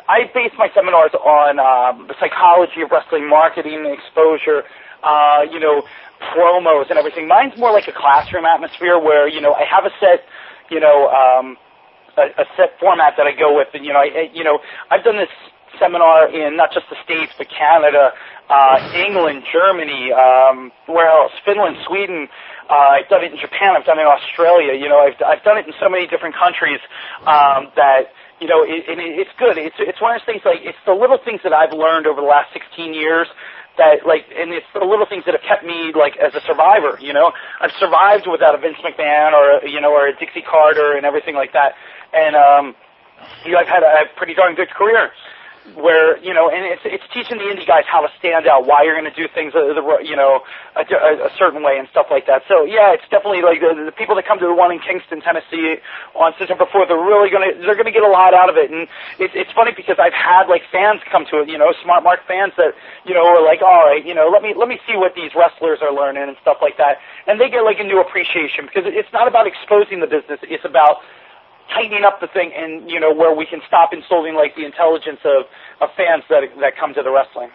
I base my seminars on um, the psychology of wrestling, marketing, exposure, uh, you know, promos and everything. Mine's more like a classroom atmosphere where, you know, I have a set, you know, um, a, a set format that I go with. And, you know, I, you know, I've done this seminar in not just the States, but Canada, uh, England, Germany, um, where else? Finland, Sweden. Uh, I've done it in Japan. I've done it in Australia. You know, I've, I've done it in so many different countries, um, that, you know, it, and it's good. It's, it's one of those things, like, it's the little things that I've learned over the last sixteen years that, like, and it's the little things that have kept me, like, as a survivor, you know. I've survived without a Vince McMahon or, you know, or a Dixie Carter and everything like that. And, um, you know, I've had a, a pretty darn good career where, you know, and it's it's teaching the indie guys how to stand out, why you're going to do things, uh, the, you know, a, a, a certain way and stuff like that. So, yeah, it's definitely, like, the, the people that come to the one in Kingston, Tennessee on September fourth, they're really going to, they're going to get a lot out of it. And it's it's funny because I've had, like, fans come to it, you know, Smart Mark fans that, you know, are like, all right, you know, let me, let me see what these wrestlers are learning and stuff like that. And they get, like, a new appreciation because it's not about exposing the business, it's about tightening up the thing, and, you know, where we can stop insulting, like, the intelligence of, of fans that that come to the wrestling.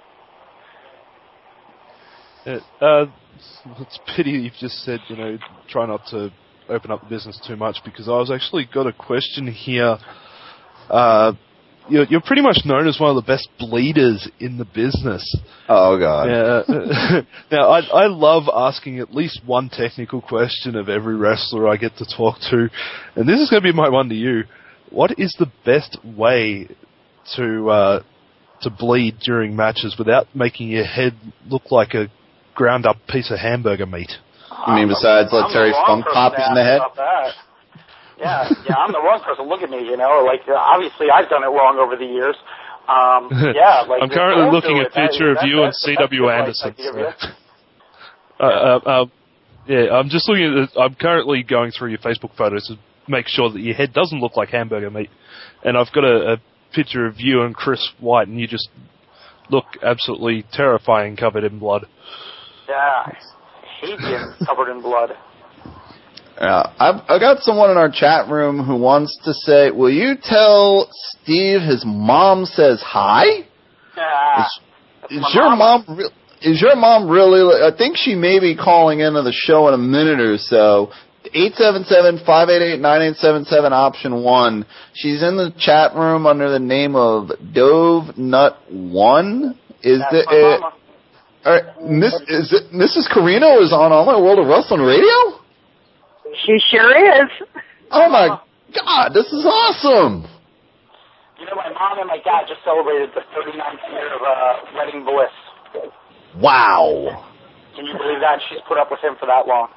It, uh, it's a pity you've just said, you know, try not to open up the business too much, because I was actually got a question here. Uh, you're, you're pretty much known as one of the best bleeders in the business. Oh, God. Yeah. Now, I, I love asking at least one technical question of every wrestler I get to talk to, and this is going to be my one to you. What is the best way to uh, to bleed during matches without making your head look like a ground-up piece of hamburger meat? You mean besides let Terry Funk pop you in the head? Yeah, yeah, I'm the wrong person. Look at me, you know. Like, uh, obviously, I've done it wrong over the years. Um, yeah, like I'm currently looking at a picture of you and C W Anderson. Uh, uh, uh, yeah, I'm just looking at. I'm currently going through your Facebook photos to make sure that your head doesn't look like hamburger meat, and I've got a, a picture of you and Chris White, and you just look absolutely terrifying, covered in blood. Yeah, I hate being covered in blood. Yeah, I've I got someone in our chat room who wants to say, will you tell Steve his mom says hi? Yeah. Is, is your mom re- is your mom really? I think she may be calling into the show in a minute or so. eight seven seven, five eight eight, nine eight seven seven, option one. She's in the chat room under the name of Dove Nut One. Is That's the my uh, mama. all right, Miss is it Missus Carino is on Online World of Wrestling Radio? She sure is. Oh my God, this is awesome! You know, my mom and my dad just celebrated the thirty-ninth year of uh, wedding bliss. Wow. Can you believe that? She's put up with him for that long.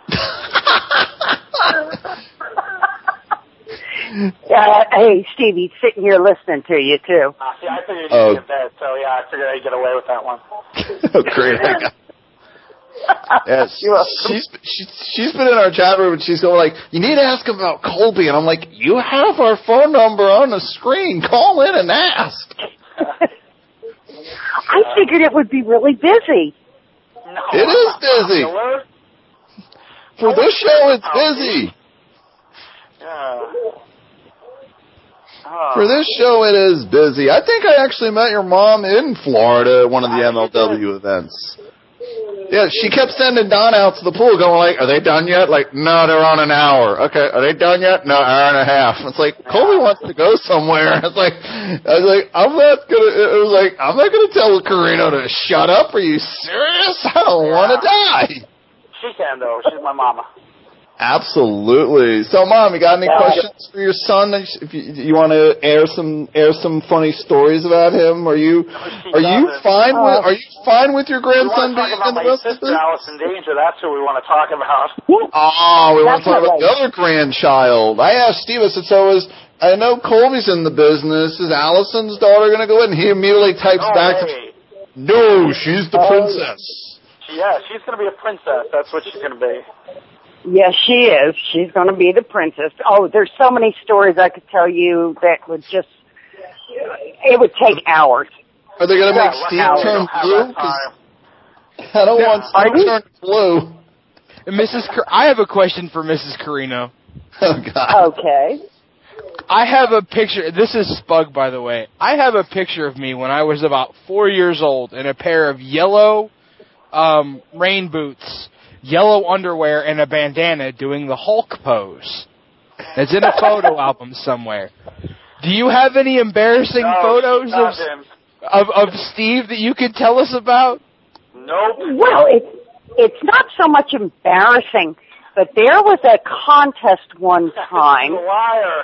uh, hey, Stevie, sitting here listening to you, too. Uh, see, I figured you'd Oh. be in bed, so yeah, I figured I'd get away with that one. Oh, great. Yeah, she's, she's she's been in our chat room and she's going like, you need to ask him about Colby, and I'm like, you have our phone number on the screen. Call in and ask. I figured it would be really busy. No, It is busy. For this show, it's busy. Yeah. Oh. For this show, it is busy. I think I actually met your mom in Florida at one of the M L W events. Yeah, she kept sending Don out to the pool going like, are they done yet? Like, no, they're on an hour. Okay, are they done yet? No, hour and a half. It's like, Colby wants to go somewhere. It's like, I was like, I'm not gonna, it was like, I'm not gonna tell Carino to shut up. Are you serious? I don't want to die. She can, though. She's my mama. Absolutely. So, Mom, you got any Yeah. questions for your son? If you, you want to air some air some funny stories about him, are you are you fine with are you fine with your grandson we being want to talk in the about my rest of sister, this? Allison Danger. That's who we want to talk about. Oh, we want to talk about the other grandchild. I asked Steve. I said, so is I know Colby's in the business. Is Allison's daughter going to go in? And he immediately types No back, way. "No, she's the princess." Yeah, she's going to be a princess. That's what she's going to be. Yes, she is. She's going to be the princess. Oh, there's so many stories I could tell you that would just, it would take hours. Are they going to make Yeah, Steve hours. turn Don't have blue? that 'Cause I don't want Steve to turn blue. Missus Car- I have a question for Missus Carino. Oh, God. Okay. I have a picture. This is Spug, by the way. I have a picture of me when I was about four years old in a pair of yellow um, rain boots, yellow underwear, and a bandana doing the Hulk pose. It's in a photo album somewhere. Do you have any embarrassing no, photos of, of of Steve that you could tell us about? Nope. Well, it's it's not so much embarrassing, but there was a contest one time. You're a liar.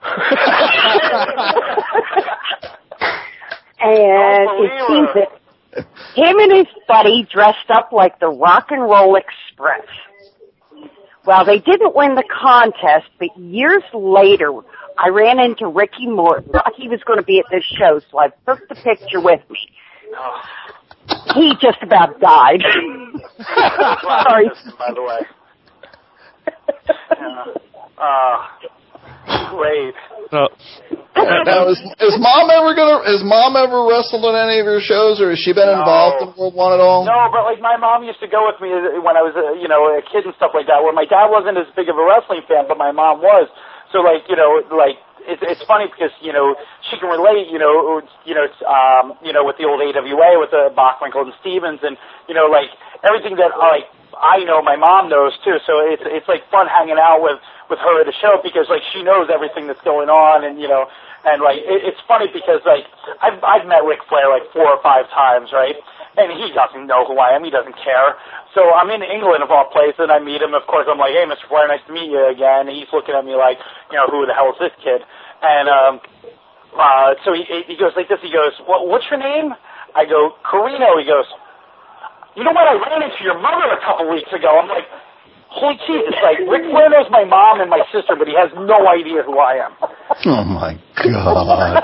And it seems that him and his buddy dressed up like the Rock and Roll Express. Well, they didn't win the contest, but years later, I ran into Ricky Morton. He was going to be at this show, so I took the picture with me. He just about died. Sorry. By the way. Yeah. Uh, great. No. Now, is, is mom ever gonna? Is mom ever wrestled in any of your shows, or has she been No. involved in World One at all? No, but like my mom used to go with me when I was, a, you know, a kid and stuff like that. Where my dad wasn't as big of a wrestling fan, but my mom was. So like, you know, like it's it's funny because you know she can relate, you know, you know, it's, um, you know, with the old A W A with the Bachwinkle and Stevens, and you know, like everything that like I know, my mom knows too. So it's it's like fun hanging out with with her at the show because like she knows everything that's going on, and you know. And, like, it, it's funny because, like, I've, I've met Ric Flair, like, four or five times, right? And he doesn't know who I am. He doesn't care. So I'm in England, of all places, and I meet him. Of course, I'm like, hey, Mister Flair, nice to meet you again. And he's looking at me like, you know, who the hell is this kid? And um, uh, so he, he goes like this. He goes, well, what's your name? I go, Carino. He goes, you know what? I ran into your mother a couple weeks ago. I'm like, holy Jesus, like, Ric Flair knows my mom and my sister, but he has no idea who I am. Oh, my God.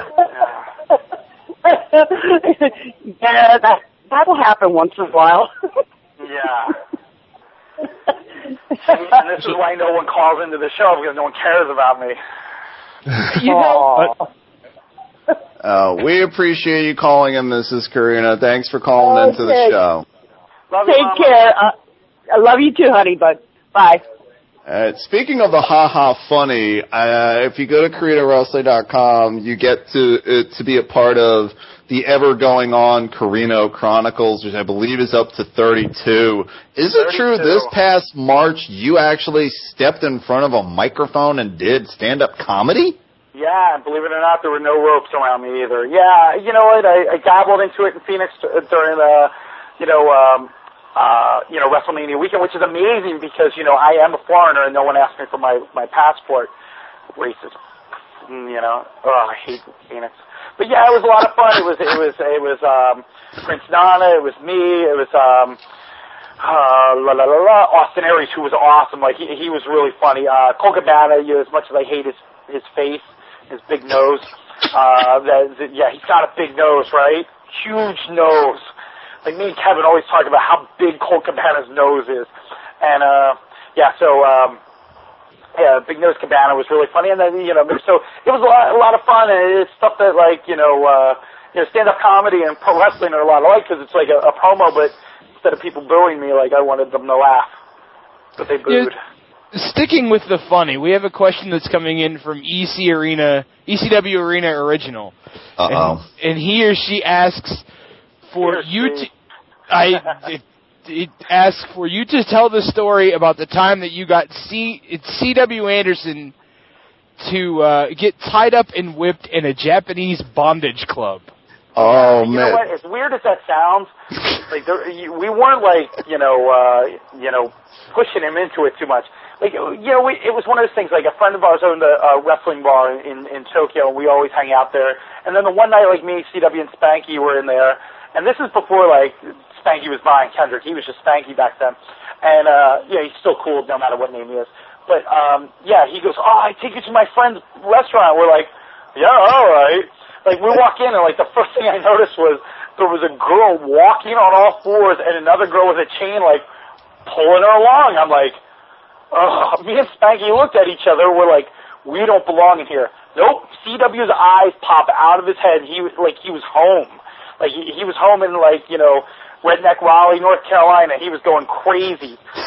Yeah, that, that'll happen once in a while. Yeah. And this is why no one calls into the show, because no one cares about me. You know, Uh, we appreciate you calling in, Missus Carino. Thanks for calling Okay. into the show. Love you, take Mama. care. Uh, I love you too, honey, bud. Bye. Uh, speaking of the Ha Ha Funny, uh, if you go to Carino Wrestling dot com, you get to uh, to be a part of the ever going on Carino Chronicles, which I believe is up to thirty-two. Is it true this past March you actually stepped in front of a microphone and did stand-up comedy? Yeah, and believe it or not, there were no ropes around me either. Yeah, you know what? I, I dabbled into it in Phoenix during the, you know, um, uh, you know, WrestleMania weekend, which is amazing because, you know, I am a foreigner and no one asked me for my, my passport. Racist. You know, oh, I hate Phoenix. But yeah, it was a lot of fun. It was, it was, it was, um, Prince Nana, it was me, it was, um, uh, la la la la, Austin Aries, who was awesome. Like, he, he was really funny. Uh, Cole Cabana, you know, as much as I hate his, his face, his big nose, uh, that, that, yeah, he's got a big nose, right? Huge nose. Like, me and Kevin always talk about how big Cole Cabana's nose is. And, uh, yeah, so, um, yeah, Big Nose Cabana was really funny. And then, you know, so it was a lot, a lot of fun. And it's stuff that, like, you know, uh, you know, stand-up comedy and pro wrestling are a lot alike because it's like a, a promo, but instead of people booing me, like, I wanted them to laugh. But they booed. Yeah, sticking with the funny, we have a question that's coming in from E C Arena, E C W Arena Original. Uh-oh. And, and he or she asks for you to, I, it, it asks for you to tell the story about the time that you got C, it's C W Anderson to uh, get tied up and whipped in a Japanese bondage club. Oh, you man. know what? As weird as that sounds, like there, you, we weren't like you know, uh, you know, pushing him into it too much. Like you know, we, it was one of those things. Like a friend of ours owned a, a wrestling bar in in Tokyo, and we always hang out there. And then the one night, like me, C W, and Spanky were in there, and this is before like Spanky was Brian Kendrick. He was just Spanky back then, and uh, yeah, he's still cool no matter what name he is. But um, yeah, he goes, "Oh, I take you to my friend's restaurant." We're like, "Yeah, all right." Like, we walk in, and, like, the first thing I noticed was there was a girl walking on all fours and another girl with a chain, like, pulling her along. I'm like, ugh. Me and Spanky looked at each other. We're like, we don't belong in here. Nope. C W's eyes pop out of his head. He was, like, he was home. Like, he, he was home in, like, you know, redneck Raleigh, North Carolina. He was going crazy.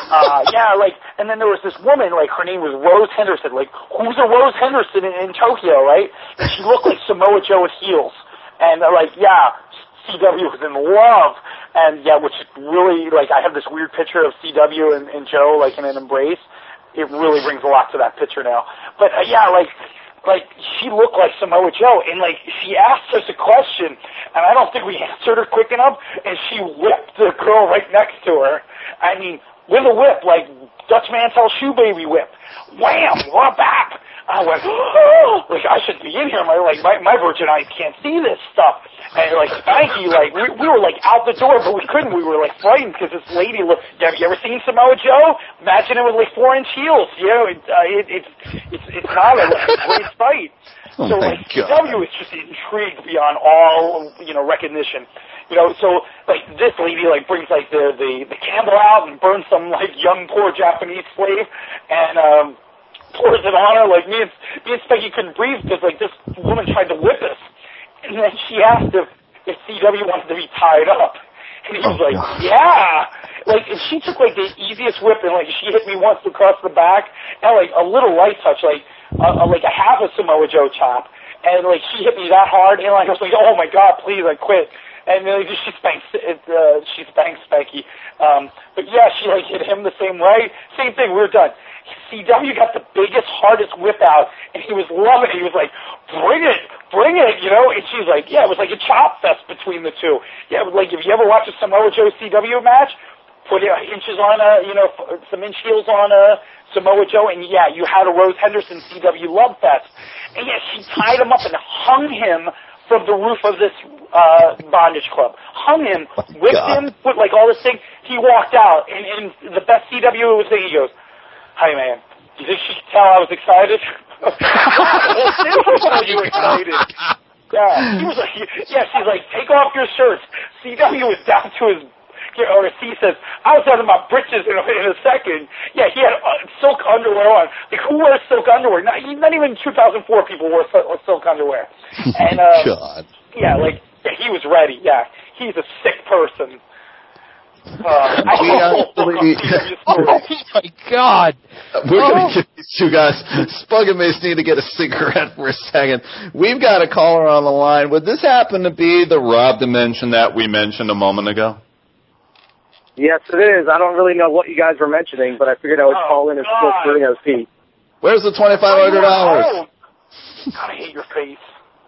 uh, yeah, like, and then there was this woman, like, her name was Rose Henderson. Like, who's a Rose Henderson in, in Tokyo, right? And she looked like Samoa Joe with heels. And, uh, like, yeah, C W was in love. And, yeah, which really, like, I have this weird picture of C W and, and Joe, like, in an embrace. It really brings a lot to that picture now. But, uh, yeah, like, like, she looked like Samoa Joe. And, like, she asked us a question, and I don't think we answered her quick enough, and she whipped the girl right next to her. I mean, with a whip, like Dutch Mantel shoe baby whip. Wham! We're back! I went, oh, like, I should be in here. My, like, my, my virgin eyes can't see this stuff. And, like, Spanky, like, we, we were, like, out the door, but we couldn't. We were, like, frightened because this lady looked, have you ever seen Samoa Joe? Imagine it with, like, four-inch heels. You know, it, uh, it, it's, it's, it's not a, like, a great sight. Oh so, like, C W is just intrigued beyond all, you know, recognition. You know, so, like, this lady, like, brings, like, the, the, the candle out and burns some, like, young, poor Japanese slave, and, um, pours it on her. Like, me and, me and Spanky couldn't breathe because, like, this woman tried to whip us. And then she asked if, if C W wanted to be tied up. And he was oh, like, God. yeah. Like, and she took, like, the easiest whip, and, like, she hit me once across the back, and, like, a little light touch, like, uh, like a half a Samoa Joe chop. And, like, she hit me that hard, and, like, I was like, oh, my God, please, I quit. And then like, she spanked, it, uh, she spanked Spanky. Um, but yeah, she like hit him the same way. Same thing, we were done. C W got the biggest, hardest whip out, and he was loving it. He was like, bring it, bring it, you know? And she's like, yeah, it was like a chop fest between the two. Yeah, it was like, if you ever watch a Samoa Joe C W match, put uh, inches on a, you know, some inch heels on a Samoa Joe, and yeah, you had a Rose Henderson C W love fest. And yeah, she tied him up and hung him from the roof of this uh bondage club. Hung him, whipped God. him, put like all this thing. He walked out, and, and the best C W was thing. He goes, "Hi, man. You think she could tell I was excited?" Are you excited? Yeah, he was like, yeah. She's like, "Take off your shirts." C W was down to his. Or he says, I was out of my britches in a, in a second. Yeah, he had uh, silk underwear on. Like, who wears silk underwear? Not, not even two thousand four people wore silk underwear. And, uh, God. yeah, like, yeah, he was ready. Yeah, he's a sick person. Uh, I we actually, oh my God! We're oh. going to give these two guys, Spug and Mace, need to get a cigarette for a second. We've got a caller on the line. Would this happen to be the Rob Dimension that we mentioned a moment ago? Yes, it is. I don't really know what you guys were mentioning, but I figured I would oh, call in and spill Bruno's tea. Where's the twenty-five hundred dollars? Oh, God, I hate your face.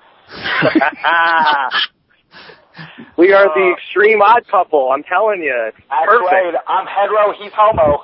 We are the extreme odd couple. I'm telling you. It's That's perfect. right. I'm hetero. He's homo.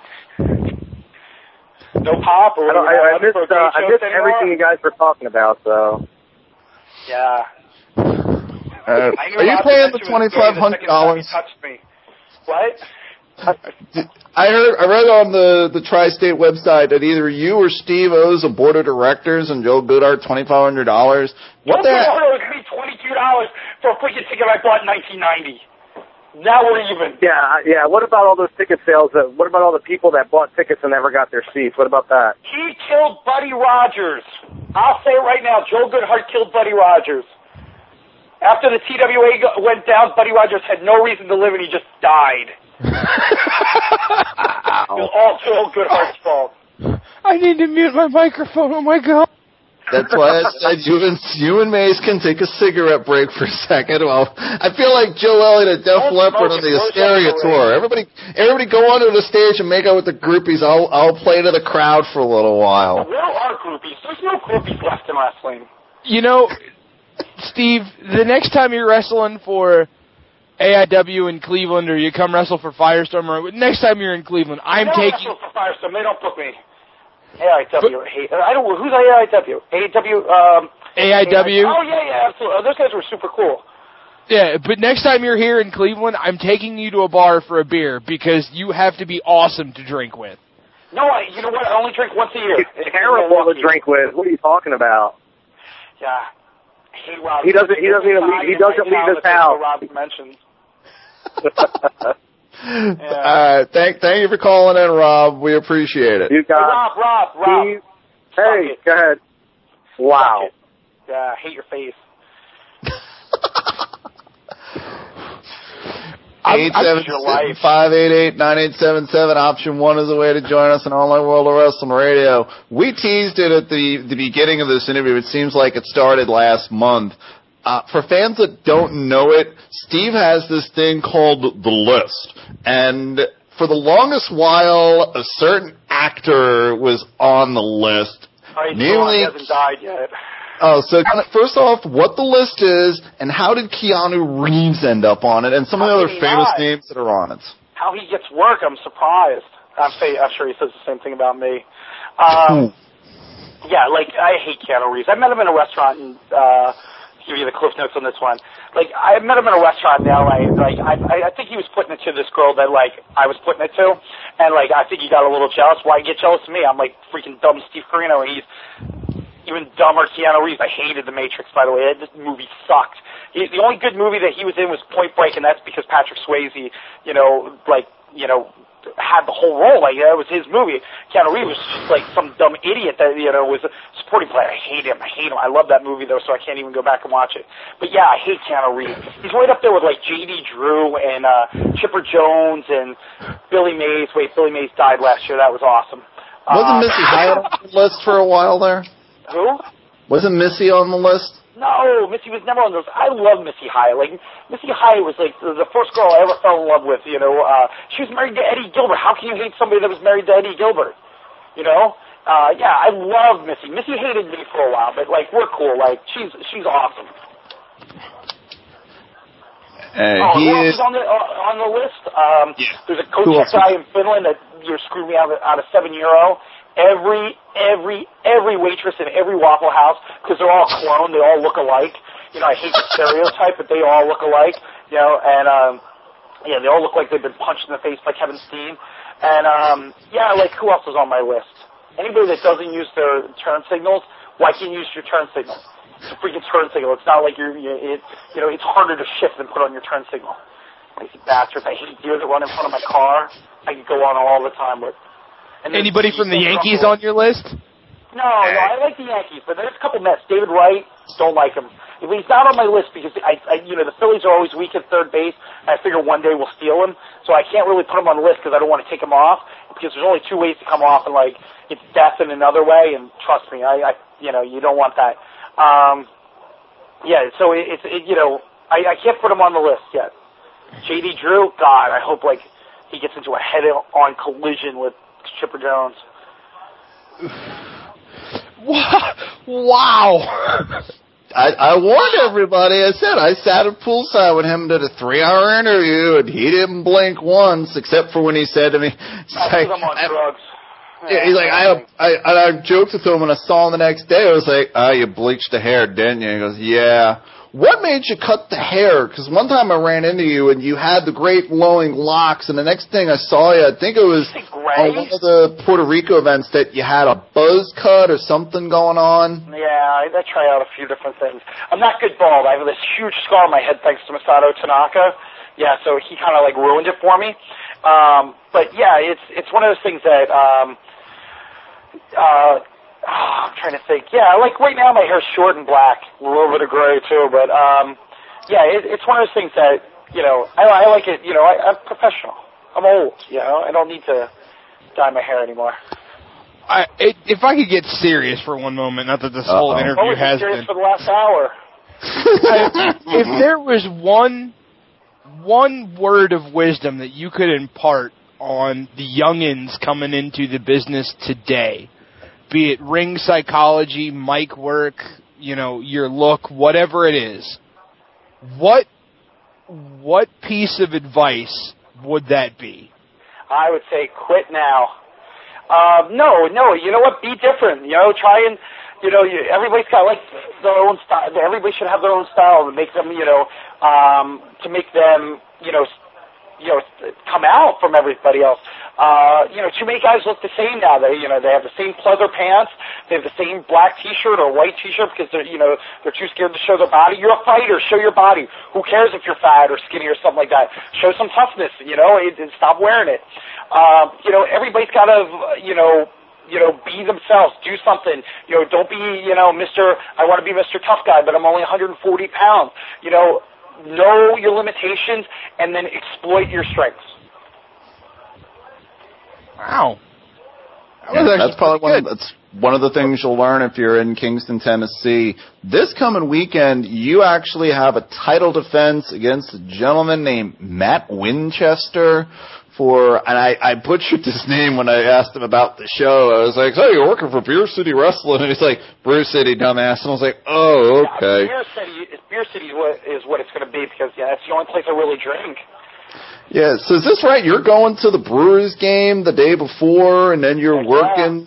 No pop. Or I, don't, I, I missed, uh, I missed everything you guys were talking about, so. Yeah. Uh, are you paying the twenty-five hundred dollars? Touched me. What? I heard, I read on the, the Tri-State website that either you or Steve owes a board of directors and Joe Goodhart twenty-five hundred dollars. What Joe the heck? Goodhart owes me twenty-two dollars for a freaking ticket I bought in nineteen ninety. Now we're even. Yeah, yeah. What about all those ticket sales? That, what about all the people that bought tickets and never got their seats? What about that? He killed Buddy Rogers. I'll say it right now. Joe Goodhart killed Buddy Rogers. After the T W A go- went down, Buddy Rogers had no reason to live, and he just died. It was all Joe Goodhart's fault. I need to mute my microphone. Oh my God! That's why I said you and you and Mace can take a cigarette break for a second. Well, I feel like Joe Elliott at Def Leppard on the Hysteria tour. Everybody, everybody, go onto the stage and make out with the groupies. I'll I'll play to the crowd for a little while. Where are groupies? There's no groupies left in wrestling. You know, Steve, the next time you're wrestling for A I W in Cleveland, or you come wrestle for Firestorm, or next time you're in Cleveland, I'm I taking. wrestle for Firestorm. They don't book me. A I W. But, I don't. Who's A I W? A I W. Um. A I W. Oh yeah, yeah, absolutely. Oh, those guys were super cool. Yeah, but next time you're here in Cleveland, I'm taking you to a bar for a beer because you have to be awesome to drink with. No, I, you know what? I only drink once a year. It's terrible to drink with. What are you talking about? Yeah. Hey, Rob. He doesn't. He doesn't even. Leave, he doesn't leave his house. Rob mentioned. Yeah. Uh, thank, thank you for calling in, Rob. We appreciate it. You got hey, Rob, Rob, Rob. Steve, hey, go ahead. Wow. Yeah, I hate your face. I, eight seven seven, five eight eight, nine eight seven seven. Option one is the way to join us on Online World of Wrestling Radio. We teased it at the, the beginning of this interview. It seems like it started last month. Uh, for fans that don't know it, Steve has this thing called The List. And for the longest while, a certain actor was on the list. Oh, he's namely, he hasn't died yet. Oh, so kind of, first off, what the list is, and how did Keanu Reeves end up on it, and some of the How other did he famous not? names that are on it. How he gets work, I'm surprised. I'm, say, I'm sure he says the same thing about me. Um, yeah, like, I hate Keanu Reeves. I met him in a restaurant and, uh, give you the cliff notes on this one. Like, I met him in a restaurant in L A. Like, I, I think he was putting it to this girl that, like, I was putting it to. And, like, I think he got a little jealous. Why get jealous of me? I'm, like, freaking dumb Steve Corino, and he's even dumber Keanu Reeves. I hated The Matrix, by the way. This movie sucked. He, the only good movie that he was in was Point Break, and that's because Patrick Swayze, you know, like, you know, had the whole role. Like, that was his movie. Keanu Reeves was just like some dumb idiot that, you know, was a supporting player. I hate him. I hate him. I love that movie, though, so I can't even go back and watch it. But, yeah, I hate Keanu Reeves. He's right up there with, like, J D Drew and uh, Chipper Jones and Billy Mays. Wait, Billy Mays died last year. That was awesome. Wasn't Uh, Missy Hyatt on the list for a while there? Who? Wasn't Missy on the list? No, Missy was never on those. I love Missy Hyatt. Like, Missy Hyatt was like the, the first girl I ever fell in love with, you know. Uh, she was married to Eddie Gilbert. How can you hate somebody that was married to Eddie Gilbert? You know? Uh, yeah, I love Missy. Missy hated me for a while, but, like, we're cool. Like, she's she's awesome. Hey, oh, he who else is... is on the, uh, on the list? Um, yeah. There's a Who coach else? guy in Finland that you know, screwed me out of, out of seven euro. Every, every, every waitress in every Waffle House, because they're all cloned, they all look alike. You know, I hate the stereotype, but they all look alike. You know, and um, yeah, they all look like they've been punched in the face by Kevin Steen. And um, yeah, like who else is on my list? Anybody that doesn't use their turn signals, why can't you use your turn signal? It's a freaking turn signal. It's not like you're, you, it, you know, it's harder to shift than put on your turn signal. Lazy bastards. I hate deer that run in front of my car. I could go on all the time, but. And Anybody from the Yankees on your list? No, no, I like the Yankees, but there's a couple Mets. David Wright, don't like him. He's not on my list because I, I, you know, the Phillies are always weak at third base. And I figure one day we'll steal him, so I can't really put him on the list because I don't want to take him off. Because there's only two ways to come off, and like it's death in another way. And trust me, I, I you know, you don't want that. Um, yeah, so it, it's, it, you know, I, I can't put him on the list yet. J D Drew, God, I hope like he gets into a head-on collision with Chipper Jones. Wow. I, I warned everybody. I said I sat at poolside with him, did a three-hour interview, and he didn't blink once, except for when he said to me, he's like, I'm on drugs. Yeah, he's like, I, I, I, I joked with him when I saw him the next day. I was like, oh, you bleached the hair, didn't you? He goes, yeah. What made you cut the hair? Because one time I ran into you and you had the great flowing locks, and the next thing I saw you, I think it was on one of the Puerto Rico events that you had a buzz cut or something going on. Yeah, I, I try out a few different things. I'm not good bald. I have this huge scar on my head thanks to Masato Tanaka. Yeah, so he kind of like ruined it for me. Um, but yeah, it's it's one of those things that um, uh. Oh, I'm trying to think. Yeah, like right now my hair's short and black, a little bit of gray too. But um, yeah, it, it's one of those things that you know I, I like it. You know, I, I'm professional. I'm old. You know, I don't need to dye my hair anymore. I, it, if I could get serious for one moment, not that this Uh-oh. whole interview Always has serious been. for the last hour. I, if there was one one word of wisdom that you could impart on the youngins coming into the business today, be it ring psychology, mic work, you know, your look, whatever it is, what what piece of advice would that be? I would say quit now. Uh, no, no, you know what? Be different. You know, try and, you know, you, everybody's got like their own style. Everybody should have their own style to make them, you know, um, to make them, you know, you know, come out from everybody else. Uh, you know, too many guys look the same now. They, you know, they have the same pleather pants. They have the same black T-shirt or white T-shirt because they're, you know, they're too scared to show their body. You're a fighter. Show your body. Who cares if you're fat or skinny or something like that? Show some toughness. You know, and, and stop wearing it. Um, you know, everybody's got to, you know, you know, be themselves. Do something. You know, don't be, you know, Mister I want to be Mister Tough Guy, but I'm only one hundred forty pounds. You know. know your limitations and then exploit your strengths. Wow. That Yeah, was that's probably pretty one of, that's one of the things you'll learn if you're in Kingston, Tennessee. This coming weekend, you actually have a title defense against a gentleman named Matt Winchester. For and I, I butchered his name when I asked him about the show. I was like, "Oh, you're working for Beer City Wrestling," and he's like, "Brew City, dumbass." And I was like, "Oh, okay." Yeah, Beer City, Beer City is what, is what it's going to be because yeah, that's the only place I really drink. Yeah. So is this right? You're going to the Brewers game the day before, and then you're Yeah. working.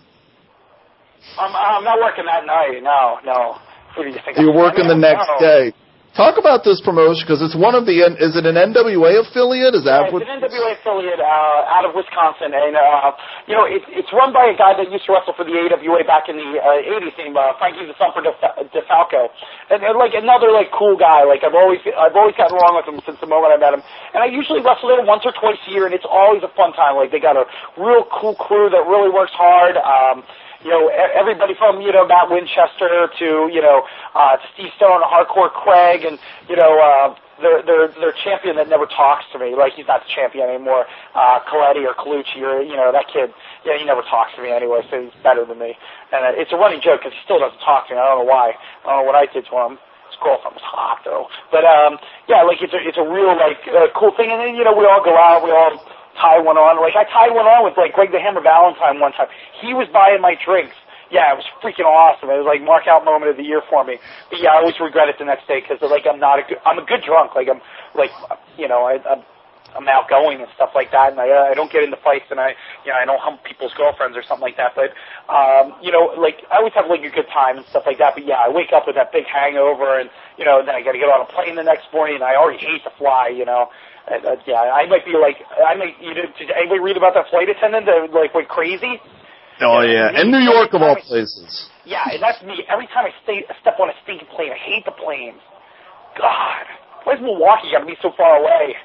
I'm I'm not working that night. No, no. Who do you think? You're I'm- working I the mean, next no. day. Talk about this promotion because it's one of the. Is it an N W A affiliate? Is that Yeah, what? it's an N W A affiliate uh, out of Wisconsin, and uh, you know it, it's run by a guy that used to wrestle for the A W A back in the uh, eighties, named uh, Frankie the Thumper DeFal- DeFalco, and, and like another like cool guy. Like I've always I've always gotten along with him since the moment I met him, and I usually wrestle there once or twice a year, and it's always a fun time. Like they got a real cool crew that really works hard. Um, You know, everybody from, you know, Matt Winchester to, you know, uh, to Steve Stone, Hardcore Craig, and, you know, uh, their, their, their champion that never talks to me. Like, he's not the champion anymore. Uh, Coletti or Colucci or, you know, that kid, yeah, he never talks to me anyway, so he's better than me. And uh, it's a running joke because he still doesn't talk to me. I don't know why. I don't know what I did to him. His girlfriend was hot, though. But, um, yeah, like, it's a, it's a real, like, uh, cool thing. And then, you know, we all go out, we all tie one on. Like, I tied one on with, like, Greg the Hammer Valentine one time. He was buying my drinks. Yeah, it was freaking awesome. It was like mark out moment of the year for me. But yeah, I always regret it the next day because like I'm not a good, I'm a good drunk. Like I'm like you know I, I'm I'm outgoing and stuff like that, and I uh, I don't get into fights, and I you know I don't hump people's girlfriends or something like that. But um you know like I always have like a good time and stuff like that. But yeah, I wake up with that big hangover, and you know then I got to get on a plane the next morning, and I already hate to fly. You know. And, uh, yeah, I might be like I might. You know, did anybody read about that flight attendant that like went crazy? Oh yeah, in New York of all places. Yeah, and that's me. Every time I stay, step on a stinking plane, I hate the planes. God, why's Milwaukee got to be so far away?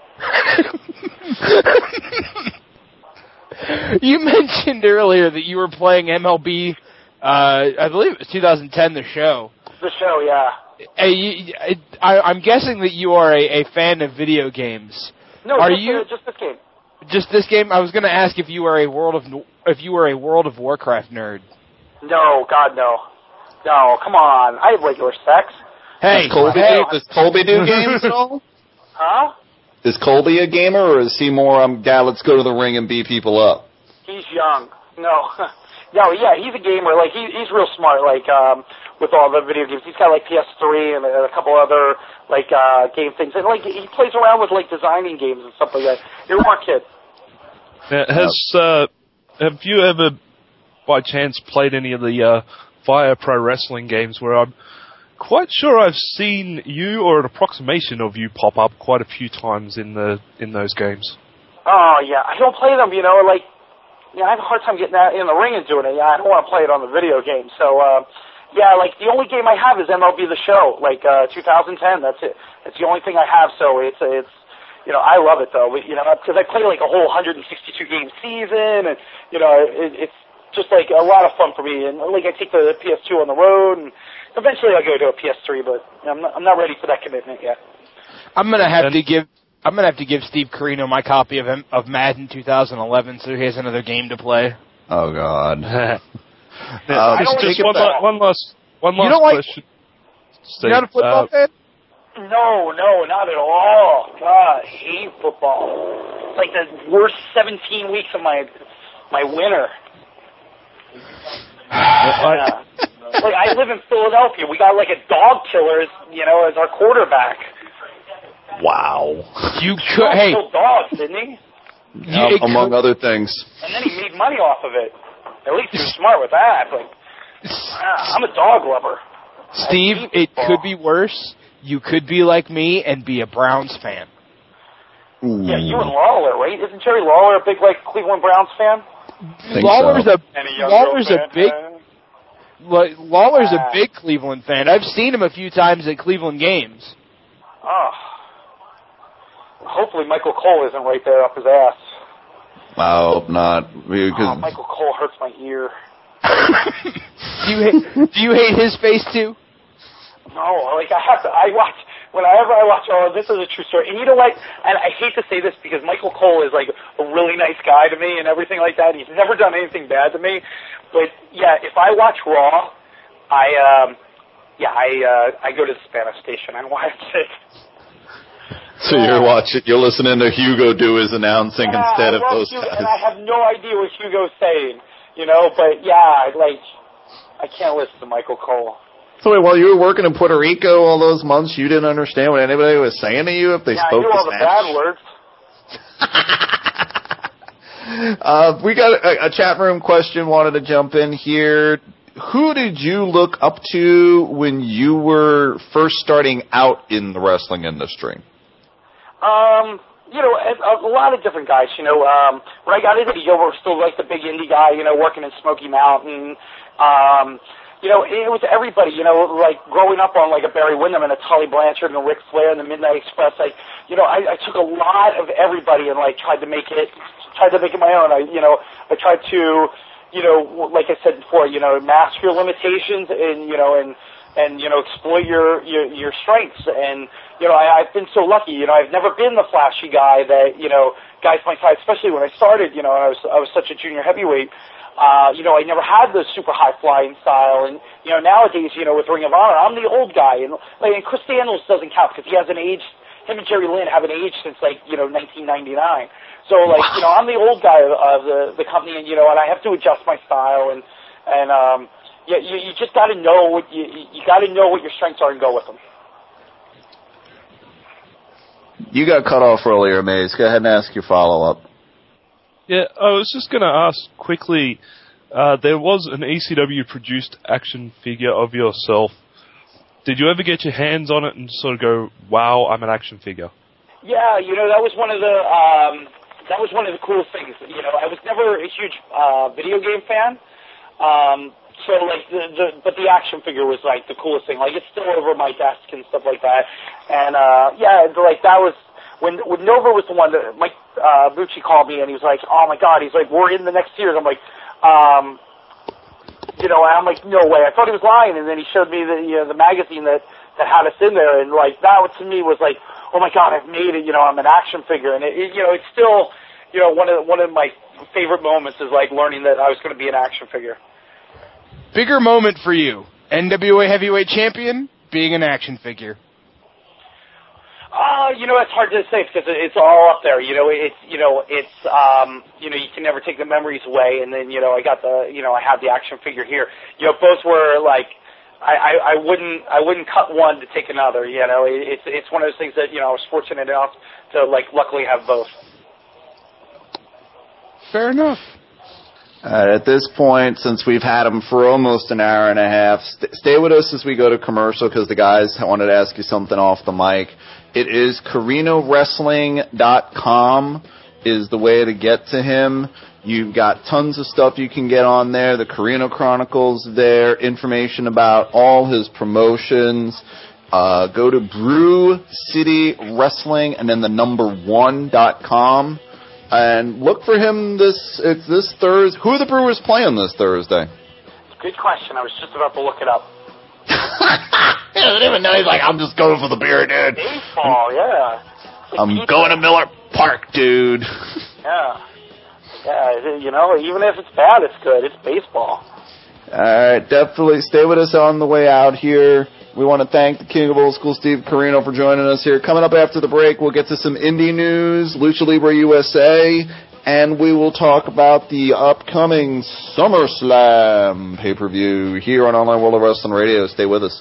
You mentioned earlier that you were playing M L B. Uh, I believe it was two thousand ten. The show. The show, yeah. Hey, you, I, I'm guessing that you are a, a fan of video games. No, are just, you uh, just this game. just this game? I was going to ask if you were a World of if you were a World of Warcraft nerd. No, God, no, no. Come on, I have regular sex. Hey, does Colby, hey. does Colby do games at all? Huh? Is Colby a gamer, or is he more, um, Dad, let's go to the ring and beat people up? He's young. No, no, yeah, he's a gamer. Like he, he's real smart. Like um, with all the video games, he's got like P S three and a, a couple other like uh game things, and like he plays around with like designing games and stuff like that. You're a smart kid. Now, has uh, have you ever, by chance, played any of the uh, Fire Pro Wrestling games? Where I'm quite sure I've seen you or an approximation of you pop up quite a few times in the in those games. Oh yeah, I don't play them. You know, like yeah, I have a hard time getting out in the ring and doing it. Yeah, I don't want to play it on the video game. So uh, yeah, like the only game I have is M L B The Show, like uh, two thousand ten. That's it. It's the only thing I have. So it's it's. You know, I love it though, you know, because I play like a whole one hundred sixty-two game season, and you know, it, it's just like a lot of fun for me. And like I take the P S two on the road, and eventually I'll go to a P S three, but I'm not, I'm not ready for that commitment yet. I'm gonna have to give I'm gonna have to give Steve Carino my copy of M- of Madden twenty eleven, so he has another game to play. Oh God. uh, just just one, la- one last one last you don't question. Like, you're not a football uh, fan? No, no, not at all. God, I hate football. It's like the worst seventeen weeks of my my winter. Yeah. Like I live in Philadelphia. We got like a dog killer, as, you know, as our quarterback. Wow. You He could hey killed dogs, didn't he? Yeah, among other things. And then he made money off of it. At least he was smart with that. But ah, I'm a dog lover. Steve, it could be worse. You could be like me and be a Browns fan. Ooh. Yeah, you and Lawler, right? Isn't Jerry Lawler a big like Cleveland Browns fan? Think Lawler's so. a Lawler's a big like, Lawler's a big Cleveland fan. I've seen him a few times at Cleveland games. Oh. Hopefully Michael Cole isn't right there up his ass. I hope not. Because Oh, Michael Cole hurts my ear. do you hate, do you hate his face too? No, like I have to. I watch whenever I watch all of this, is a true story. And you know what? And I hate to say this because Michael Cole is like a really nice guy to me and everything like that. He's never done anything bad to me. But yeah, if I watch Raw, I um, yeah, I uh, I go to the Spanish station. I watch it. So you're watching, you're listening to Hugo do his announcing yeah, instead I of those Hugo, guys. And I have no idea what Hugo's saying, you know. But yeah, like I can't listen to Michael Cole. So wait, while you were working in Puerto Rico all those months, you didn't understand what anybody was saying to you if they yeah, spoke I knew the all the bad words. Uh, we got a, a chat room question, wanted to jump in here. Who did you look up to when you were first starting out in the wrestling industry? Um, you know, a, a lot of different guys. You know, um, when I got into the Gilbert, was still like the big indie guy. You know, working in Smoky Mountain. Um, you know, it was everybody. You know, like growing up on like a Barry Windham and a Tully Blanchard and a Ric Flair and the Midnight Express. Like, you know, I, I took a lot of everybody and like tried to make it. Tried to make it my own. I, you know, I tried to, you know, like I said before, you know, master your limitations and, you know, and, and, you know, exploit your, your, your strengths. And, you know, I, I've been so lucky, you know, I've never been the flashy guy that, you know, guys my size, especially when I started, you know, I was, I was such a junior heavyweight. Uh, you know, I never had the super high flying style. And, you know, nowadays, you know, with Ring of Honor, I'm the old guy. And, like, and Chris Daniels doesn't count because he hasn't aged. Him and Jerry Lynn haven't aged since, like, you know, nineteen ninety-nine. So, like, you know, I'm the old guy of the the company, and you know, and I have to adjust my style, and and um, yeah, you you just got to know what you you got to know what your strengths are and go with them. You got cut off earlier, Maze. Go ahead and ask your follow up. Yeah, I was just going to ask quickly. Uh, there was an E C W produced action figure of yourself. Did you ever get your hands on it and sort of go, "Wow, I'm an action figure"? Yeah, you know, that was one of the um, that was one of the coolest things. You know, I was never a huge uh, video game fan, um, so like the, the but the action figure was like the coolest thing. Like it's still over my desk and stuff like that. And uh, yeah, like that was when when Nova was the one that Mike uh, Bucci called me and he was like, "Oh my God," he's like, "We're in the next series." I'm like, um, you know, and I'm like, "No way!" I thought he was lying, and then he showed me the you know, the magazine that that had us in there, and like that to me was like, oh my God, I've made it, you know, I'm an action figure. And, it, it, you know, it's still, you know, one of one of my favorite moments is, like, learning that I was going to be an action figure. Bigger moment for you, N W A Heavyweight Champion, being an action figure. Uh, you know, it's hard to say because it's all up there. You know, it's, you know, it's, um, you know, you can never take the memories away. And then, you know, I got the, you know, I have the action figure here. You know, both were, like, I, I, I wouldn't I wouldn't cut one to take another, you know. It's it's one of those things that, you know, I was fortunate enough to, like, luckily have both. Fair enough. Uh, at this point, since we've had them for almost an hour and a half, st- stay with us as we go to commercial because the guys wanted to ask you something off the mic. It is Carino Wrestling dot com is the way to get to him. You've got tons of stuff you can get on there. The Carino Chronicles there, information about all his promotions. Uh, go to Brew City Wrestling and then the number one dot com and look for him this it's this Thursday. Who are the Brewers playing this Thursday? Good question. I was just about to look it up. I didn't even know. He's like, I'm just going for the beer, dude. Baseball, yeah. I'm going to Miller Park, dude. Yeah. Yeah, you know, even if it's bad, it's good. It's baseball. All right, definitely stay with us on the way out here. We want to thank the King of Old School, Steve Carino, for joining us here. Coming up after the break, we'll get to some indie news, Lucha Libre U S A, and we will talk about the upcoming SummerSlam pay-per-view here on Online World of Wrestling Radio. Stay with us.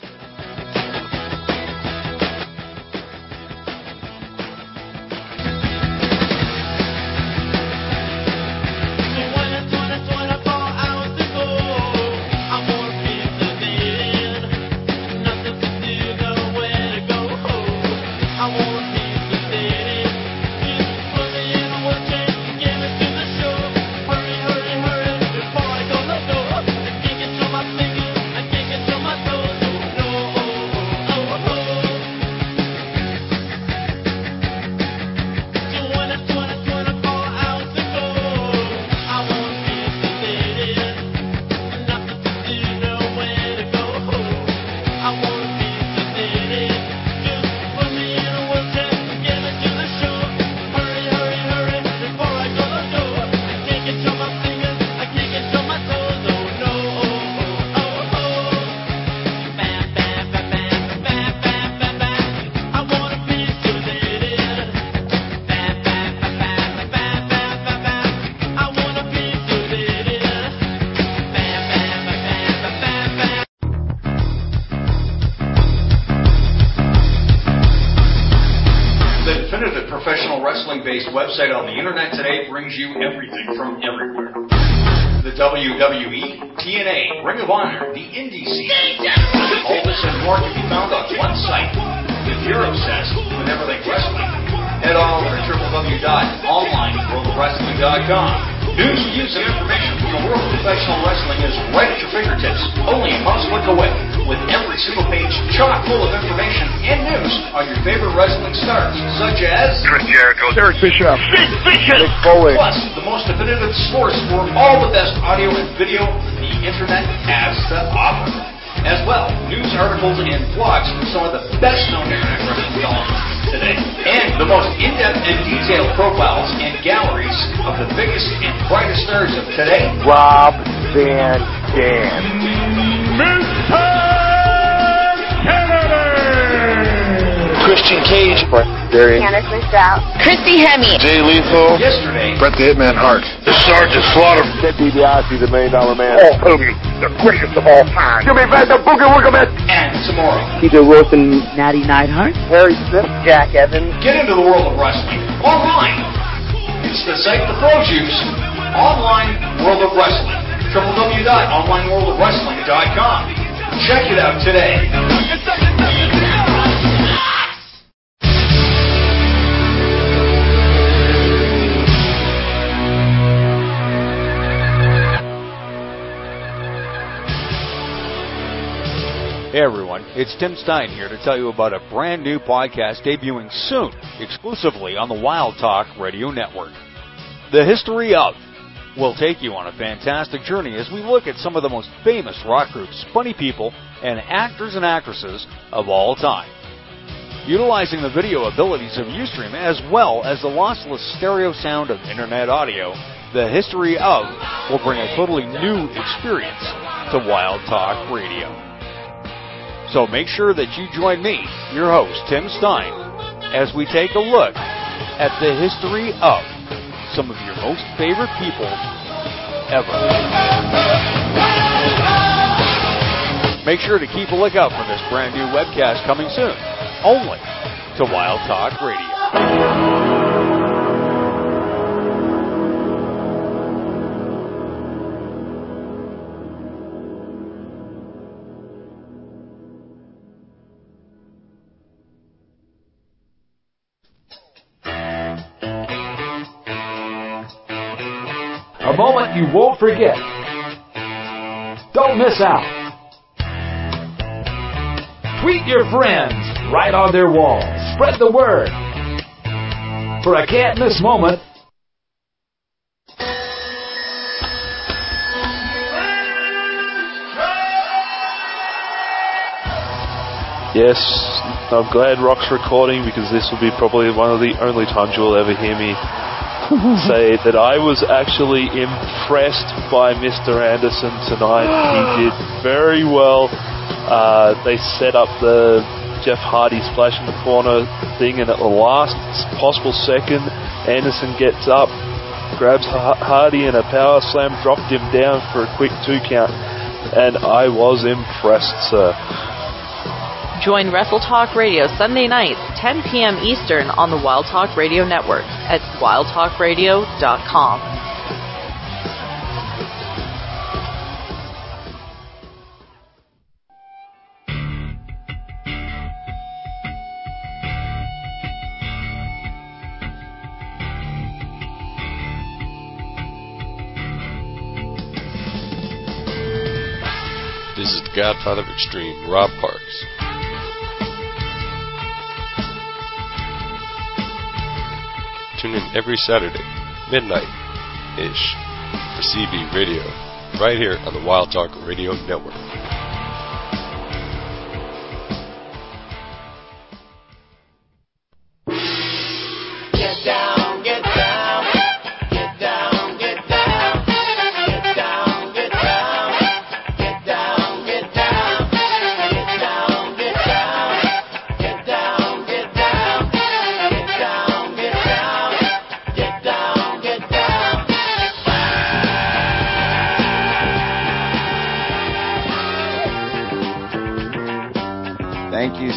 professional wrestling-based website on the internet today brings you everything from everywhere. The W W E, T N A, Ring of Honor, the indie scene. All this and more can be found on one site. If you're obsessed with everything wrestling, head on over to w w w dot online world of wrestling dot com. News, views, and information from the world of professional wrestling is right at your fingertips, only a mouse click away, with every single page chock full of information and news on your favorite wrestling stars, such as Chris Jericho, Eric Bischoff, Sid Vicious, Mick Foley. Plus the most definitive source for all the best audio and video the internet has to offer. As well, news articles and blogs from some of the best-known internet wrestling columnists today, and the most in-depth and detailed profiles and galleries of the biggest and brightest stars of today. Rob Van Dam, Mister Christian Cage, Darian, Anderson Strout, Christy Hemme, Jay Lethal, Yesterday, Bret the Hitman Hart, the Sergeant Slaughter, Ted DiBiase, the Million Dollar Man, Hulk Hogan, the greatest of all time, Jimmy Van the Boogie Woogerman, and tomorrow, T J Wilson, Natty Neidhart, Harry Smith, Jack Evans. Get into the world of wrestling online. It's the site the pros use. Online World of Wrestling. w w w dot online world of wrestling dot com. Check it out today. Hey everyone, it's Tim Stein here to tell you about a brand new podcast debuting soon, exclusively on the Wild Talk Radio Network. The History Of will take you on a fantastic journey as we look at some of the most famous rock groups, funny people, and actors and actresses of all time. Utilizing the video abilities of Ustream as well as the lossless stereo sound of internet audio, The History Of will bring a totally new experience to Wild Talk Radio. So make sure that you join me, your host, Tim Stein, as we take a look at the history of some of your most favorite people ever. Make sure to keep a lookout for this brand new webcast coming soon, only to Wild Talk Radio. A moment you won't forget. Don't miss out. Tweet your friends right on their walls. Spread the word. For a can't miss moment. Yes, I'm glad Rock's recording because this will be probably one of the only times you'll ever hear me say that I was actually impressed by Mister Anderson tonight. He did very well. Uh, they set up the Jeff Hardy splash in the corner thing, and at the last possible second, Anderson gets up, grabs Hardy in a power slam, dropped him down for a quick two count, and I was impressed, sir. Join Wrestle Talk Radio Sunday nights, ten p.m. Eastern on the Wild Talk Radio Network at wild talk radio dot com. This is the Godfather of Extreme, Rob Parks. Tune in every Saturday, midnight-ish, for C B Radio, right here on the Wild Talk Radio Network. Get down, get down, get down, get down, get down, get down, get down, get down, get down, get down, get down, get down, get down, get down, get down, get down.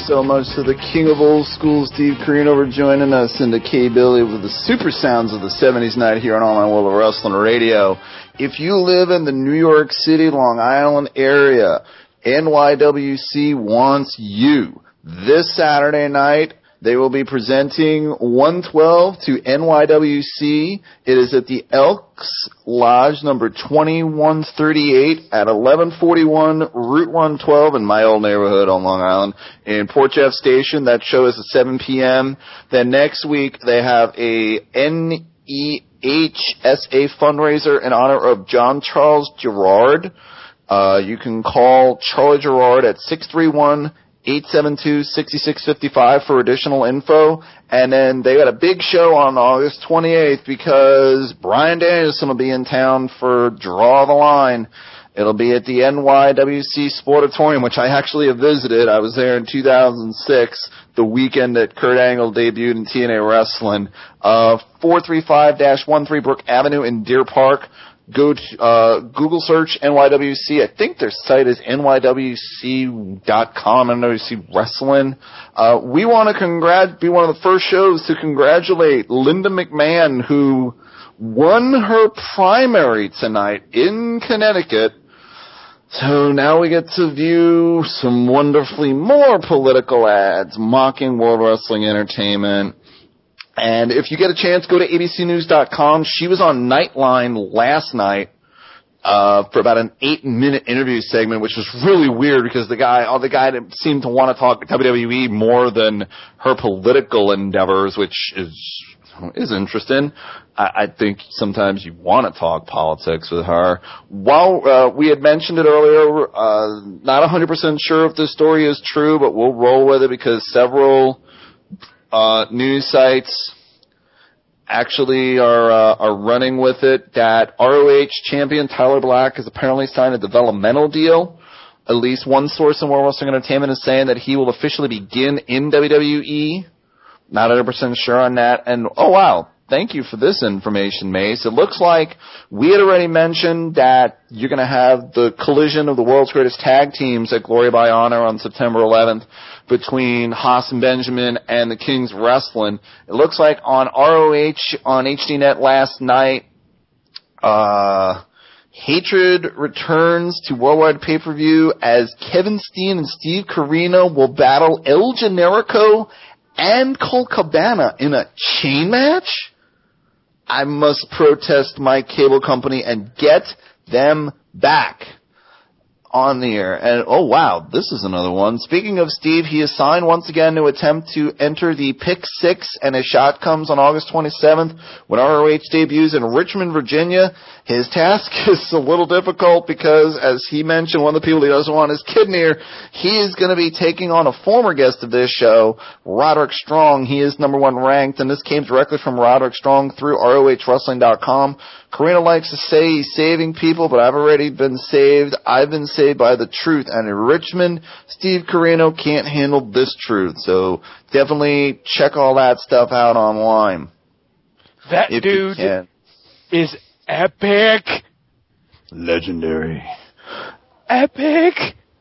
so much to the king of old school, Steve Corino, for joining us, and to K. Billy with the super sounds of the seventies night here on Online World of Wrestling Radio. If you live in the New York City, Long Island area, N Y W C wants you. This Saturday night, they will be presenting one twelve to N Y W C. It is at the Elks Lodge, number twenty-one thirty-eight at eleven forty-one Route one twelve in my old neighborhood on Long Island in Port Jeff Station. That show is at seven p.m. Then next week, they have a N E H S A fundraiser in honor of John Charles Gerard. Uh, you can call Charlie Gerard at six three one, eight seven two, six six five five for additional info. And then they got a big show on August twenty-eighth because Bryan Danielson will be in town for Draw the Line. It'll be at the N Y W C Sportatorium, which I actually have visited. I was there in two thousand six, the weekend that Kurt Angle debuted in T N A Wrestling. Uh, four three five dash one three Brook Avenue in Deer Park. Go to uh, Google search N Y W C. I think their site is N Y W C dot com, N Y W C Wrestling. Uh, we want to congrat- be one of the first shows to congratulate Linda McMahon, who won her primary tonight in Connecticut. So now we get to view some wonderfully more political ads mocking World Wrestling Entertainment. And if you get a chance, go to A B C News dot com. She was on Nightline last night uh for about an eight-minute interview segment, which was really weird because the guy, oh, the guy seemed to want to talk W W E more than her political endeavors, which is is interesting. I, I think sometimes you want to talk politics with her. While uh, we had mentioned it earlier, uh not one hundred percent sure if this story is true, but we'll roll with it because several Uh, news sites actually are uh, are running with it that R O H champion Tyler Black has apparently signed a developmental deal. At least one source in World Wrestling Entertainment is saying that he will officially begin in W W E. Not one hundred percent sure on that. And, oh, wow, thank you for this information, Mace. It looks like we had already mentioned that you're going to have the collision of the world's greatest tag teams at Glory by Honor on September eleventh. Between Haas and Benjamin and the Kings Wrestling. It looks like on R O H on H D Net last night, uh, Hatred returns to Worldwide Pay-Per-View as Kevin Steen and Steve Corino will battle El Generico and Colt Cabana in a chain match? I must protest my cable company and get them back on the air. And, oh, wow, this is another one. Speaking of Steve, he is signed once again to attempt to enter the Pick Six, and his shot comes on August twenty-seventh when R O H debuts in Richmond, Virginia. His task is a little difficult because, as he mentioned, one of the people he doesn't want is Kid near. He is going to be taking on a former guest of this show, Roderick Strong. He is number one ranked, and this came directly from Roderick Strong through R O H Wrestling dot com. Corino likes to say he's saving people, but I've already been saved. I've been saved by the truth. And in Richmond, Steve Corino can't handle this truth. So definitely check all that stuff out online. That dude is epic. Legendary. Epic.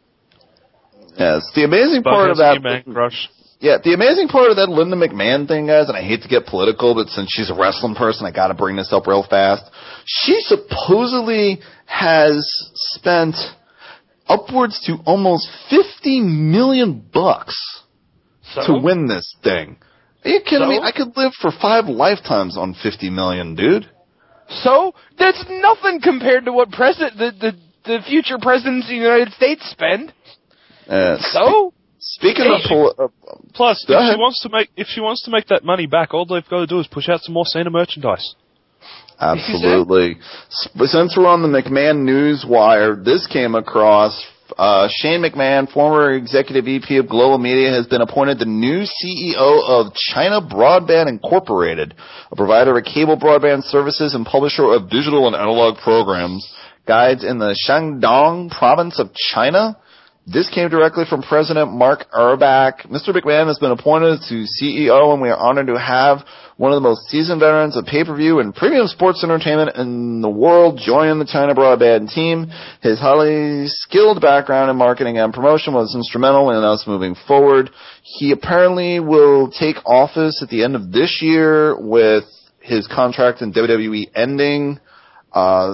Yes, the amazing part of that... Crush. Yeah, the amazing part of that Linda McMahon thing, guys, and I hate to get political, but since she's a wrestling person, I gotta bring this up real fast. She supposedly has spent upwards to almost fifty million bucks so? to win this thing. Are you kidding so? me? I could live for five lifetimes on fifty million, dude. So? That's nothing compared to what president, the, the, the future presidents of the United States spend. Uh, so? Speaking hey, of pol- uh, plus, if ahead. she wants to make if she wants to make that money back, all they've got to do is push out some more Cena merchandise. Absolutely. Since we're on the McMahon News Wire, this came across. Uh, Shane McMahon, former executive V P of Global Media, has been appointed the new C E O of China Broadband Incorporated, a provider of cable broadband services and publisher of digital and analog programs, guides in the Shandong province of China. This came directly from President Mark Erbach. Mister McMahon has been appointed to C E O, and we are honored to have one of the most seasoned veterans of pay-per-view and premium sports entertainment in the world joining the China Broadband team. His highly skilled background in marketing and promotion was instrumental in us moving forward. He apparently will take office at the end of this year with his contract in W W E ending. Uh,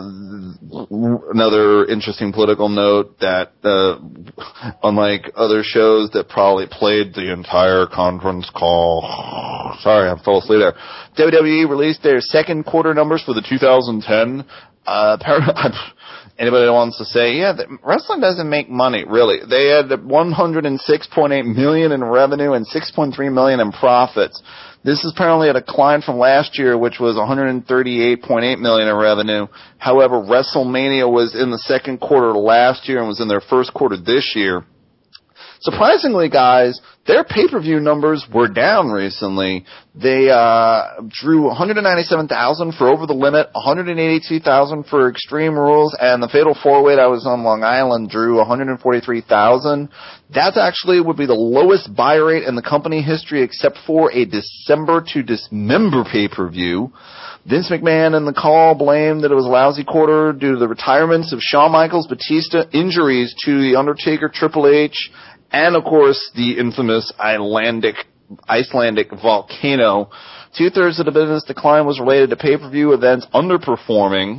another interesting political note that, uh, unlike other shows that probably played the entire conference call, sorry, I fell asleep there. W W E released their second quarter numbers for the two thousand ten. Uh, anybody that wants to say, yeah, wrestling doesn't make money, really. They had one hundred six point eight million dollars in revenue and six point three million dollars in profits. This is apparently a decline from last year, which was one hundred thirty-eight point eight million dollars in revenue. However, WrestleMania was in the second quarter last year and was in their first quarter this year. Surprisingly, guys, their pay-per-view numbers were down recently. They uh drew one hundred ninety-seven thousand for Over the Limit, one hundred eighty-two thousand for Extreme Rules, and the Fatal Four-Way that was on Long Island drew one hundred forty-three thousand. That actually would be the lowest buy rate in the company history except for a December to Dismember pay-per-view. Vince McMahon in the call blamed that it was a lousy quarter due to the retirements of Shawn Michaels, Batista, injuries to The Undertaker, Triple H, and, of course, the infamous Icelandic, Icelandic volcano. Two-thirds of the business decline was related to pay-per-view events underperforming.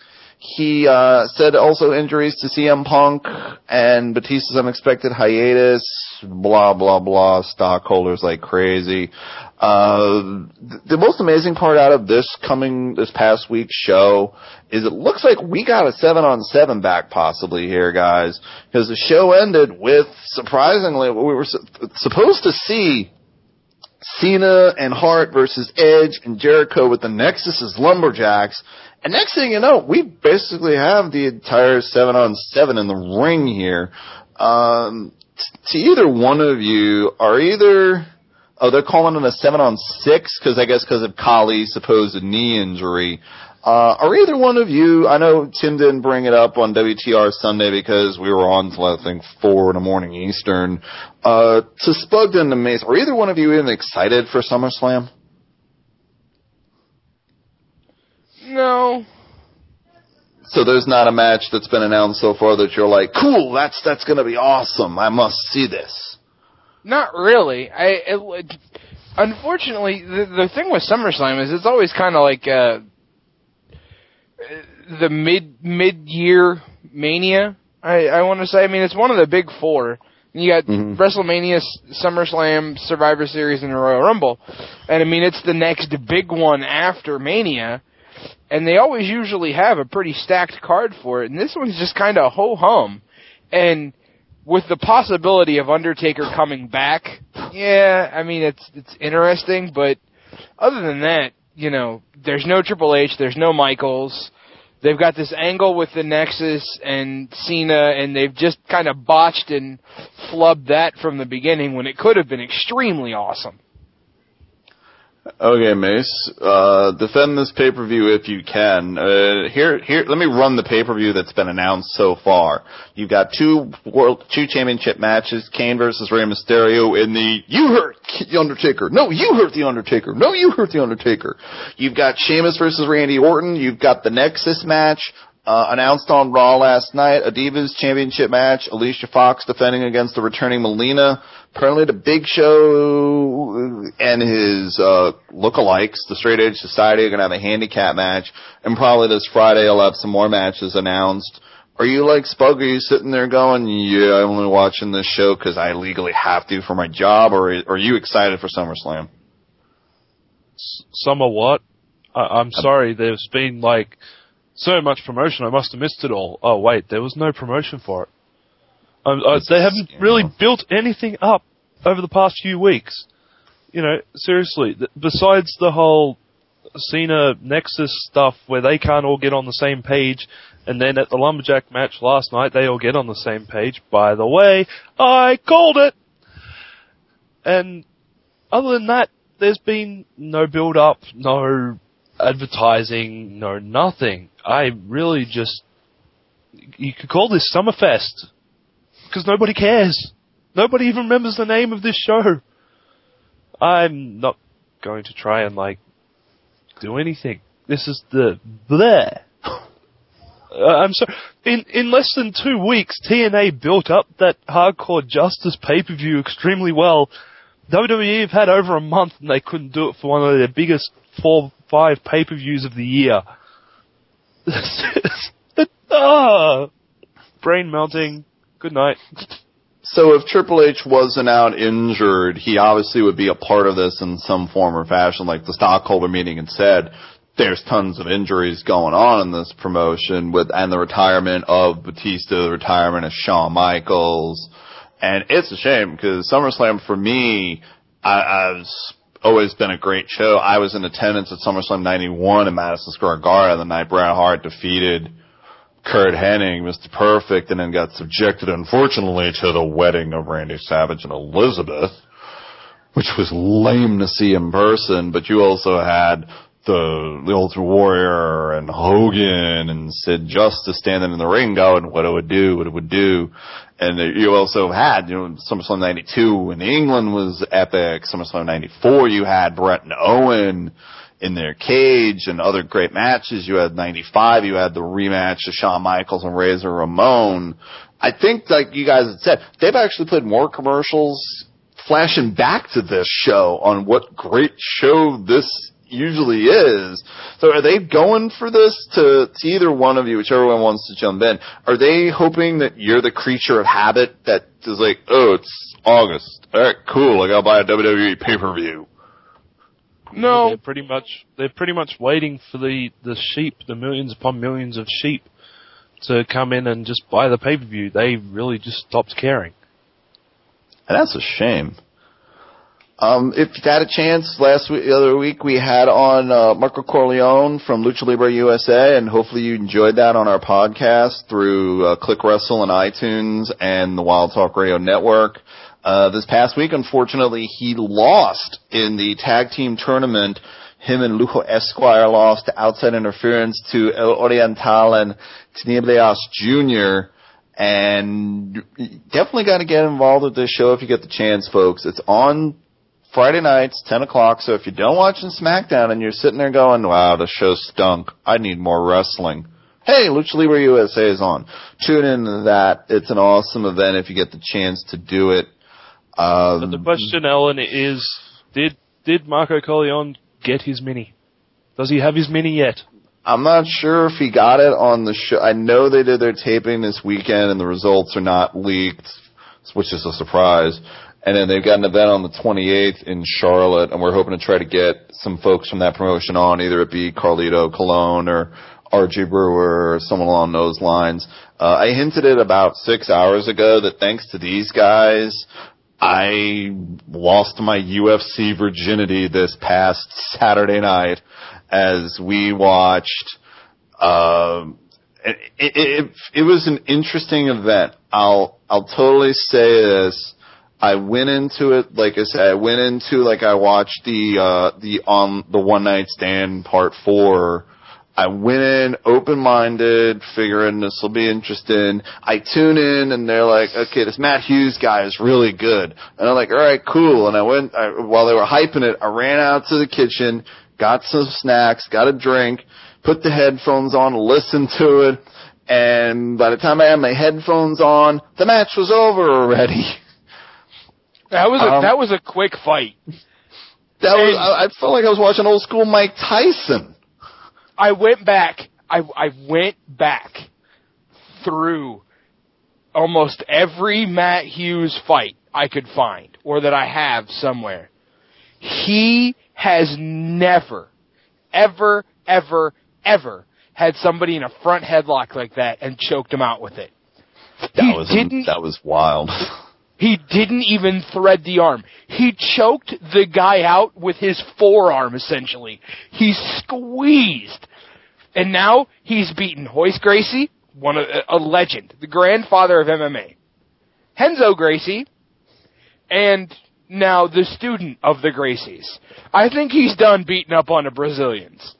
He uh, said also injuries to C M Punk and Batista's unexpected hiatus, blah, blah, blah, stockholders like crazy. Uh, the most amazing part out of this coming, this past week's show is it looks like we got a seven on seven back possibly here, guys, because the show ended with, surprisingly, we were su- supposed to see Cena and Hart versus Edge and Jericho with the Nexus as Lumberjacks. And next thing you know, we basically have the entire seven on seven in the ring here. Um, t- to either one of you, are either, oh, they're calling it a seven on six, because I guess because of Kali's supposed knee injury. Uh, are either one of you, I know Tim didn't bring it up on W T R Sunday because we were on until I think four in the morning Eastern. Uh, to Spugged and to Mace, are either one of you even excited for SummerSlam? No. So there's not a match that's been announced so far that you're like, cool, that's that's going to be awesome. I must see this. Not really. I it, unfortunately the the thing with SummerSlam is it's always kind of like uh, the mid mid year Mania. I I want to say. I mean, it's one of the big four. You got mm-hmm. WrestleMania, SummerSlam, Survivor Series, and the Royal Rumble, and I mean it's the next big one after Mania. And they always usually have a pretty stacked card for it, and this one's just kind of ho-hum. And with the possibility of Undertaker coming back, yeah, I mean, it's it's interesting, but other than that, you know, there's no Triple H, there's no Michaels. They've got this angle with the Nexus and Cena, and they've just kind of botched and flubbed that from the beginning when it could have been extremely awesome. Okay, Mace. Uh, defend this pay-per-view if you can. Uh, here, here. Let me run the pay-per-view that's been announced so far. You've got two world, two championship matches: Kane versus Rey Mysterio in the "You hurt the Undertaker." No, you hurt the Undertaker. No, you hurt the Undertaker. You've got Sheamus versus Randy Orton. You've got the Nexus match. Uh, announced on Raw last night, a Divas Championship match, Alicia Fox defending against the returning Melina. Apparently the Big Show and his uh, lookalikes, the Straight Edge Society, are going to have a handicap match. And probably this Friday I'll have some more matches announced. Are you like Spug? Are you sitting there going, yeah, I'm only watching this show because I legally have to for my job? Or are you excited for SummerSlam? Summer what? I- I'm sorry, there's been like... so much promotion, I must have missed it all. Oh, wait, there was no promotion for it. Um, uh, they haven't really built anything up over the past few weeks. You know, seriously, th- besides the whole Cena Nexus stuff where they can't all get on the same page, and then at the Lumberjack match last night, they all get on the same page. By the way, I called it! And other than that, there's been no build-up, no advertising, no nothing. I really just... You could call this Summerfest. Because nobody cares. Nobody even remembers the name of this show. I'm not going to try and, like, do anything. This is the bleh. Uh, I'm sorry. In in less than two weeks, T N A built up that Hardcore Justice pay-per-view extremely well. W W E have had over a month and they couldn't do it for one of their biggest four, five pay-per-views of the year. ah, brain melting. Good night. So if Triple H wasn't out injured, he obviously would be a part of this in some form or fashion. Like the stockholder meeting had said, there's tons of injuries going on in this promotion, with and the retirement of Batista, the retirement of Shawn Michaels. And it's a shame because SummerSlam for me, I, I've always been a great show. I was in attendance at SummerSlam ninety-one in Madison Square Garden the night Bret Hart defeated Kurt Hennig, Mister Perfect, and then got subjected, unfortunately, to the wedding of Randy Savage and Elizabeth, which was lame to see in person. But you also had the, the Ultimate Warrior and Hogan and Sid Justice standing in the ring going, what it would do, what it would do. And you also had, you know, SummerSlam ninety-two in England was epic. SummerSlam ninety-four, you had Bret and Owen in their cage and other great matches. You had ninety-five, you had the rematch of Shawn Michaels and Razor Ramon. I think, like you guys had said, they've actually played more commercials flashing back to this show on what great show this usually is. So are they going for this to, to either one of you, whichever one wants to jump in? Are they hoping that you're the creature of habit that is like, oh, it's August. All right, cool. I gotta buy a W W E pay-per-view. No, they're pretty much they're pretty much waiting for the, the sheep, the millions upon millions of sheep, to come in and just buy the pay-per-view. They really just stopped caring. And that's a shame. Um, if you had a chance, last week, the other week, we had on uh, Marco Corleone from Lucha Libre U S A, and hopefully you enjoyed that on our podcast through uh, Click Wrestle and iTunes and the Wild Talk Radio Network. Uh, this past week, unfortunately, he lost in the tag team tournament. Him and Lujo Esquire lost to outside interference to El Oriental and Tinieblas Junior And definitely got to get involved with this show if you get the chance, folks. It's on Friday nights, ten o'clock, so if you're done watching SmackDown and you're sitting there going, wow, the show stunk, I need more wrestling. Hey, Lucha Libre U S A is on. Tune into that. It's an awesome event if you get the chance to do it. Um, but the question, Ellen, is, did did Marco Corleone get his mini? Does he have his mini yet? I'm not sure if he got it on the show. I know they did their taping this weekend and the results are not leaked, which is a surprise. And then they've got an event on the twenty-eighth in Charlotte, and we're hoping to try to get some folks from that promotion on, either it be Carlito Colon or R J Brewer or someone along those lines. Uh, I hinted it about six hours ago that thanks to these guys, I lost my U F C virginity this past Saturday night as we watched. Uh, it, it, it was an interesting event. I'll I'll totally say this. I went into it, like I said, I went into like I watched the uh, the on the One Night Stand Part Four. I went in open-minded, figuring this will be interesting. I tune in, and they're like, okay, this Matt Hughes guy is really good. And I'm like, all right, cool. And I went, I, while they were hyping it, I ran out to the kitchen, got some snacks, got a drink, put the headphones on, listened to it, and by the time I had my headphones on, the match was over already. That was a, um, that was a quick fight. That was, I, I felt like I was watching old school Mike Tyson. I went back. I, I went back through almost every Matt Hughes fight I could find, or that I have somewhere. He has never, ever, ever, ever had somebody in a front headlock like that and choked him out with it. That he was didn't, that was wild. He didn't even thread the arm. He choked the guy out with his forearm, essentially. He squeezed. And now he's beaten Hoist Gracie, one of, a legend, the grandfather of M M A, Henzo Gracie, and now the student of the Gracies. I think he's done beating up on the Brazilians.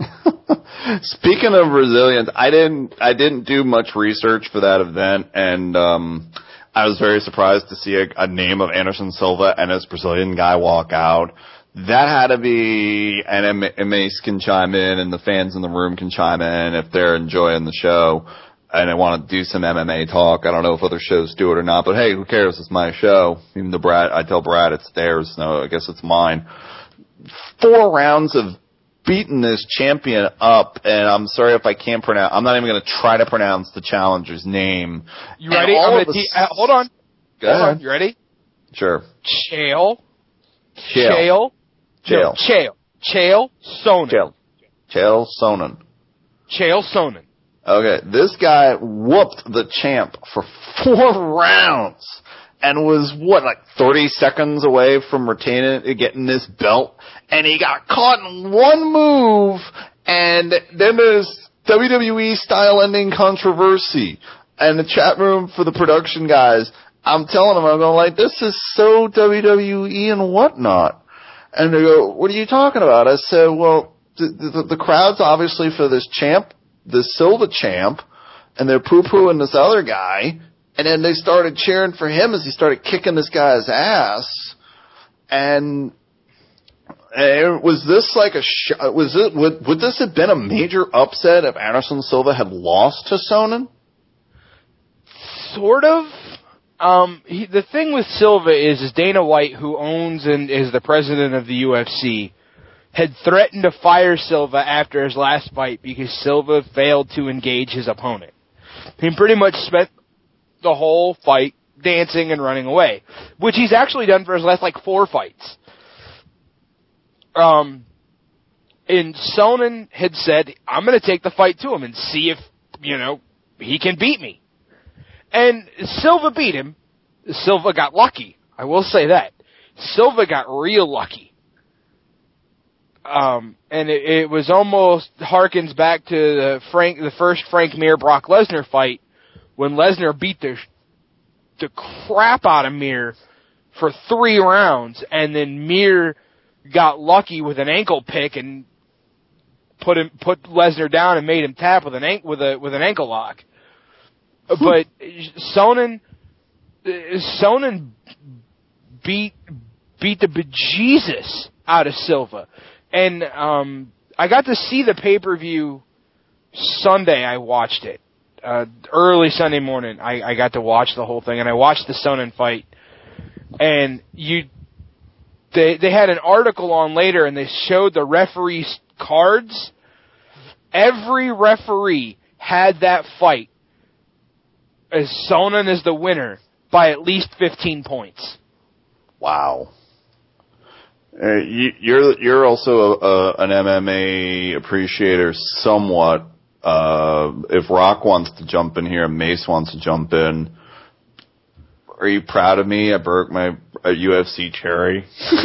Speaking of Brazilians, I didn't I didn't do much research for that event, and um I was very surprised to see a, a name of Anderson Silva and this Brazilian guy walk out. That had to be, and Mace can chime in, and the fans in the room can chime in if they're enjoying the show and they want to do some M M A talk. I don't know if other shows do it or not, but hey, who cares? It's my show. Even though Brad, I tell Brad it's theirs. No, I guess it's mine. Four rounds of beating this champion up, and I'm sorry if I can't pronounce. I'm not even going to try to pronounce the challenger's name. You ready? I'm gonna te- uh, hold on. Go hold ahead. on. You ready? Sure. Chael. Chael. Chael. Chael. Chael. Chael Sonnen. Chael. Chael Sonnen. Chael Sonnen. Okay, this guy whooped the champ for four rounds and was, what, like thirty seconds away from retaining it, getting this belt, and he got caught in one move, and then there's W W E style ending controversy. And the chat room for the production guys, I'm telling them, I'm going like, this is so W W E and whatnot. And they go, what are you talking about? I said, well, the, the, the crowd's obviously for this champ, the Silva champ, and they're poo-pooing this other guy, and then they started cheering for him as he started kicking this guy's ass. And, and was this like a sh- was it would would this have been a major upset if Anderson Silva had lost to Sonnen? Sort of. Um, he, the thing with Silva is, is Dana White, who owns and is the president of the U F C, had threatened to fire Silva after his last fight because Silva failed to engage his opponent. He pretty much spent the whole fight dancing and running away, which he's actually done for his last, like, four fights. Um, and Sonnen had said, I'm going to take the fight to him and see if, you know, he can beat me. And Silva beat him. Silva got lucky. I will say that. Silva got real lucky. Um, and it, it was almost harkens back to the Frank, the first Frank Mir Brock Lesnar fight when Lesnar beat the the crap out of Mir for three rounds, and then Mir got lucky with an ankle pick and put him put Lesnar down and made him tap with an an- with a with an ankle lock. But Sonnen Sonnen beat beat the bejesus out of Silva. And um, I got to see the pay-per-view Sunday. I watched it. Uh, early Sunday morning, I, I got to watch the whole thing, and I watched the Sonnen fight. And you, they they had an article on later, and they showed the referees' cards. Every referee had that fight as Sonnen is the winner by at least fifteen points. Wow. Uh, you, you're you're also a, a, an M M A appreciator somewhat. Uh, if Rock wants to jump in here and Mace wants to jump in, are you proud of me? I broke my a U F C cherry.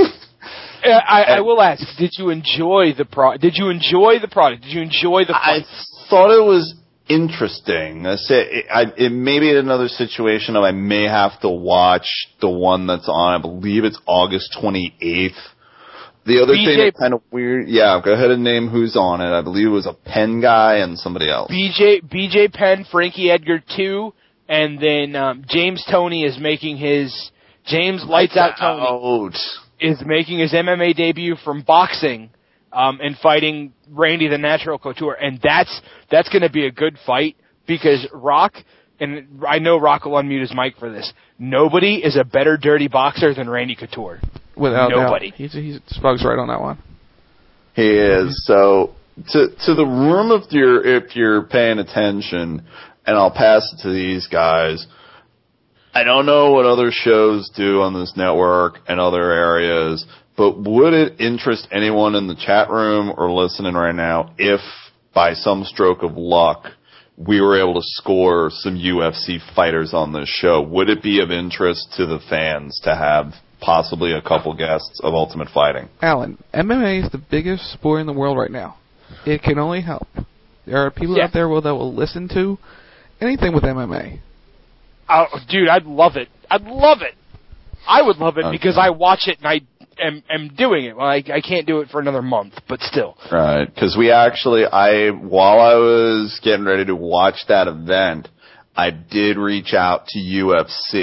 I, I will ask: Did you enjoy the pro? Did you enjoy the product? Did you enjoy the fight? I thought it was interesting. I said it, I, it may be another situation of I may have to watch the one that's on. I believe it's August twenty-eighth. The other B J thing that's kind of weird, yeah, go ahead and name who's on it. I believe it was a Penn guy and somebody else. B J B J Penn, Frankie Edgar two, and then um, James Toney is making his James Lights Out Toney is making his M M A debut from boxing um, and fighting Randy the Natural Couture, and that's that's going to be a good fight because Rock, and I know Rock will unmute his mic for this. Nobody is a better dirty boxer than Randy Couture. Without Nobody. doubt. He's, he's Spug's right on that one. He is. So to to the room if you're if you're paying attention, and I'll pass it to these guys. I don't know what other shows do on this network and other areas, but would it interest anyone in the chat room or listening right now if, by some stroke of luck, we were able to score some U F C fighters on this show? Would it be of interest to the fans to have possibly a couple guests of Ultimate Fighting? Alan, M M A is the biggest sport in the world right now. It can only help. There are people Yeah. out there that will listen to anything with M M A. Oh, dude, I'd love it. I'd love it. I would love it Okay. because I watch it and I am, am doing it. Well, I, I can't do it for another month, but still. Right, because we actually, I while I was getting ready to watch that event, I did reach out to U F C.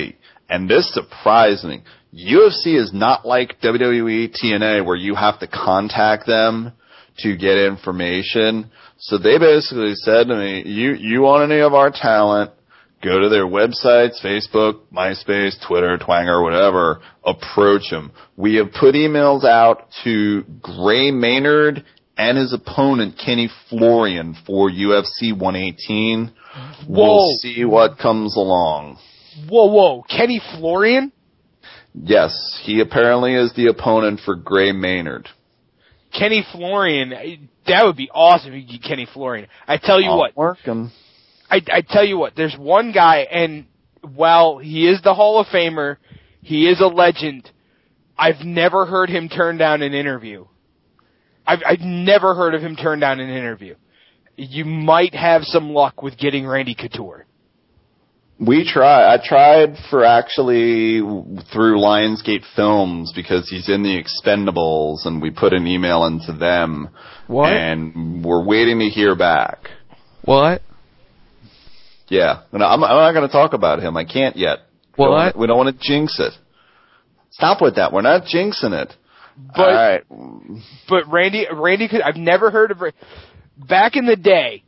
and this surprised me. U F C is not like W W E, T N A, where you have to contact them to get information. So they basically said to me, you, you want any of our talent, go to their websites, Facebook, MySpace, Twitter, Twanger, whatever, approach them. We have put emails out to Gray Maynard and his opponent, Kenny Florian, for U F C one eighteen. Whoa. We'll see what comes along. Whoa, whoa. Kenny Florian? Yes, he apparently is the opponent for Gray Maynard. Kenny Florian, that would be awesome if you get Kenny Florian. I tell you I'm what. working. I, I tell you what, there's one guy, and while he is the Hall of Famer, he is a legend, I've never heard him turn down an interview. I've, I've never heard of him turn down an interview. You might have some luck with getting Randy Couture. We try. I tried for actually through Lionsgate Films because he's in the Expendables, and we put an email into them. What? And we're waiting to hear back. What? Yeah. And I'm, I'm not going to talk about him. I can't yet. What? We don't wanna, we don't want to jinx it. Stop with that. We're not jinxing it. But, All right. But Randy, Randy, I've never heard of. Back in the day,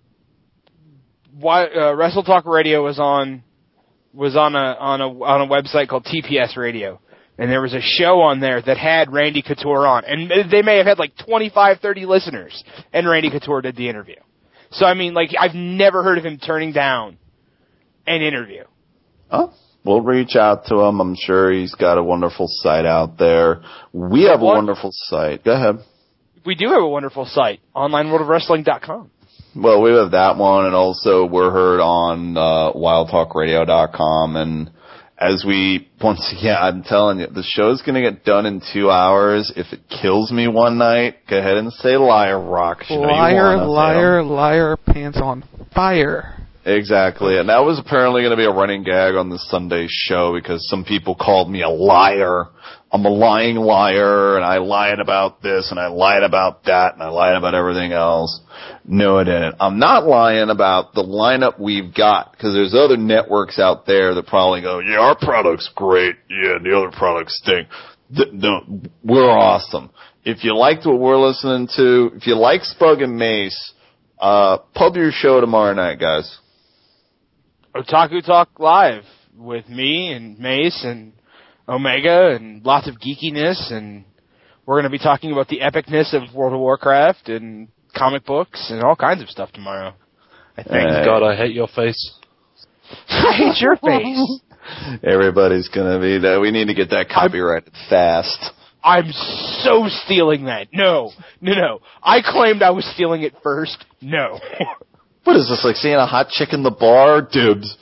why, uh, Wrestle Talk Radio was on was on a on a on a website called T P S Radio, and there was a show on there that had Randy Couture on, and they may have had like twenty-five, thirty listeners, and Randy Couture did the interview. So I mean, like, I've never heard of him turning down an interview. Oh, we'll reach out to him. I'm sure he's got a wonderful site out there. We have a wonderful site. Go ahead. We do have a wonderful site, online world of wrestling dot com. Well, we have that one, and also we're heard on uh, wild talk radio dot com. And as we, once again, I'm telling you, the show's going to get done in two hours. If it kills me one night, go ahead and say liar, Rock. You know you liar, wanna, liar, liar, pants on fire. Exactly, and that was apparently going to be a running gag on the Sunday show because some people called me a liar. I'm a lying liar, and I lied about this, and I lied about that, and I lied about everything else. No, I didn't. I'm not lying about the lineup we've got, because there's other networks out there that probably go, yeah, our product's great, yeah, the other products stink. Th- no, we're awesome. If you liked what we're listening to, if you like Spug and Mace, uh, pub your show tomorrow night, guys. Otaku Talk Live with me and Mace and Omega and lots of geekiness, and we're going to be talking about the epicness of World of Warcraft and comic books and all kinds of stuff tomorrow. I think. Uh, God, I hate your face. I hate your face. Everybody's going to be there. We need to get that copyrighted I'm, fast. I'm so stealing that. No, no, no. I claimed I was stealing it first. No. What is this, like seeing a hot chick in the bar? Dibs.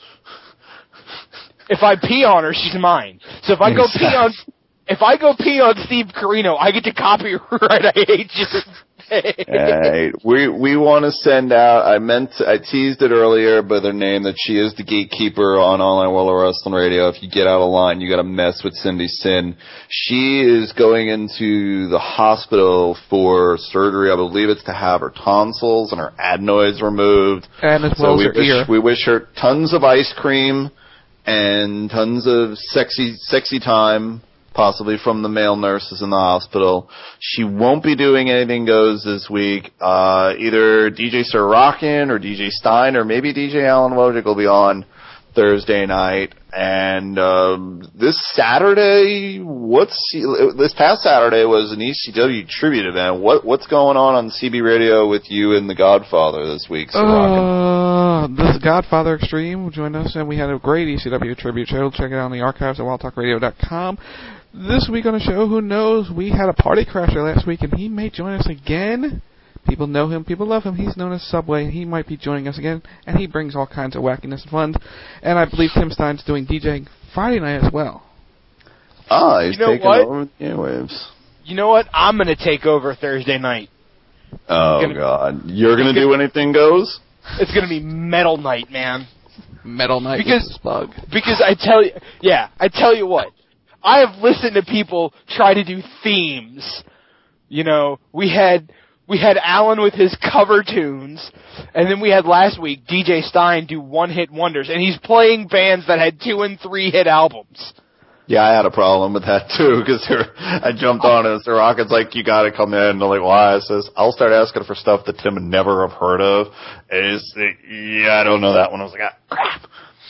If I pee on her, she's mine. So if I go pee on, if I go pee on Steve Carino, I get to copyright. I hate you. Alright, we we want to send out. I meant to, I teased it earlier by their name that she is the gatekeeper on Online World of Wrestling Radio. If you get out of line, you got to mess with Cindy Sin. She is going into the hospital for surgery. I believe it's to have her tonsils and her adenoids removed. And as well so as we her wish, ear. We wish her tons of ice cream and tons of sexy sexy time. Possibly from the male nurses in the hospital. She won't be doing Anything Goes this week. Uh, either D J Sir Rockin' or D J Stein or maybe D J Alan Wojcik will be on Thursday night. And um, this Saturday, what's this past Saturday was an E C W tribute event. What what's going on on C B Radio with you and the Godfather this week, Sir Rockin'? Uh, this is Godfather Extreme joined us, and we had a great E C W tribute show. Check it out in the archives at wild talk radio dot com. This week on the show, who knows, we had a party crasher last week, and he may join us again. People know him, people love him. He's known as Subway. He might be joining us again, and he brings all kinds of wackiness and fun. And I believe Tim Stein's doing DJing Friday night as well. Ah, he's you know taking what? over the airwaves. You know what? I'm going to take over Thursday night. Oh, gonna, God. You're going to do Anything Goes? It's going to be Metal Night, man. Metal Night because, Spug. Because I tell you, yeah, I tell you what. I have listened to people try to do themes. You know, we had We had Alan with his cover tunes, and then we had last week D J Stein do one-hit wonders, and he's playing bands that had two and three-hit albums. Yeah, I had a problem with that too, because I jumped on it, and the Rocket's like, you gotta come in, and I'm like, why? I says, I'll start asking for stuff that Tim would never have heard of, and it's, yeah, I don't know that one. I was like, ah, crap.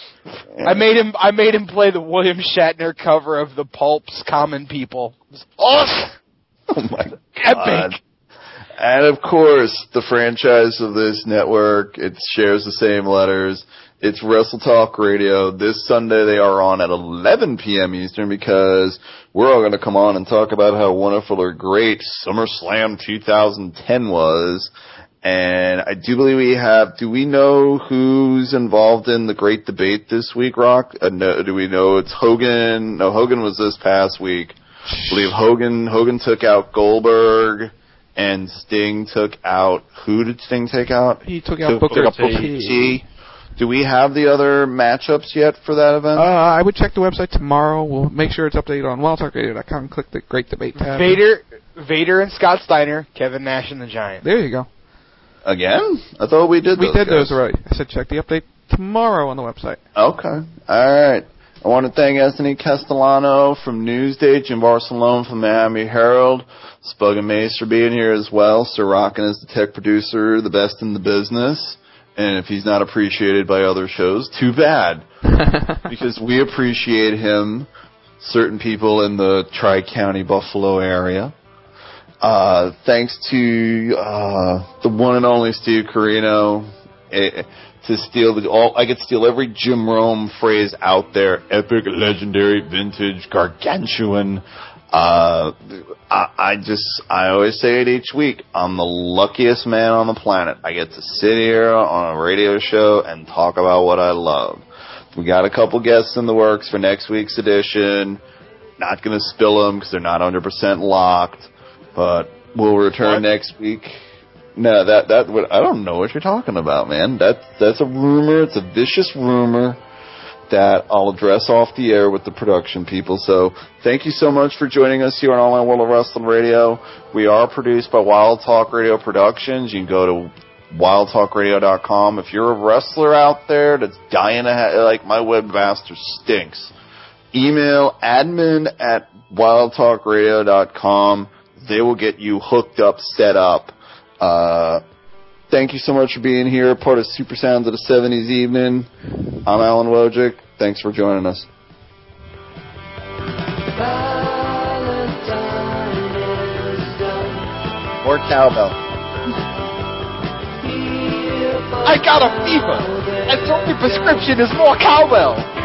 I made him. I made him play the William Shatner cover of the Pulp's "Common People." It was awesome. Oh my God! Epic. And of course, the franchise of this network, it shares the same letters. It's Wrestle Talk Radio. This Sunday they are on at eleven p.m. Eastern because we're all going to come on and talk about how wonderful or great SummerSlam two thousand ten was. And I do believe we have, do we know who's involved in the great debate this week, Rock? Uh, no, do we know it's Hogan? No, Hogan was this past week. I believe Hogan, Hogan took out Goldberg, and Sting took out, who did Sting take out? He took out took, Booker took out T. Booker T. Do we have the other matchups yet for that event? Uh, I would check the website tomorrow. We'll make sure it's updated on wild talk radio dot com. Click the Great Debate tab. Vader, Vader and Scott Steiner, Kevin Nash and the Giant. There you go. Again? I thought we did we those did guys. those already. I said check the update tomorrow on the website. Okay. All right. I want to thank Anthony Castellano from Newsday, Jim Barcelone from Miami Herald, Spug and Mace for being here as well. Sir Rockin is the tech producer, the best in the business. And if he's not appreciated by other shows, too bad. Because we appreciate him, certain people in the Tri-County Buffalo area. Uh, thanks to uh, the one and only Steve Carino. It, to steal the all, I could steal every Jim Rome phrase out there: epic, legendary, vintage, gargantuan. Uh, I, I just, I always say it each week. I'm the luckiest man on the planet. I get to sit here on a radio show and talk about what I love. We got a couple guests in the works for next week's edition. Not going to spill them because they're not one hundred percent locked. But we'll return what? next week. No, that that I don't know what you're talking about, man. That that's a rumor. It's a vicious rumor that I'll address off the air with the production people. So thank you so much for joining us here on Online World of Wrestling Radio. We are produced by Wild Talk Radio Productions. You can go to wild talk radio dot com. If you're a wrestler out there that's dying to have, like my webmaster stinks, email admin at wild talk radio dot com. They will get you hooked up, set up. Uh, thank you so much for being here, part of Super Sounds of the seventies evening. I'm Alan Wojcik. Thanks for joining us. More cowbell. I got a fever, and the only prescription is more cowbell.